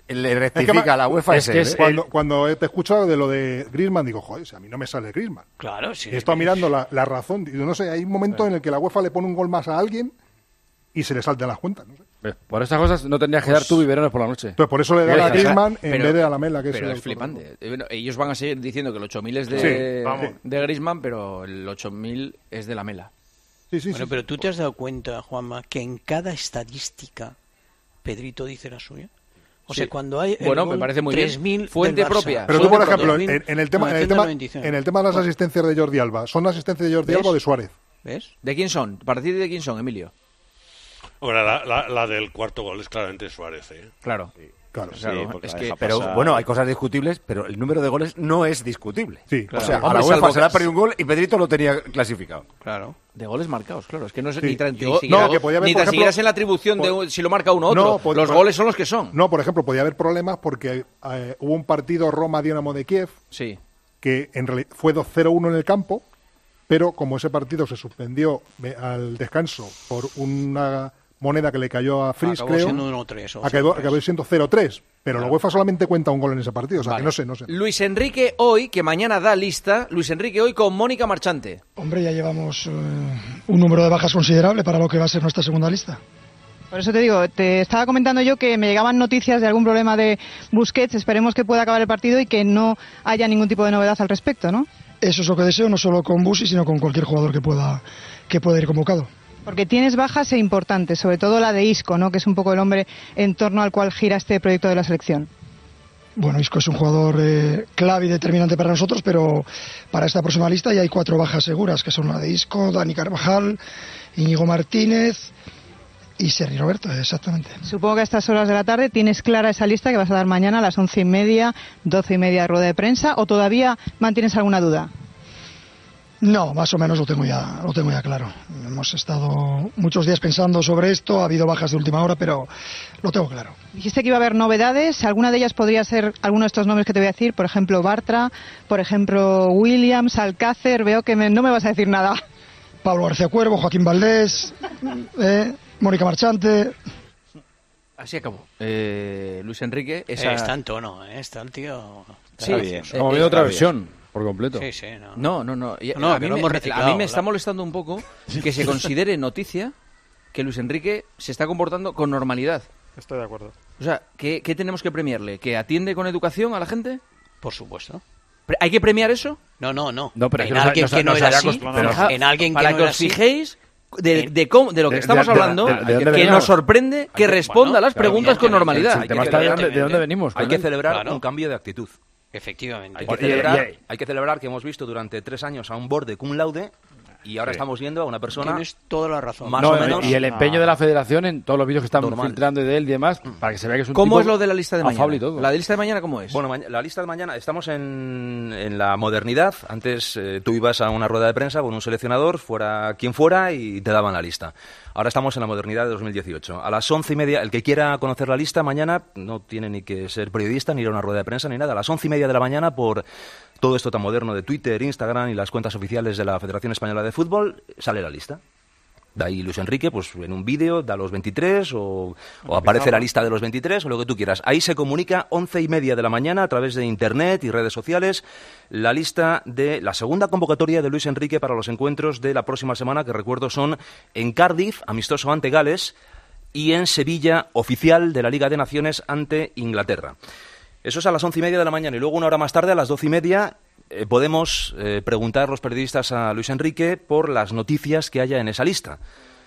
le rectifica a la UEFA cuando te he escuchado de lo de Griezmann, digo, joder, si a mí no me sale Griezmann. Claro, sí. He estado mirando la razón. Digo, no sé, hay un momento en el que la UEFA le pone un gol más a alguien y se le saltan las cuentas. No sé. Por estas cosas no tendrías que dar tú biberones por la noche. Pues por eso le dan a Griezmann en vez de a Lamela, que pero es flipante. Ellos van a seguir diciendo que el 8.000 es de Griezmann, pero el 8.000 es de Lamela. Pero tú te has dado cuenta, Juanma, que en cada estadística Pedrito dice la suya. O sea, cuando hay me parece muy 3.000 bien. Fuente propia. Pero tú, por ejemplo, en el tema de las asistencias de Jordi Alba, ¿son asistencias de Jordi Alba o de Suárez? ¿Ves? ¿De quién son? ¿A partir de quién son, Emilio? Ahora, la del cuarto gol es claramente Suárez, ¿eh? Claro. Claro, es que, pero bueno, hay cosas discutibles, pero el número de goles no es discutible. Sí, claro. O sea, a la UEFA se le ha perdido un gol y Pedrito lo tenía clasificado. Claro. De goles marcados, claro. Es que no es ni tan siquiera en la atribución de si lo marca uno u otro. Los goles son los que son. No, por ejemplo, podía haber problemas porque hubo un partido Roma-Dinamo de Kiev que en realidad fue 2-0-1 en el campo, pero como ese partido se suspendió al descanso por una moneda que le cayó a Fris, acabó siendo 1-3. Acabó siendo 0-3. Pero la UEFA solamente cuenta un gol en ese partido, o sea que no sé. Luis Enrique hoy, que mañana da lista, Luis Enrique hoy con Mónica Marchante. Hombre, ya llevamos un número de bajas considerable para lo que va a ser nuestra segunda lista. Por eso te digo, te estaba comentando yo que me llegaban noticias de algún problema de Busquets, esperemos que pueda acabar el partido y que no haya ningún tipo de novedad al respecto, ¿no? Eso es lo que deseo, no solo con Busi, sino con cualquier jugador que pueda ir convocado. Porque tienes bajas importantes, sobre todo la de Isco, ¿no? Que es un poco el hombre en torno al cual gira este proyecto de la selección. Bueno, Isco es un jugador clave y determinante para nosotros, pero para esta próxima lista ya hay 4 bajas seguras, que son la de Isco, Dani Carvajal, Íñigo Martínez y Sergi Roberto, exactamente. Supongo que a estas horas de la tarde tienes clara esa lista que vas a dar mañana a las 11:30, 12:30 de rueda de prensa, ¿o todavía mantienes alguna duda? No, más o menos lo tengo ya claro. Hemos estado muchos días pensando sobre esto, ha habido bajas de última hora, pero lo tengo claro. Dijiste que iba a haber novedades, ¿alguna de ellas podría ser alguno de estos nombres que te voy a decir? Por ejemplo, Bartra, por ejemplo, Williams, Alcácer, veo que no me vas a decir nada. Pablo García Cuervo, Joaquín Valdés, Mónica Marchante. Así acabó. Luis Enrique... Está en tono, está el tío... Sí, bien. Como viendo otra versión. Por completo. Sí, no. A mí me está molestando un poco que se considere noticia que Luis Enrique se está comportando con normalidad. Estoy de acuerdo. O sea, ¿qué tenemos que premiarle? ¿Que atiende con educación a la gente? Por supuesto. ¿Hay que premiar eso? No. Pero en alguien que no era así. En alguien que para que os fijéis de lo que estamos hablando, que nos sorprende que responda a las preguntas con normalidad. ¿De dónde venimos? Hay que celebrar un cambio de actitud. Efectivamente. Hay que celebrar que hemos visto durante 3 años a un borde cum laude y ahora estamos viendo a una persona... Tienes toda la razón. Más o menos... Y el empeño de la federación en todos los vídeos que están filtrando de él y demás, para que se vea que es un ¿Cómo tipo es lo de la lista de mañana? Y todo. ¿La lista de mañana cómo es? Bueno, la lista de mañana, estamos en la modernidad. Antes tú ibas a una rueda de prensa con un seleccionador, fuera quien fuera, y te daban la lista. Ahora estamos en la modernidad de 2018. A las 11:30, el que quiera conocer la lista mañana no tiene ni que ser periodista, ni ir a una rueda de prensa, ni nada. A las 11:30 de la mañana, por todo esto tan moderno de Twitter, Instagram y las cuentas oficiales de la Federación Española de Fútbol, sale la lista. De ahí Luis Enrique, pues en un vídeo da los 23 o aparece la lista de los 23 o lo que tú quieras. Ahí se comunica 11:30 de la mañana a través de internet y redes sociales la lista de la segunda convocatoria de Luis Enrique para los encuentros de la próxima semana, que recuerdo son en Cardiff, amistoso ante Gales, y en Sevilla, oficial de la Liga de Naciones ante Inglaterra. Eso es a las 11:30 de la mañana y luego una hora más tarde, a las 12:30, podemos preguntar los periodistas a Luis Enrique por las noticias que haya en esa lista.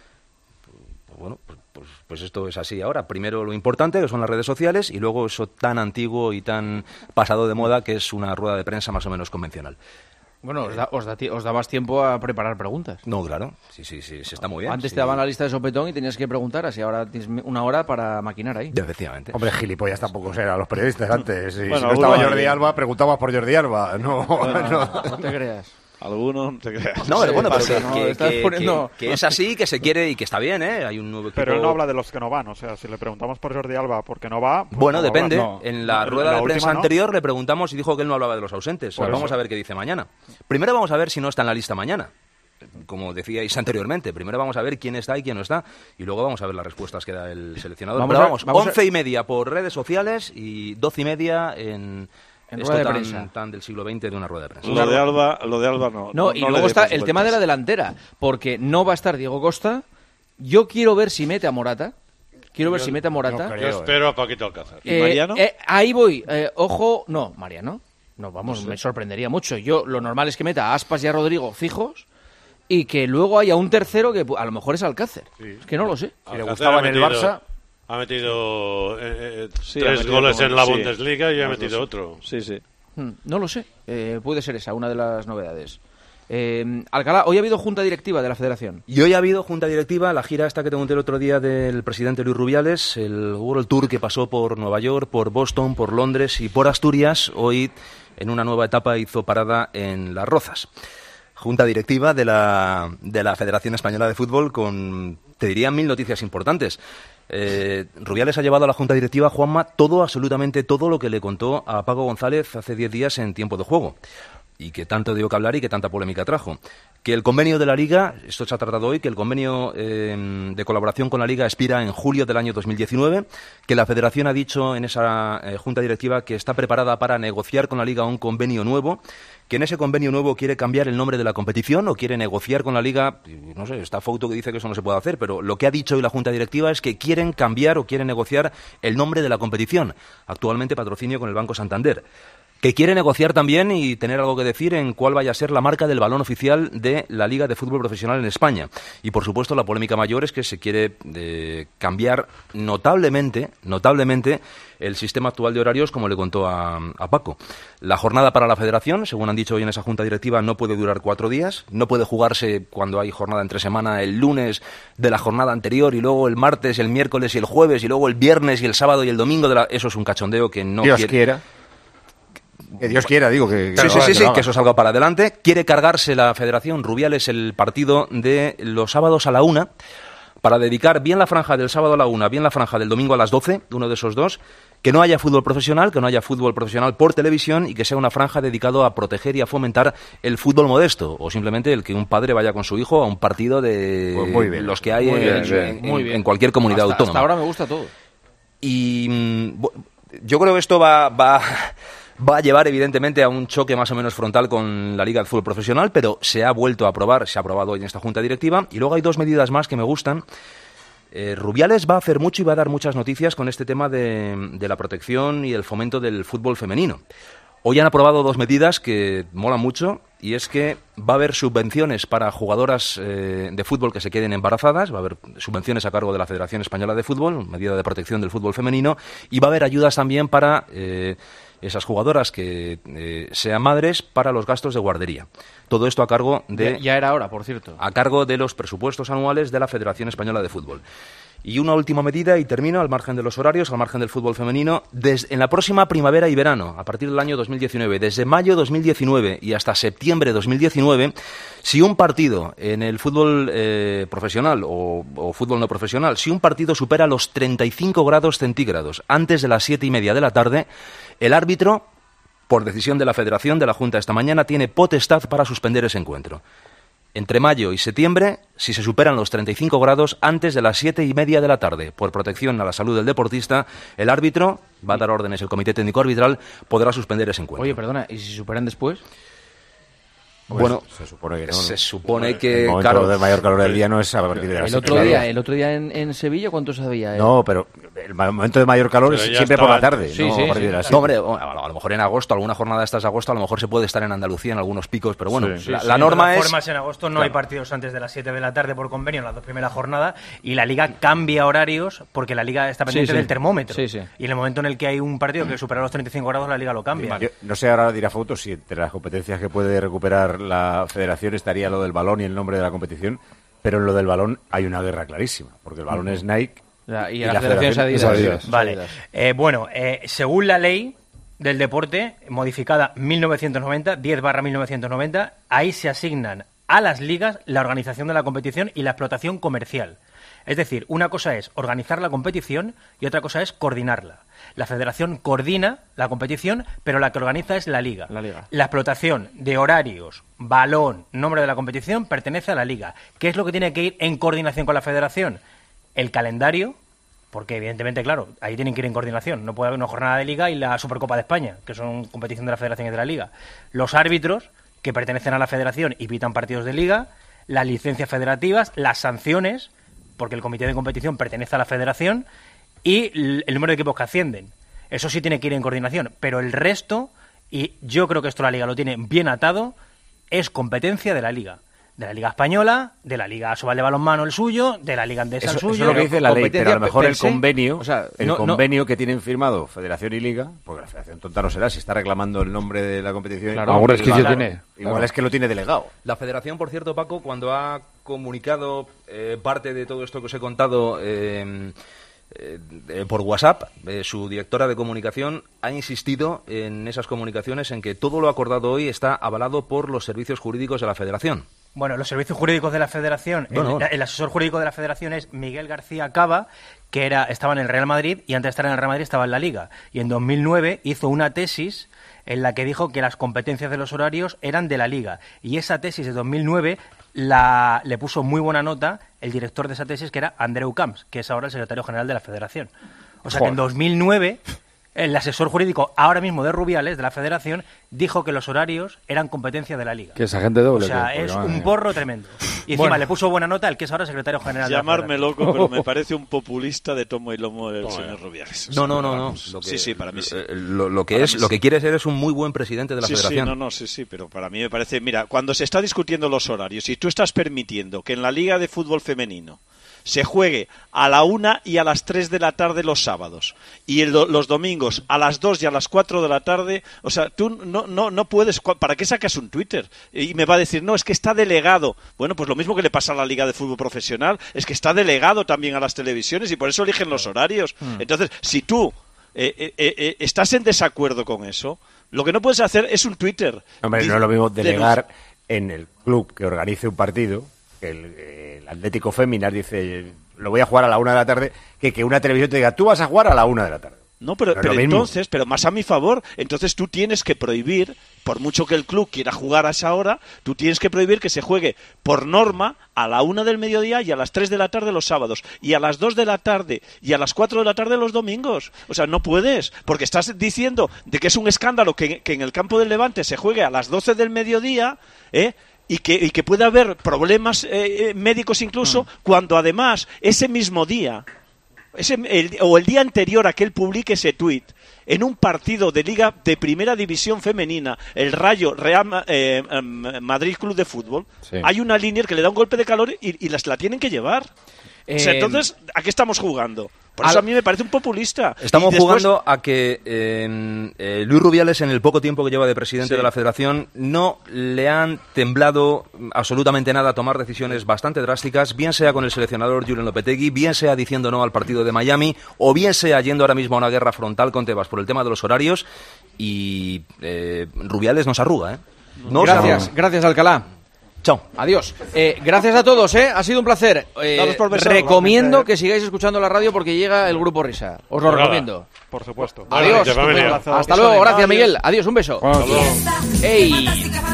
Bueno, pues esto es así ahora. Primero lo importante, que son las redes sociales, y luego eso tan antiguo y tan pasado de moda que es una rueda de prensa más o menos convencional. Bueno, os da más tiempo a preparar preguntas. No, claro. Sí, está muy bien. Antes te daban la lista de sopetón y tenías que preguntar, así ahora tienes una hora para maquinar ahí. Efectivamente. Hombre, gilipollas tampoco eran los periodistas antes. Si no estaba Jordi Alba, preguntabas por Jordi Alba. No te creas. Algunos, no te creas. No, pero bueno, que es así, que se quiere y que está bien, ¿eh? Hay un nuevo equipo... Pero él no habla de los que no van, o sea, si le preguntamos por Jordi Alba porque no va... Pues bueno, no depende. No. En la rueda de prensa anterior le preguntamos y dijo que él no hablaba de los ausentes. Vamos a ver qué dice mañana. Primero vamos a ver si no está en la lista mañana. como decíais anteriormente, primero vamos a ver quién está y quién no está, y luego vamos a ver las respuestas que da el seleccionador. Vamos, 11:30 por redes sociales y 12:30 en esto rueda de prensa. Tan del siglo XX de una rueda de prensa. Lo de Alba no. No, y luego está el tema de la delantera, porque no va a estar Diego Costa. Yo quiero ver si mete a Morata. Yo espero a Paquito Alcázar. ¿Y Mariano? Ahí voy. Ojo, no, Mariano. No, vamos, me sorprendería mucho. Yo lo normal es que meta a Aspas y a Rodrigo fijos y que luego haya un tercero que a lo mejor es Alcácer. Sí. Es que no lo sé. Si le gustaba en el Barça... Ha metido 3 goles en la Bundesliga y ha metido otro. Sí. No lo sé. Puede ser esa una de las novedades. Alcalá, hoy ha habido junta directiva de la Federación. Y hoy ha habido junta directiva, la gira esta que te conté el otro día del presidente Luis Rubiales, el World Tour que pasó por Nueva York, por Boston, por Londres y por Asturias. Hoy, en una nueva etapa, hizo parada en Las Rozas. Junta directiva de la Federación Española de Fútbol con, te diría, 1000 noticias importantes. Rubiales ha llevado a la Junta Directiva, Juanma, absolutamente todo lo que le contó a Paco González hace 10 días en Tiempo de Juego. Y que tanto dio que hablar y que tanta polémica trajo. Que el convenio de la Liga, esto se ha tratado hoy, que el convenio de colaboración con la Liga expira en julio del año 2019, que la Federación ha dicho en esa Junta Directiva que está preparada para negociar con la Liga un convenio nuevo, que en ese convenio nuevo quiere cambiar el nombre de la competición o quiere negociar con la Liga, no sé, está Fouto que dice que eso no se puede hacer, pero lo que ha dicho hoy la Junta Directiva es que quieren cambiar o quieren negociar el nombre de la competición, actualmente patrocinio con el Banco Santander. Que quiere negociar también y tener algo que decir en cuál vaya a ser la marca del balón oficial de la Liga de Fútbol Profesional en España. Y, por supuesto, la polémica mayor es que se quiere cambiar notablemente el sistema actual de horarios, como le contó a Paco. La jornada para la Federación, según han dicho hoy en esa Junta Directiva, no puede durar 4 días. No puede jugarse cuando hay jornada entre semana el lunes de la jornada anterior y luego el martes, el miércoles y el jueves y luego el viernes y el sábado y el domingo. Eso es un cachondeo que no quiere. Que Dios quiera, digo que... Sí, que eso salga para adelante. Quiere cargarse la Federación Rubiales el partido de los sábados a la 1 para dedicar bien la franja del sábado a la 1, bien la franja del domingo a las 12, uno de esos dos, que no haya fútbol profesional por televisión y que sea una franja dedicado a proteger y a fomentar el fútbol modesto o simplemente el que un padre vaya con su hijo a un partido de los que hay en cualquier comunidad autónoma. Hasta ahora me gusta todo. Y yo creo que esto va a llevar evidentemente a un choque más o menos frontal con la Liga de Fútbol Profesional, pero se ha vuelto a aprobar, se ha aprobado hoy en esta Junta Directiva. Y luego hay 2 medidas más que me gustan. Rubiales va a hacer mucho y va a dar muchas noticias con este tema de la protección y el fomento del fútbol femenino. Hoy han aprobado 2 medidas que molan mucho, y es que va a haber subvenciones para jugadoras de fútbol que se queden embarazadas, va a haber subvenciones a cargo de la Federación Española de Fútbol, medida de protección del fútbol femenino, y va a haber ayudas también para esas jugadoras que sean madres para los gastos de guardería. Todo esto a cargo de... Ya era hora, por cierto. A cargo de los presupuestos anuales de la Federación Española de Fútbol. Y una última medida, y termino, al margen de los horarios, al margen del fútbol femenino, en la próxima primavera y verano, a partir del año 2019, desde mayo 2019 y hasta septiembre 2019, si un partido en el fútbol profesional o fútbol no profesional, si un partido supera los 35 grados centígrados antes de las 7:30 de la tarde, el árbitro, por decisión de la Federación, de la Junta esta mañana, tiene potestad para suspender ese encuentro. Entre mayo y septiembre, si se superan los 35 grados antes de las 7:30 de la tarde, por protección a la salud del deportista, el árbitro, va a dar órdenes, el Comité Técnico Arbitral podrá suspender ese encuentro. Oye, perdona, ¿y si se superan después? Bueno, se supone que no. Se supone que, el momento de mayor calor del día no es a partir de las 7. El otro día en Sevilla, ¿cuántos había? No, pero el momento de mayor calor es siempre por la tarde. Sí, no sí, a partir de las 7. No, hombre, a lo mejor en agosto, alguna jornada de estas de agosto, a lo mejor se puede estar en Andalucía en algunos picos, pero bueno, la norma es... formas, en agosto no hay partidos antes de las 7 de la tarde por convenio en las 2 primeras jornadas, y la Liga cambia horarios porque la Liga está pendiente del termómetro. Y en el momento en el que hay un partido que supera los 35 grados, la Liga lo cambia. Yo no sé, ahora dirá Fouto si entre las competencias que puede recuperar la Federación estaría lo del balón y el nombre de la competición, pero en lo del balón hay una guerra clarísima, porque el balón es Nike y la Federación es Adidas. Vale. Según la ley del deporte, modificada 1990, 10/1990, ahí se asignan a las ligas la organización de la competición y la explotación comercial. Es decir, una cosa es organizar la competición y otra cosa es coordinarla. La federación coordina la competición, pero la que organiza es la liga. La explotación de horarios, balón, nombre de la competición pertenece a la liga. ¿Qué es lo que tiene que ir en coordinación con la federación? El calendario, porque evidentemente, claro, ahí tienen que ir en coordinación. No puede haber una jornada de liga y la Supercopa de España, que son competición de la federación y de la liga. Los árbitros, que pertenecen a la federación y pitan partidos de liga, las licencias federativas, las sanciones, porque el comité de competición pertenece a la federación, y el número de equipos que ascienden. Eso sí tiene que ir en coordinación, pero el resto, y yo creo que esto la liga lo tiene bien atado, es competencia de la liga. De la Liga Española, de la Liga Sobal de Balonmano el suyo, de la Liga Andesa el suyo. Eso es lo que dice la ley, pero a lo mejor el convenio, convenio que tienen firmado Federación y Liga, porque la Federación tonta no será si está reclamando el nombre de la competición. Claro, algún resquicio tiene. Igual es que lo tiene delegado. La Federación, por cierto, Paco, cuando ha comunicado parte de todo esto que os he contado por WhatsApp, su directora de comunicación ha insistido en esas comunicaciones en que todo lo acordado hoy está avalado por los servicios jurídicos de la Federación. Bueno, los servicios jurídicos de la Federación, el asesor jurídico de la Federación es Miguel García Cava, que estaba en el Real Madrid y antes de estar en el Real Madrid estaba en la Liga. Y en 2009 hizo una tesis en la que dijo que las competencias de los horarios eran de la Liga. Y esa tesis de 2009 le puso muy buena nota el director de esa tesis, que era Andreu Camps, que es ahora el secretario general de la Federación. O sea que en 2009... el asesor jurídico ahora mismo de Rubiales, de la Federación, dijo que los horarios eran competencia de la Liga. Que esa gente doble. O sea, es un porro tremendo. Y encima le puso buena nota el que es ahora secretario general de la Federación. Llamarme loco, pero me parece un populista de tomo y lomo el señor Rubiales. O sea, no. Sí, para mí sí. Lo que quiere ser es un muy buen presidente de la Federación. Sí, pero para mí me parece... Mira, cuando se está discutiendo los horarios y tú estás permitiendo que en la Liga de Fútbol Femenino se juegue a la 1 y a las 3 de la tarde los sábados y los domingos a las 2 y a las 4 de la tarde, o sea, tú no puedes, ¿para qué sacas un Twitter? Y me va a decir, no, es que está delegado. Bueno, pues lo mismo que le pasa a la Liga de Fútbol Profesional, es que está delegado también a las televisiones y por eso eligen los horarios. Entonces, si tú estás en desacuerdo con eso, lo que no puedes hacer es un Twitter. Hombre, no es lo mismo delegar en el club que organice un partido. El Atlético Féminas dice, lo voy a jugar a la 1 de la tarde, que una televisión te diga, tú vas a jugar a la 1 de la tarde. No, pero entonces, pero más a mi favor, entonces tú tienes que prohibir, por mucho que el club quiera jugar a esa hora, tú tienes que prohibir que se juegue por norma a la 1 del mediodía y a las 3 de la tarde los sábados, y a las 2 de la tarde y a las 4 de la tarde los domingos. O sea, no puedes, porque estás diciendo de que es un escándalo que en el campo del Levante se juegue a las 12 del mediodía, y que pueda haber problemas médicos incluso, cuando además ese mismo día o el día anterior a que él publique ese tuit, en un partido de Liga de Primera División Femenina, el Rayo Real Madrid Club de Fútbol, hay una línea que le da un golpe de calor y la tienen que llevar. O sea, entonces, ¿a qué estamos jugando? Por eso a mí me parece un populista. Estamos jugando a que Luis Rubiales, en el poco tiempo que lleva de presidente de la Federación, no le han temblado absolutamente nada a tomar decisiones bastante drásticas, bien sea con el seleccionador Julen Lopetegui, bien sea diciendo no al partido de Miami, o bien sea yendo ahora mismo a una guerra frontal con Tebas por el tema de los horarios, y Rubiales nos arruga, Gracias, Alcalá. Chao. Adiós. Gracias a todos, ha sido un placer. Recomiendo que sigáis escuchando la radio porque llega el Grupo Risa. Os lo recomiendo. Por supuesto. Adiós. Hasta luego. Gracias, Miguel. Adiós, un beso. ¡Ey!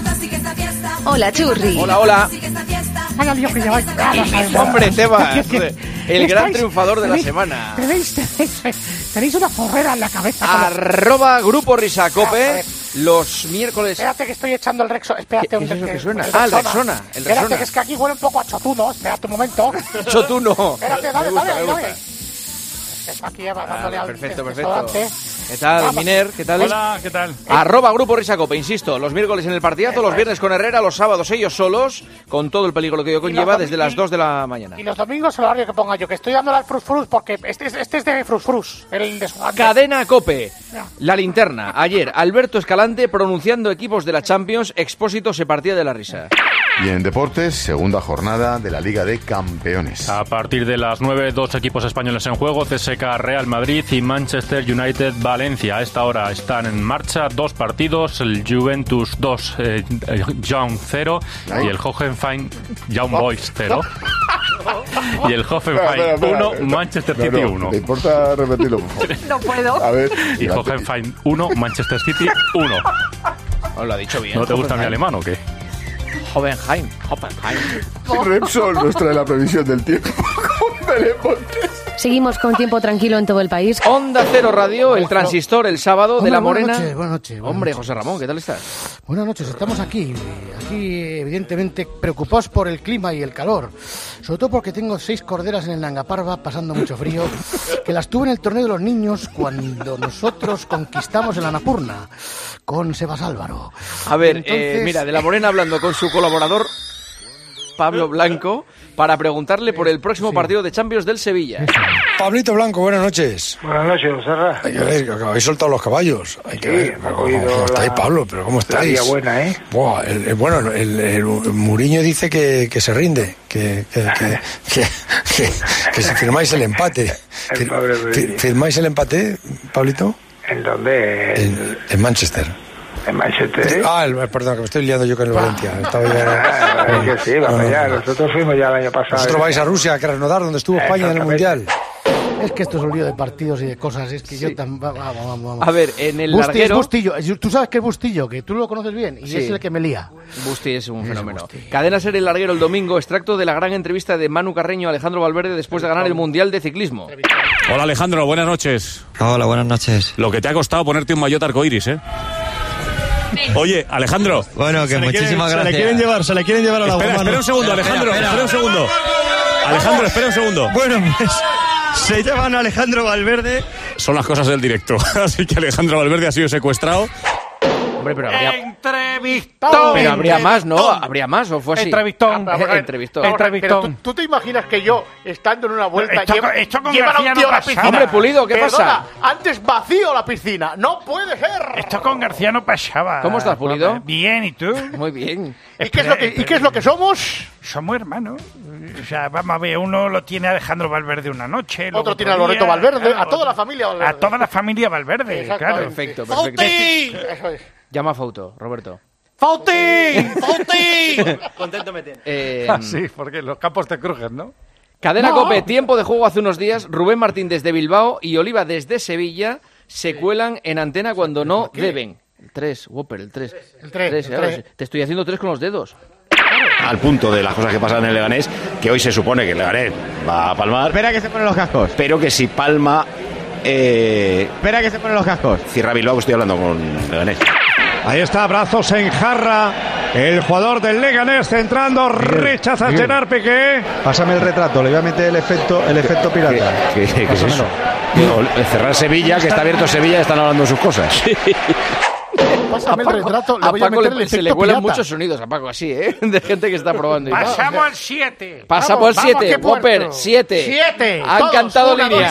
Hola, Churri. Hola. Vaya lío que lleváis. Hombre, Tebas, el gran triunfador de la semana. Tenéis una forrera en la cabeza. @ Grupo Risa Cope. Los miércoles. Espérate que estoy echando el Rexona. Espérate, ¿Qué es eso que suena? El Rexona. Espérate, que es que aquí huele un poco a chotuno. Espérate un momento. Chotuno. Espérate, dale. Aquí dándole al perfecto. ¿Qué tal, Miner? ¿Qué tal? Hola, ¿qué tal? @ Grupo Risa Cope, insisto, los miércoles en el partidazo, los viernes con Herrera, los sábados ellos solos, con todo el peligro que ello conlleva desde las 2 de la mañana. Y los domingos el horario que ponga yo, que estoy dándole al frus porque este es de frus, el de su Cadena Cope, la linterna. Ayer, Alberto Escalante pronunciando equipos de la Champions, Expósito se partía de la risa. Y en deportes, segunda jornada de la Liga de Campeones. A partir de las 9, 2 equipos españoles en juego, CSKA Real Madrid y Manchester United Valencia. A esta hora están en marcha 2 partidos, el Juventus 2, Young 0 y el Hoffenheim Young Boys 0. Y el Hoffenheim 1, Manchester City 1. ¿Te importa repetirlo, por favor? No puedo. A ver. Y Hoffenheim 1, Manchester City 1. Lo ha dicho bien. ¿No te gusta mi alemán o qué? Hoffenheim. Repsol nos trae la previsión del tiempo con Belén Montes. Seguimos con tiempo tranquilo en todo el país. Onda Cero Radio, el transistor, el sábado de La Morena. Buenas noches. Hombre, José Ramón, ¿qué tal estás? Buenas noches, estamos aquí evidentemente preocupados por el clima y el calor. Sobre todo porque tengo 6 corderas en el Nangaparva pasando mucho frío, que las tuve en el torneo de los niños cuando nosotros conquistamos el Annapurna con Sebas Álvaro. A ver, mira, de La Morena hablando con su colaborador Pablo Blanco para preguntarle por el próximo partido de Champions del Sevilla. Pablito Blanco, buenas noches. Buenas noches, Serra. Habéis soltado los caballos. Hay que ver. ¿Cómo estáis, Pablo? ¿Pero cómo estáis? La buena, ¿eh? Buah, el Mourinho dice que se rinde, que si firmáis el empate. ¿Firmáis el empate, Pablito? ¿En dónde? En Manchester. En Manchester. Perdón, que me estoy liando yo con el Valencia. Que sí, vamos allá. Nosotros fuimos ya el año pasado. Vosotros vais a Rusia, a Krasnodar, donde estuvo España en el Mundial. Es que esto es un lío de partidos y de cosas. Es que yo vamos. A ver, en el larguero... Bustillo. Tú sabes que es Bustillo, que tú lo conoces bien, y sí. Es el que me lía. Busti es un fenómeno. Cadena Ser El Larguero el domingo, extracto de la gran entrevista de Manu Carreño a Alejandro Valverde después de ganar el Mundial de Ciclismo. Hola Alejandro, buenas noches. Hola, buenas noches. Lo que te ha costado ponerte un maillot arcoiris, ¿eh? Oye, Alejandro. Bueno, que muchísimas gracias. Se le quieren llevar a la boca. Espera un segundo, Alejandro. Espera un segundo. Alejandro, espera un segundo. Bueno, pues se llaman a Alejandro Valverde. Son las cosas del directo. Así que Alejandro Valverde ha sido secuestrado. Hombre, pero habría... ¡Entrevistón! Pero habría más, ¿no? ¿Habría más o fue así? Entrevistón. Entrevistón. Pero ¿tú te imaginas que yo, estando en una vuelta, lleva a un tío a la piscina? Hombre, Pulido, ¿qué pasa? Antes vacío la piscina. ¡No puede ser! Esto con García no pasaba. ¿Cómo estás, Pulido? Bien, ¿y tú? Muy bien. ¿Y qué es lo que somos? Somos hermanos. O sea, vamos a ver, uno lo tiene Alejandro Valverde una noche. Otro tiene a Loreto Valverde, a toda la familia Valverde. A toda la familia Valverde, claro. Perfecto. Eso es. Llama a Fauto, Roberto. ¡Fauti! Contento me tiene. Sí, porque los campos te crujen, ¿no? Cadena COPE, tiempo de juego hace unos días. Rubén Martín desde Bilbao y Oliva desde Sevilla se cuelan en antena cuando no deben. El 3, Whopper, el 3. El 3. Te estoy haciendo 3 con los dedos. Al punto de las cosas que pasan en el Leganés, que hoy se supone que el Leganés va a palmar. Espera que se ponen los cascos. Pero que si palma... Espera que se ponen los cascos. Cierra Bilbao, que estoy hablando con Leganés. Ahí está, brazos en jarra. El jugador del Leganés centrando, rechaza a Gerard Piqué. Pásame el retrato, le voy a meter el efecto pirata. ¿Qué es eso? Cerrar Sevilla, que está abierto Sevilla, están hablando sus cosas. Pásame el retrato, le voy a Paco meter el efecto se le cuelan pirata. muchos sonidos a Paco así, ¿eh? De gente que está probando. Pasamos al 7. Pasamos al 7, Whopper, 7. 7. Han cantado línea.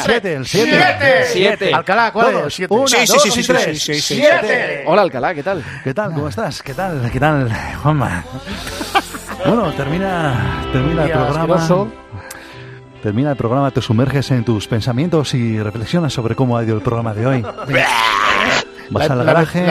7. Alcalá, ¿cuál es? 1, 2 y 3. 7. Hola, Alcalá, ¿qué tal? ¿Qué tal? ¿Cómo estás? ¿Qué tal, Juanma? Bueno, termina el programa. Termina el programa, te sumerges en tus pensamientos y reflexionas sobre cómo ha ido el programa de hoy. Vas al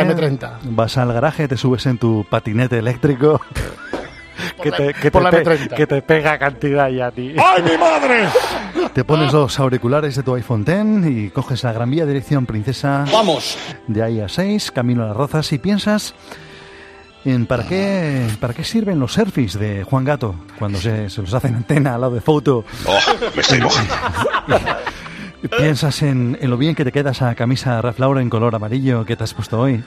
garaje, te subes en tu patinete eléctrico que te pega cantidad ya a ti. ¡Ay, mi madre! Te pones los auriculares de tu iPhone X y coges la Gran Vía dirección Princesa. ¡Vamos! De ahí a 6, camino a Las Rozas y piensas en para qué sirven los selfies de Juan Gato cuando se los hacen antena al lado de foto. Me estoy mojando. Piensas en lo bien que te queda esa camisa Ralph Lauren color amarillo que te has puesto hoy.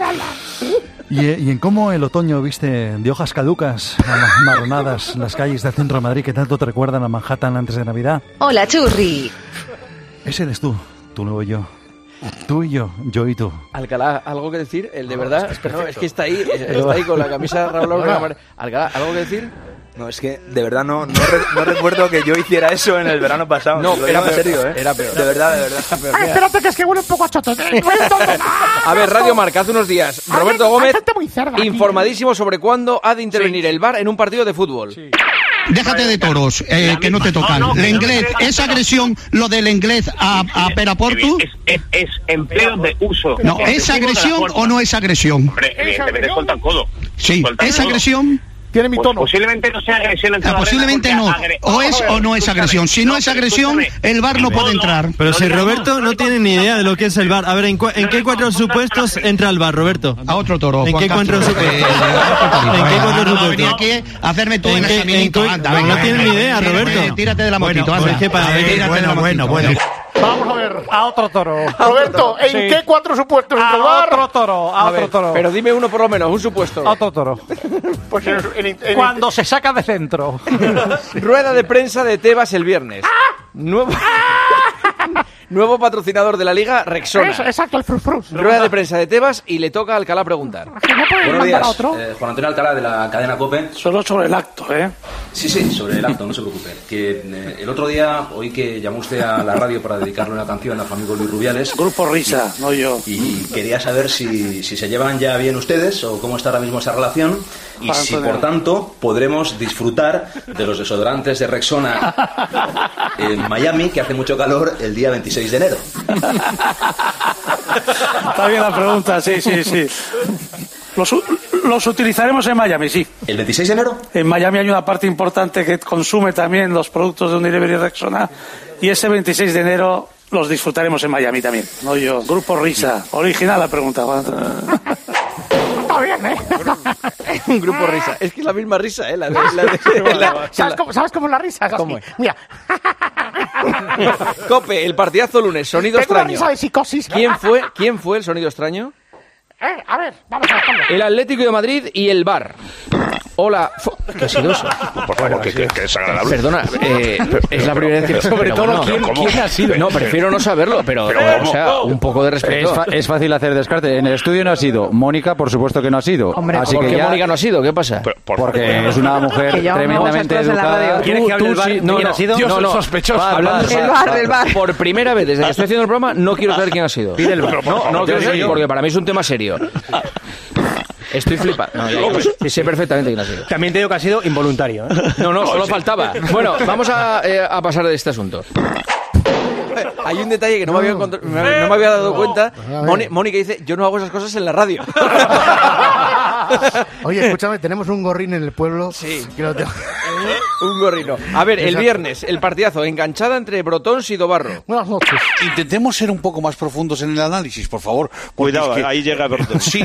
Y en cómo el otoño viste de hojas caducas, amarronadas las calles del centro de Madrid que tanto te recuerdan a Manhattan antes de Navidad. Hola, Churri. Ese eres tú nuevo yo. Tú y yo y tú. Alcalá, ¿algo que decir? El de verdad, es que está ahí con la camisa Ralph Lauren. Alcalá, ¿algo que decir? No, es que de verdad no recuerdo que yo hiciera eso en el verano pasado. No, era en serio, ¿eh? Era peor. De verdad. Ay, espérate, que es que huele un poco a choto. A ver, Radio Marca, hace unos días, Roberto Gómez, informadísimo sobre cuándo ha de intervenir el VAR en un partido de fútbol. Sí. Déjate de toros, que no te tocan. Lenglet, ¿es agresión lo del Lenglet a Peraportu? Es empleo de uso. No, ¿es agresión o no es agresión? Hombre, evidentemente suelta el codo. Sí, ¿es agresión? Tiene mi tono. Posiblemente no sea agresión en toda posiblemente no. O es o no es agresión. Si no es agresión, el VAR no puede entrar. Pero si Roberto no tiene ni idea de lo que es el VAR. A ver, ¿en qué 4 supuestos entra el VAR, Roberto? A otro toro. ¿En qué 4 supuestos? No venía aquí a hacerme todo el ensaminamiento. No tiene ni idea, Roberto. Tírate de la motito, anda. Bueno. Vamos a ver. A otro toro. Roberto, ¿en qué 4 supuestos entra el VAR? A otro toro. Pero dime uno por lo menos, un supuesto. A otro toro. Pues Cuando se saca de centro. Rueda de prensa de Tebas el viernes. Nuevo patrocinador de la Liga, Rexona. Exacto, el frus. Rueda de prensa de Tebas y le toca a Alcalá preguntar. Buenos días, Juan Antonio Alcalá de la cadena COPE. Solo sobre el acto, ¿eh? Sí, sobre el acto, no se preocupe. Que el otro día oí que llamó usted a la radio para dedicarle una canción a su amigo Luis Rubiales. Grupo Risa, no yo. Y quería saber si se llevan ya bien ustedes o cómo está ahora mismo esa relación y si, por tanto, podremos disfrutar de los desodorantes de Rexona en Miami, que hace mucho calor, el día 26 de enero. Está bien la pregunta, sí. Los utilizaremos en Miami, sí. ¿El 26 de enero? En Miami hay una parte importante que consume también los productos de Unilever y Rexona, y ese 26 de enero los disfrutaremos en Miami también. No yo. Grupo Risa. Original la pregunta. Está bien, ¿eh? Un grupo Risa. Es que es la misma risa, ¿eh? ¿Sabes cómo es la risa? ¿Cómo es? Mira. Cope, el partidazo lunes, sonido Tengo extraño. una risa de psicosis. ¿Quién fue el sonido extraño? A ver, vamos a ver. El Atlético de Madrid y el VAR. Hola. ¿Qué ha sido eso? Por favor, que es agradable. Perdona, es la primera vez que... Sobre todo, ¿quién ha sido? No, prefiero no saberlo, pero o sea, un poco de respeto. Es fácil hacer descarte. En el estudio no ha sido. Mónica, por supuesto que no ha sido. Hombre, así ¿por que qué ya... Mónica no ha sido? ¿Qué pasa? Porque es una mujer tremendamente educada. ¿Quieres que hable del VAR? ¿Quién ha sido? Yo soy sospechoso. Hablando del VAR. Por primera vez desde que estoy haciendo el programa, no quiero saber quién ha sido. Pide el VAR. No quiero saber porque para mí es un tema serio. Estoy flipando. Sí, sé perfectamente quién ha sido. También te digo que ha sido involuntario. No, solo faltaba. Bueno, vamos a pasar de este asunto. Hay un detalle que no me había dado cuenta. Mónica dice, yo no hago esas cosas en la radio. Oye, escúchame, tenemos un gorrín en el pueblo. Sí. Que lo tengo... Un gorrino. A ver, el viernes, el partidazo, enganchada entre Brotons y Dobarro. Buenas noches. Intentemos ser un poco más profundos en el análisis, por favor. Cuidado, ahí llega Brotons. Sí.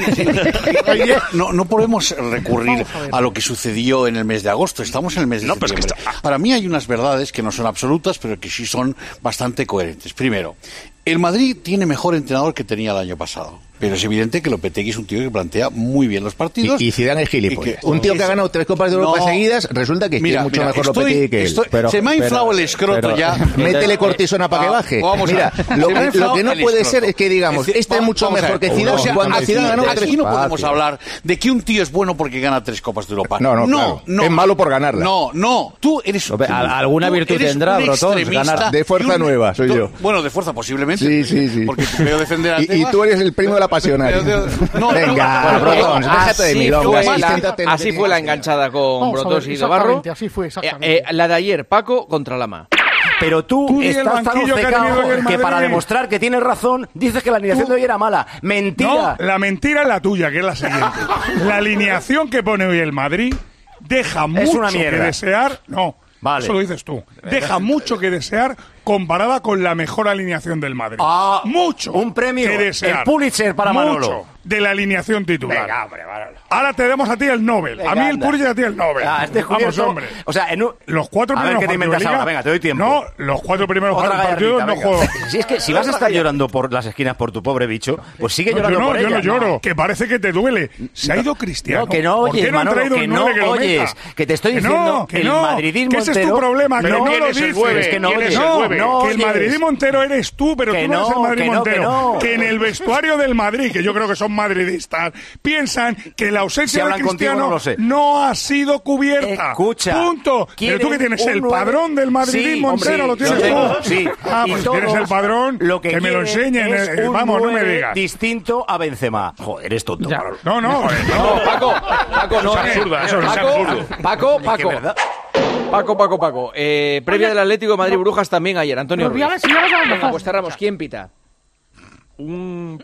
No podemos recurrir a lo que sucedió en el mes de agosto. Estamos en el mes de septiembre. Para mí hay unas verdades que no son absolutas, pero que sí son bastante coherentes. Primero, el Madrid tiene mejor entrenador que tenía el año pasado. Pero es evidente que Lopetegui es un tío que plantea muy bien los partidos. Y Zidane es gilipollas. Un tío que ha ganado 3 Copas de Europa seguidas, resulta que es mucho mejor Lopetegui que él. Se me ha inflado el escroto ya. Métele cortisona para que baje. Mira, lo que no puede ser es que digamos, este es mucho mejor que Zidane cuando Zidane ganó 3. Aquí no podemos hablar de que un tío es bueno porque gana 3 Copas de Europa. No. Es malo por ganarla. No. Tú eres... Alguna virtud tendrá, Brotons, ganar. De fuerza nueva, soy yo. Bueno, de fuerza posiblemente. Sí. Porque te veo defender a Y tú eres el primo de la pasionaria. Venga, Brotons, déjate de milongas. Así fue la enganchada con Brotons y Dobarro. Así fue, exactamente. La de ayer, Paco contra Lama. Pero tú estás tan obcecado que para demostrar que tienes razón, dices que la alineación de hoy era mala. ¡Mentira! No, la mentira es la tuya, que es la siguiente. La alineación que pone hoy el Madrid deja mucho que desear. No, vale. Eso lo dices tú. Deja mucho que desear comparada con la mejor alineación del Madrid. Mucho. Un premio. Que desear. El Pulitzer para Manolo. Mucho de la alineación titular. Venga, hombre, Manolo. Ahora te damos a ti el Nobel. Venga, a mí el Pulitzer y a ti el Nobel. Vamos, hombre. O sea, los 4 primeros partidos de Liga, venga, te doy tiempo. No, los 4 primeros partidos no juego. Si es que si vas a estar llorando por las esquinas por tu pobre bicho, pues sigue llorando por ella. Yo no lloro, que parece que te duele. Se ha ido Cristiano. No, que no oyes, Manolo, que no oyes. Que te estoy diciendo que el madridismo entero... Que ese es tu problema, que no lo dices. Es que no oyes. Que el madridismo entero eres tú, pero tú no eres el madridismo entero. Que en el vestuario del Madrid, que yo creo que son madridistas, piensan que la ausencia de Cristiano no ha sido cubierta. Escucha. Punto. Pero tú que tienes el padrón del madridismo entero, lo tienes tú. Sí. Pues tienes el padrón, que me lo enseñen. Vamos, no me digas. Distinto a Benzema. Joder, eres tonto. No, Paco, no. Eso es absurdo. Paco. Previa del Atlético de Madrid-Brujas también ayer. Antonio Ruiz. Venga, pues cerramos. ¿Quién pita? Un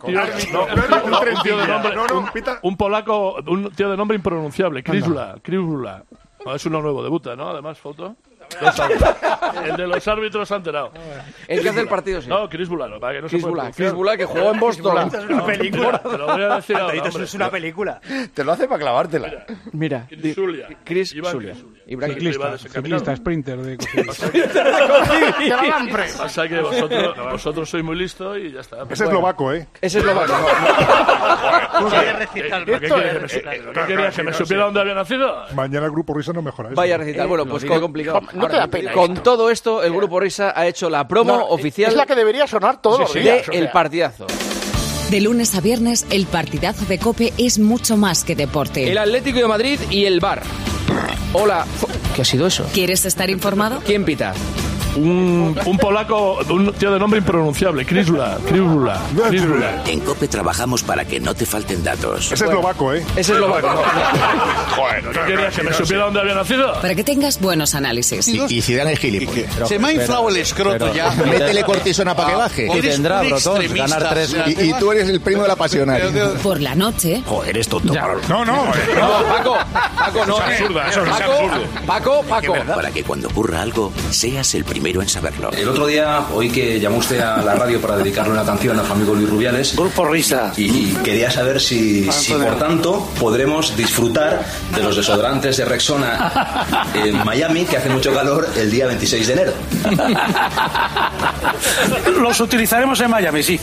polaco, un tío de nombre impronunciable, Krivula. No, es uno nuevo, debuta, ¿no? Además, foto. El de los árbitros ha enterado. ¿El que hace el partido? Sí. No, Krivula, no, para que no se pueda. Krivula, que jugó en Boston. Es una película. Te lo voy a decir ahora, eso es una película. Te lo hace para clavártela. Mira, Chris Zulia. Ciclista, sprinter de Pasa que vosotros sois muy listos y ya está. Es eslovaco, ¿eh? Es eslovaco. ¿Qué querías? ¿Que me supiera dónde había nacido? Mañana el Grupo Risa no mejora eso. Vaya recital. Bueno, pues qué complicado. No te da pena. Con todo esto, el Grupo Risa ha hecho la promo oficial. Es la que debería sonar todos los días. El partidazo. De lunes a viernes, el partidazo de COPE es mucho más que deporte. El Atlético de Madrid y el VAR. Hola. ¿Qué ha sido eso? ¿Quieres estar informado? ¿Quién pita? Un polaco, un tío de nombre impronunciable, Krivula. En COPE trabajamos para que no te falten datos. Es eslovaco, ¿eh? Es eslovaco. Joder, ¿qué querías? ¿Que me supiera dónde había nacido? Para que tengas buenos análisis. Y Zidane es gilipollas. Se me ha inflado el escroto ya. Métele cortisona para que baje. ¿Qué tendrá, Brotón? Ganar 3. Y tú eres el primo de la pasional. Por la noche. Joder, eres tonto. No, Paco, no. Eso es absurdo. Paco. Para que cuando ocurra algo, seas el primero en saberlo. El otro día oí que llamó usted a la radio para dedicarle una canción a su amigo Luis Rubiales. Grupo Risa. Y quería saber si por tanto podremos disfrutar de los desodorantes de Rexona en Miami, que hace mucho calor, el día 26 de enero. Los utilizaremos en Miami, sí.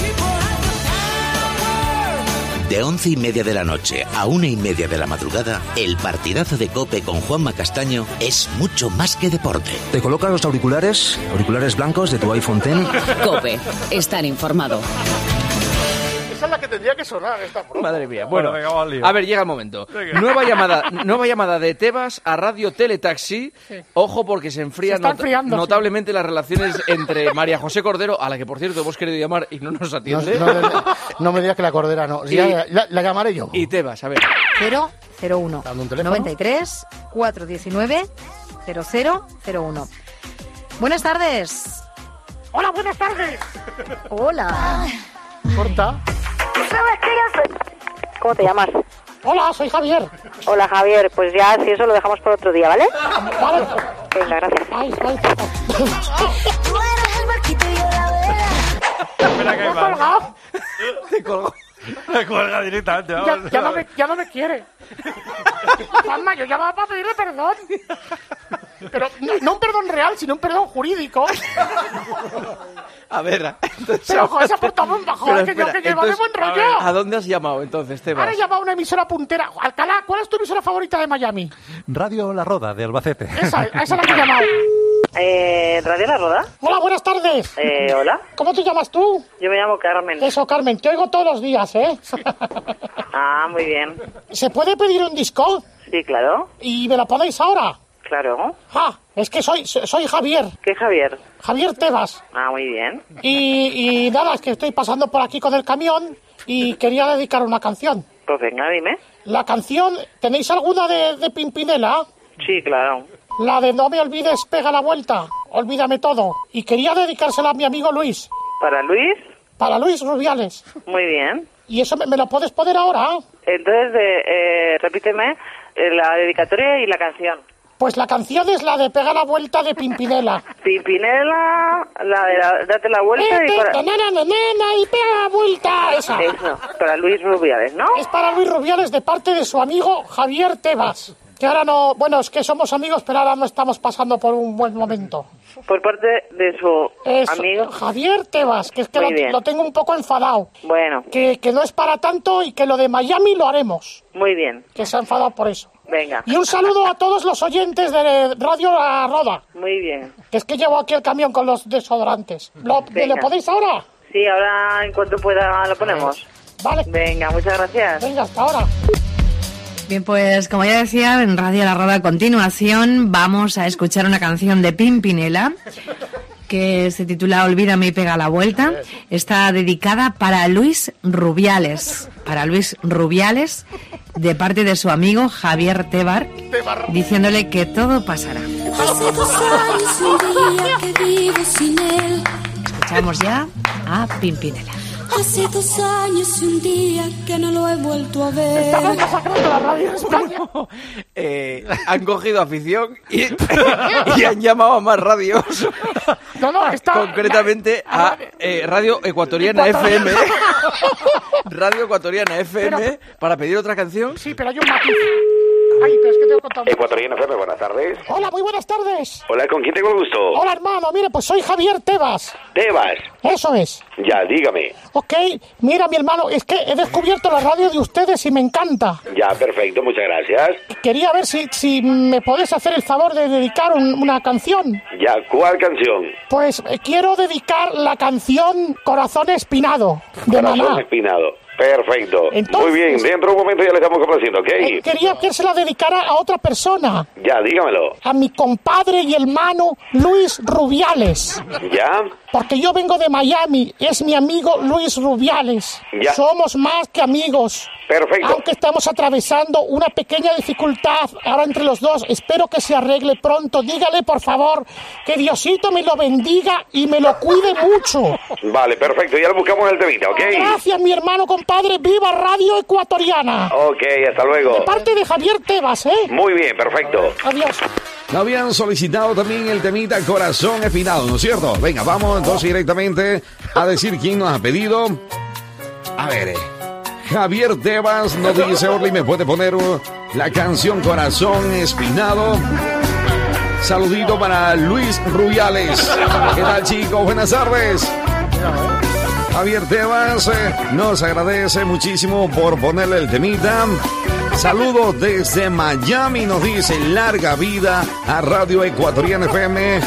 De 11:30 de la noche a 1:30 de la madrugada, el partidazo de COPE con Juanma Castaño es mucho más que deporte. ¿Te colocas los auriculares blancos de tu iPhone X? COPE, estar informado. Esa es la que tendría que sonar esta broma. Madre mía. Bueno, a ver, llega el momento. Nueva llamada de Tebas a Radio Teletaxi. Sí. Ojo, porque se enfrían notablemente las relaciones entre María José Cordero, a la que por cierto hemos querido llamar y no nos atiende. No me digas que la Cordera no. La llamaré yo. Y Tebas, a ver. 001 93 419 0001. Buenas tardes. Hola, buenas tardes. Hola. Corta. ¿Sabes qué hacer? ¿Cómo te llamas? Hola, soy Javier. Hola, Javier. Pues ya, si eso lo dejamos por otro día, ¿vale? Vale. Venga, gracias. Ay. Me ha colgado. Te colgó. Me cuelga directamente. Ya no me quiere. Juanma, yo llamaba para pedirle perdón. Pero no un perdón real, sino un perdón jurídico. A ver, entonces, pero joder, se ha portado muy bajo, que lleva de buen rollo. ¿A dónde has llamado entonces, Tebas? Ahora he llamado a una emisora puntera. Alcalá, ¿cuál es tu emisora favorita de Miami? Radio La Roda, de Albacete. Esa es la que he llamado. ¿Radio La Roda? Hola, buenas tardes. Hola. ¿Cómo te llamas tú? Yo me llamo Carmen. Eso, Carmen, te oigo todos los días, ¿eh? Ah, muy bien. ¿Se puede pedir un disco? Sí, claro. ¿Y me lo podéis ahora? Claro. Ah, es que soy Javier. ¿Qué Javier? Javier Tebas. Ah, muy bien. Y nada, es que estoy pasando por aquí con el camión y quería dedicar una canción. Pues venga, dime. La canción, ¿tenéis alguna de Pimpinela? Sí, claro. La de No me olvides, pega la vuelta, olvídame todo. Y quería dedicársela a mi amigo Luis. ¿Para Luis? Para Luis Rubiales. Muy bien. ¿Y eso me lo puedes poner ahora? Entonces, repíteme la dedicatoria y la canción. Pues la canción es la de Pega la vuelta de Pimpinela. Pimpinela, la de Date la vuelta y para... y pega la vuelta, esa. Eso, para Luis Rubiales, ¿no? Es para Luis Rubiales de parte de su amigo Javier Tebas. Que ahora no... Bueno, es que somos amigos, pero ahora no estamos pasando por un buen momento. Por parte de su amigo... Javier Tebas, que es que lo tengo un poco enfadado. Bueno. Que no es para tanto y que lo de Miami lo haremos. Muy bien. Que se ha enfadado por eso. Venga. Y un saludo a todos los oyentes de Radio La Roda. Muy bien. Que es que llevo aquí el camión con los desodorantes. ¿Lo podéis ahora? Sí, ahora en cuanto pueda lo ponemos. Vale. Venga, muchas gracias. Venga, hasta ahora. Bien, pues como ya decía, en Radio La Roda a continuación vamos a escuchar una canción de Pimpinela que se titula Olvídame y pega la vuelta. Está dedicada para Luis Rubiales. Para Luis Rubiales, de parte de su amigo Javier Tebar, diciéndole que todo pasará. Escuchamos ya a Pimpinela. Hace 2 años y un día que no lo he vuelto a ver. Estamos masacrando la radio en España. Han cogido afición y han llamado a más radios. No, está... Concretamente a Radio Ecuatoriana FM. Radio Ecuatoriana FM para pedir otra canción. Sí, pero hay un matiz. Ay, pero es que tengo contado. Ecuatoriana FM, buenas tardes. Hola, muy buenas tardes. Hola, ¿con quién tengo el gusto? Hola, hermano, mire, pues soy Javier Tebas. ¿Tebas? Eso es. Ya, dígame. Ok, mira, mi hermano, es que he descubierto la radio de ustedes y me encanta. Ya, perfecto, muchas gracias. Quería ver si me podés hacer el favor de dedicar una canción. Ya, ¿cuál canción? Pues quiero dedicar la canción Corazón Espinado, de Maná. Corazón Espinado. Perfecto. Entonces, muy bien, dentro de un momento ya le estamos complaciendo, ¿ok? Quería que se la dedicara a otra persona. Ya, dígamelo. A mi compadre y hermano Luis Rubiales. ¿Ya? Porque yo vengo de Miami, es mi amigo Luis Rubiales. Ya. Somos más que amigos. Perfecto. Aunque estamos atravesando una pequeña dificultad ahora entre los dos, espero que se arregle pronto. Dígale, por favor, que Diosito me lo bendiga y me lo cuide mucho. Vale, perfecto, ya lo buscamos en el temita, ¿ok? Gracias, mi hermano compadre. ¡Viva Radio Ecuatoriana! Ok, hasta luego. De parte de Javier Tebas, ¿eh? Muy bien, perfecto. Adiós. Habían solicitado también el temita Corazón Espinado, ¿no es cierto? Venga, vamos entonces directamente a decir quién nos ha pedido. A ver, Javier Tebas nos dice, Orly, ¿me puede poner la canción Corazón Espinado? Saludito para Luis Rubiales. ¿Qué tal, chicos? Buenas tardes. Javier Tebas nos agradece muchísimo por ponerle el temita. Saludos desde Miami, nos dice, larga vida a Radio Ecuatoriana FM.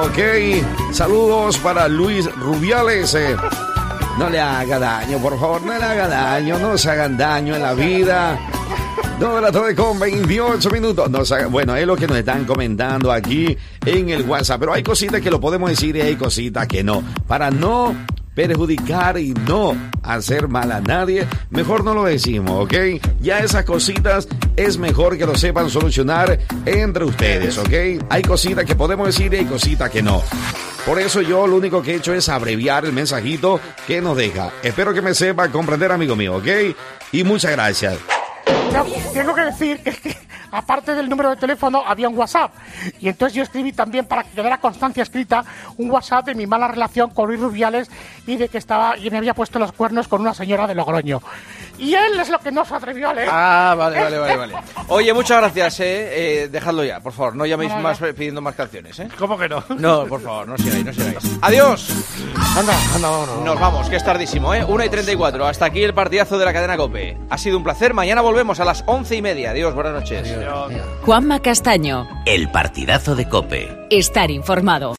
Ok, saludos para Luis Rubiales. No le haga daño, por favor, no le haga daño, no se hagan daño en la vida. 2 de la tarde con 28 minutos. Bueno, es lo que nos están comentando aquí en el WhatsApp, pero hay cositas que lo podemos decir y hay cositas que no. Para no perjudicar y no hacer mal a nadie, mejor no lo decimos, ¿ok? Ya esas cositas es mejor que lo sepan solucionar entre ustedes, ¿ok? Hay cositas que podemos decir y hay cositas que no. Por eso yo lo único que he hecho es abreviar el mensajito que nos deja. Espero que me sepa comprender, amigo mío, ¿ok? Y muchas gracias. No, tengo que decir que aparte del número de teléfono había un WhatsApp y entonces yo escribí también, para que quedara constancia escrita, un WhatsApp de mi mala relación con Luis Rubiales y de que me había puesto los cuernos con una señora de Logroño. Y él es lo que no se atrevió a leer. Ah, vale. Oye, muchas gracias, dejadlo ya, por favor, no llaméis más pidiendo más canciones, ¿Cómo que no? No, por favor, no sigáis. ¡Adiós! Anda, vámonos. Nos vamos, que es tardísimo, 1:34. Hasta aquí el partidazo de la cadena COPE. Ha sido un placer, mañana volvemos a las 11:30. Adiós, buenas noches. Juanma Castaño. El partidazo de COPE. Estar informado.